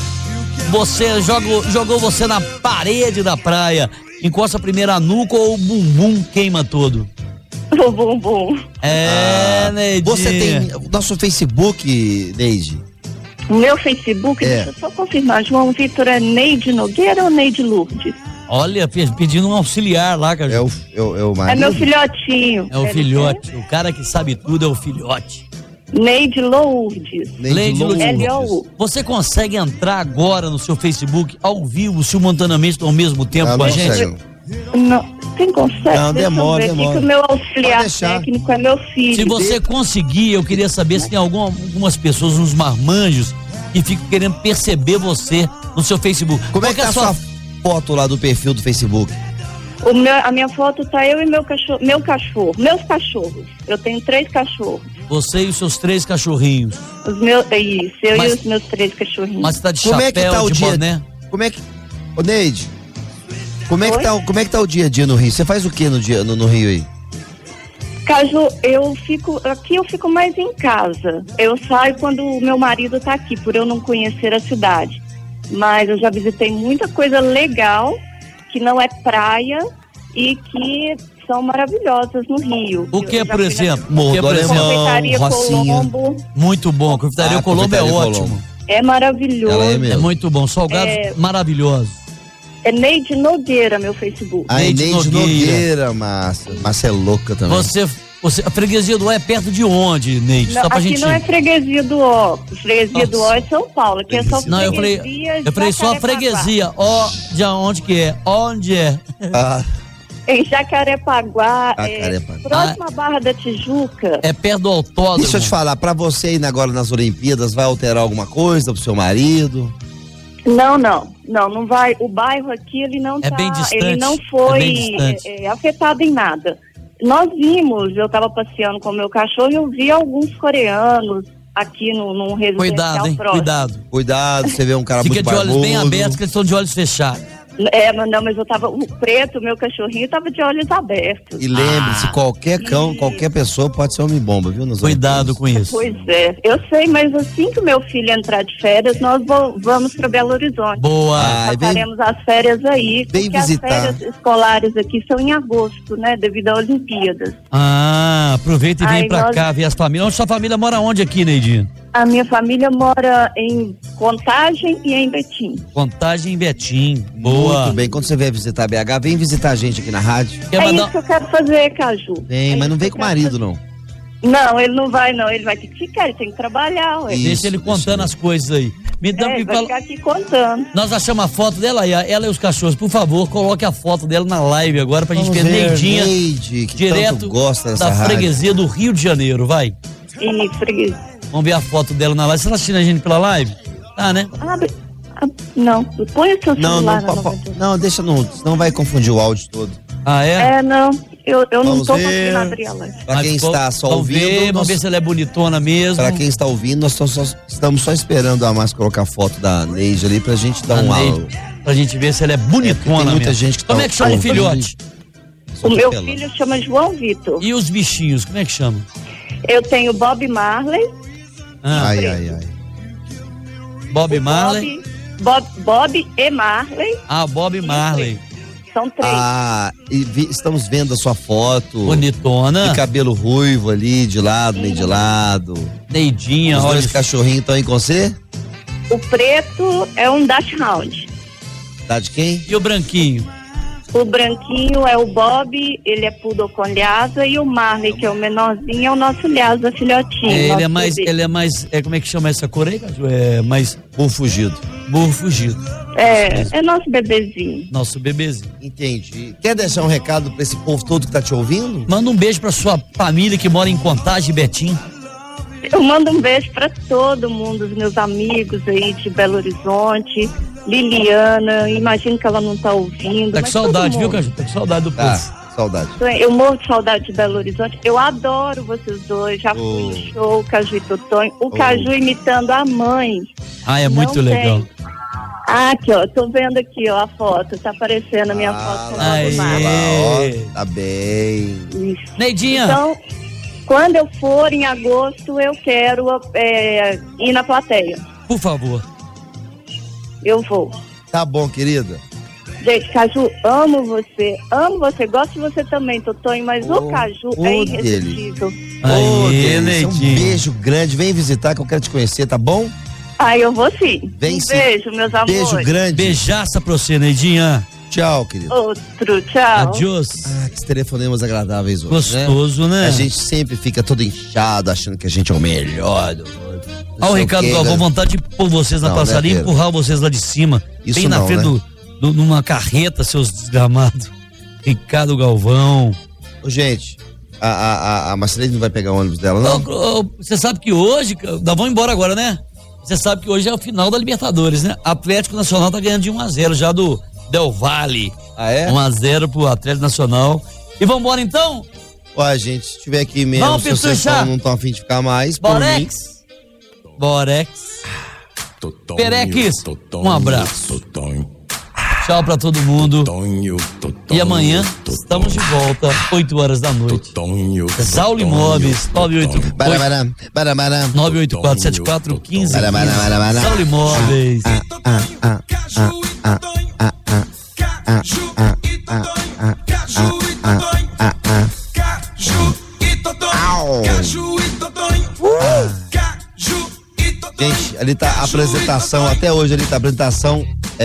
você jogou você na parede da praia, encosta primeiro a nuca ou o bumbum queima todo? O bumbum. Neide. Você tem nosso Facebook, Neide? O meu Facebook, deixa eu só confirmar, João Vitor, é Neide Nogueira ou Neide Lourdes? Olha, pedindo um auxiliar lá, Caju. É o marido? É meu filhotinho. É o filhote. O cara que sabe tudo é o filhote. Neide Lourdes. Neide Lourdes. L-O-U. Você consegue entrar agora no seu Facebook ao vivo, simultaneamente, ao mesmo tempo com a gente? Não, quem consegue? Não, demora. Que o meu auxiliar técnico é meu filho. Se você conseguir, eu queria saber se tem algumas pessoas, uns marmanjos, que ficam querendo perceber você no seu Facebook. Como é que tá a sua foto lá do perfil do Facebook? A minha foto tá eu e meus cachorros. Eu tenho 3 cachorros. Você e os seus 3 cachorrinhos. E os meus 3 cachorrinhos. Mas você tá de chapéu, de boné? Como é que... Ô, Neide, como é que tá o dia a dia no Rio? Você faz o que no Rio aí? Caju, eu fico mais em casa. Eu saio quando o meu marido tá aqui, por eu não conhecer a cidade. Mas eu já visitei muita coisa legal, que não é praia e que são maravilhosas no Rio. O que, por exemplo? Confeitaria Colombo. Muito bom, Confeitaria Colombo é ótimo. É maravilhoso. Ela é mesmo. É muito bom, salgados maravilhosos. É Neide Nogueira, meu Facebook. Neide Nogueira, Márcia. Márcia é louca também. A freguesia do O é perto de onde, Neide? Não, aqui não é freguesia do O. Freguesia do O é São Paulo. Aqui é só freguesia. Não, eu falei só a freguesia. De onde que é? Onde é? Em Jacarepaguá, próxima Barra da Tijuca. É perto do autódromo. Deixa eu te falar, pra você ir agora nas Olimpíadas, vai alterar alguma coisa pro seu marido? Não vai. O bairro aqui, ele não bem distante. Ele não foi afetado em nada. Nós vimos, eu estava passeando com o meu cachorro e eu vi alguns coreanos aqui num residencial próximo. Cuidado, você vê um cara muito barbudo. Fica de olhos bem abertos, que eles estão de olhos fechados. Mas o preto, meu cachorrinho, tava de olhos abertos. E lembre-se, qualquer pessoa pode ser homem-bomba, viu? Cuidado com isso. Pois é, eu sei, mas assim que o meu filho entrar de férias, nós vamos para Belo Horizonte. Boa! Passaremos as férias aí, porque visitar. As férias escolares aqui são em agosto, né, devido às Olimpíadas. Aproveita e vem pra cá ver as famílias. Sua família mora onde aqui, Neidinha? A minha família mora em Contagem e em Betim. Contagem e Betim. Boa. Muito bem. Quando você vier visitar BH, vem visitar a gente aqui na rádio. Isso que eu quero fazer, Caju. Mas não vem com o marido, não. Não, ele não vai, não. Ele vai ter que ficar, ele tem que trabalhar. Deixa ele contando as coisas aí. Vai ficar aqui contando. Nós achamos a foto dela aí, ela e os cachorros. Por favor, coloque a foto dela na live agora pra gente ver Neidinha. Neide, que direto gosta dessa da rádio. Freguesia do Rio de Janeiro, vai. Freguesia. Vamos ver a foto dela na live. Você tá assistindo a gente pela live? Tá, né? Não. Põe o seu celular. Não, deixa senão vai confundir o áudio todo. Não. Eu não tô conseguindo abrir a live. Pra quem está só ouvindo... Vamos ver se ela é bonitona mesmo. Pra quem está ouvindo, nós estamos só esperando a Márcia colocar a foto da Neide ali pra gente dar pra gente ver se ela é bonitona tem muita gente que Como é que chama o filhote? O meu filho chama João Vitor. E os bichinhos, como é que chama? Eu tenho Bob Marley. Ai. Bob Marley? Bob e Marley. Bob Marley. São 3. Estamos vendo a sua foto. Bonitona. De cabelo ruivo ali, de lado, meio de lado. Neidinha, olha. Os 2 cachorrinhos estão aí com você? O preto é um Dachshund. Tá de quem? E o branquinho? O branquinho é o Bob, ele é poodle com Lhasa, e o Marley, que é o menorzinho, é o nosso Lhasa filhotinho. Ele é mais, como é que chama essa cor aí, Caju? É mais... Burro fugido. É nosso bebezinho. Nosso bebezinho. Entendi. Quer deixar um recado pra esse povo todo que tá te ouvindo? Manda um beijo pra sua família que mora em Contagem, Betim. Eu mando um beijo pra todo mundo, os meus amigos aí de Belo Horizonte, Liliana, imagino que ela não tá ouvindo. Tá com saudade, viu, Caju? Tá com saudade do povo. Saudade. Eu morro de saudade de Belo Horizonte. Eu adoro vocês dois. Já fui no show, Caju e Totonho. O Caju imitando a mãe. É muito legal. Aqui, ó. Tô vendo aqui, ó, a foto. Tá aparecendo a minha foto. Tá bem. Isso. Neidinha. Então, quando eu for em agosto, eu quero ir na plateia. Por favor. Eu vou. Tá bom, querida. Gente, Caju, amo você, gosto de você também, Totonho, mas o Caju é irresistível. Um beijo grande, vem visitar que eu quero te conhecer, tá bom? Eu vou sim. Vem beijo, meus amores. Beijo grande. Beijaça pra você, Neidinha. Tchau, querido. Outro, tchau. Adiós. Que telefonemas agradáveis hoje. Gostoso, né? A gente sempre fica todo inchado, achando que a gente é o melhor do mundo. Olha o Ricardo Galvão, vontade de pôr vocês na passarinha e empurrar vocês lá de cima. Isso bem na não, frente numa carreta, seus desgramados. Ricardo Galvão. Ô, gente, a Marcelene não vai pegar o ônibus dela, não? Você sabe que hoje, vamos embora agora, né? Você sabe que hoje é o final da Libertadores, né? Atlético Nacional tá ganhando de 1-0 já do Del Valle. Ah, é? 1-0 pro Atlético Nacional. E vambora então? Ó, gente, se tiver aqui mesmo, vamos, se vocês não estão a fim de ficar mais, Borex. Perex, um abraço. Tchau pra todo mundo. E amanhã estamos de volta, 8 horas da noite. Zauli Imóveis, 984-7415. Zauli Imóveis. Gente, ali tá a apresentação, até hoje ali tá a apresentação,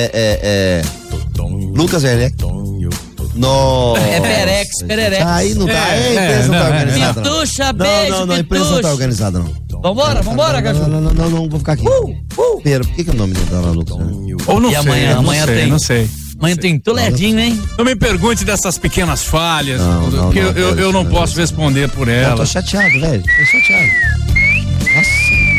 Lucas Werneck. Nossa. É Perex. Aí não tá, a imprensa não tá organizada. Pitucha, beijo, não, a imprensa não tá organizada, não. Vambora, Caju. Não, vou ficar aqui. Pera, por que o nome dela é Lucas? Ou não e sei, amanhã tem. Não sei. Amanhã tem Toledinho, hein? Não me pergunte dessas pequenas falhas, que eu não posso responder por elas. Eu tô chateado, velho. Tô chateado. Nossa.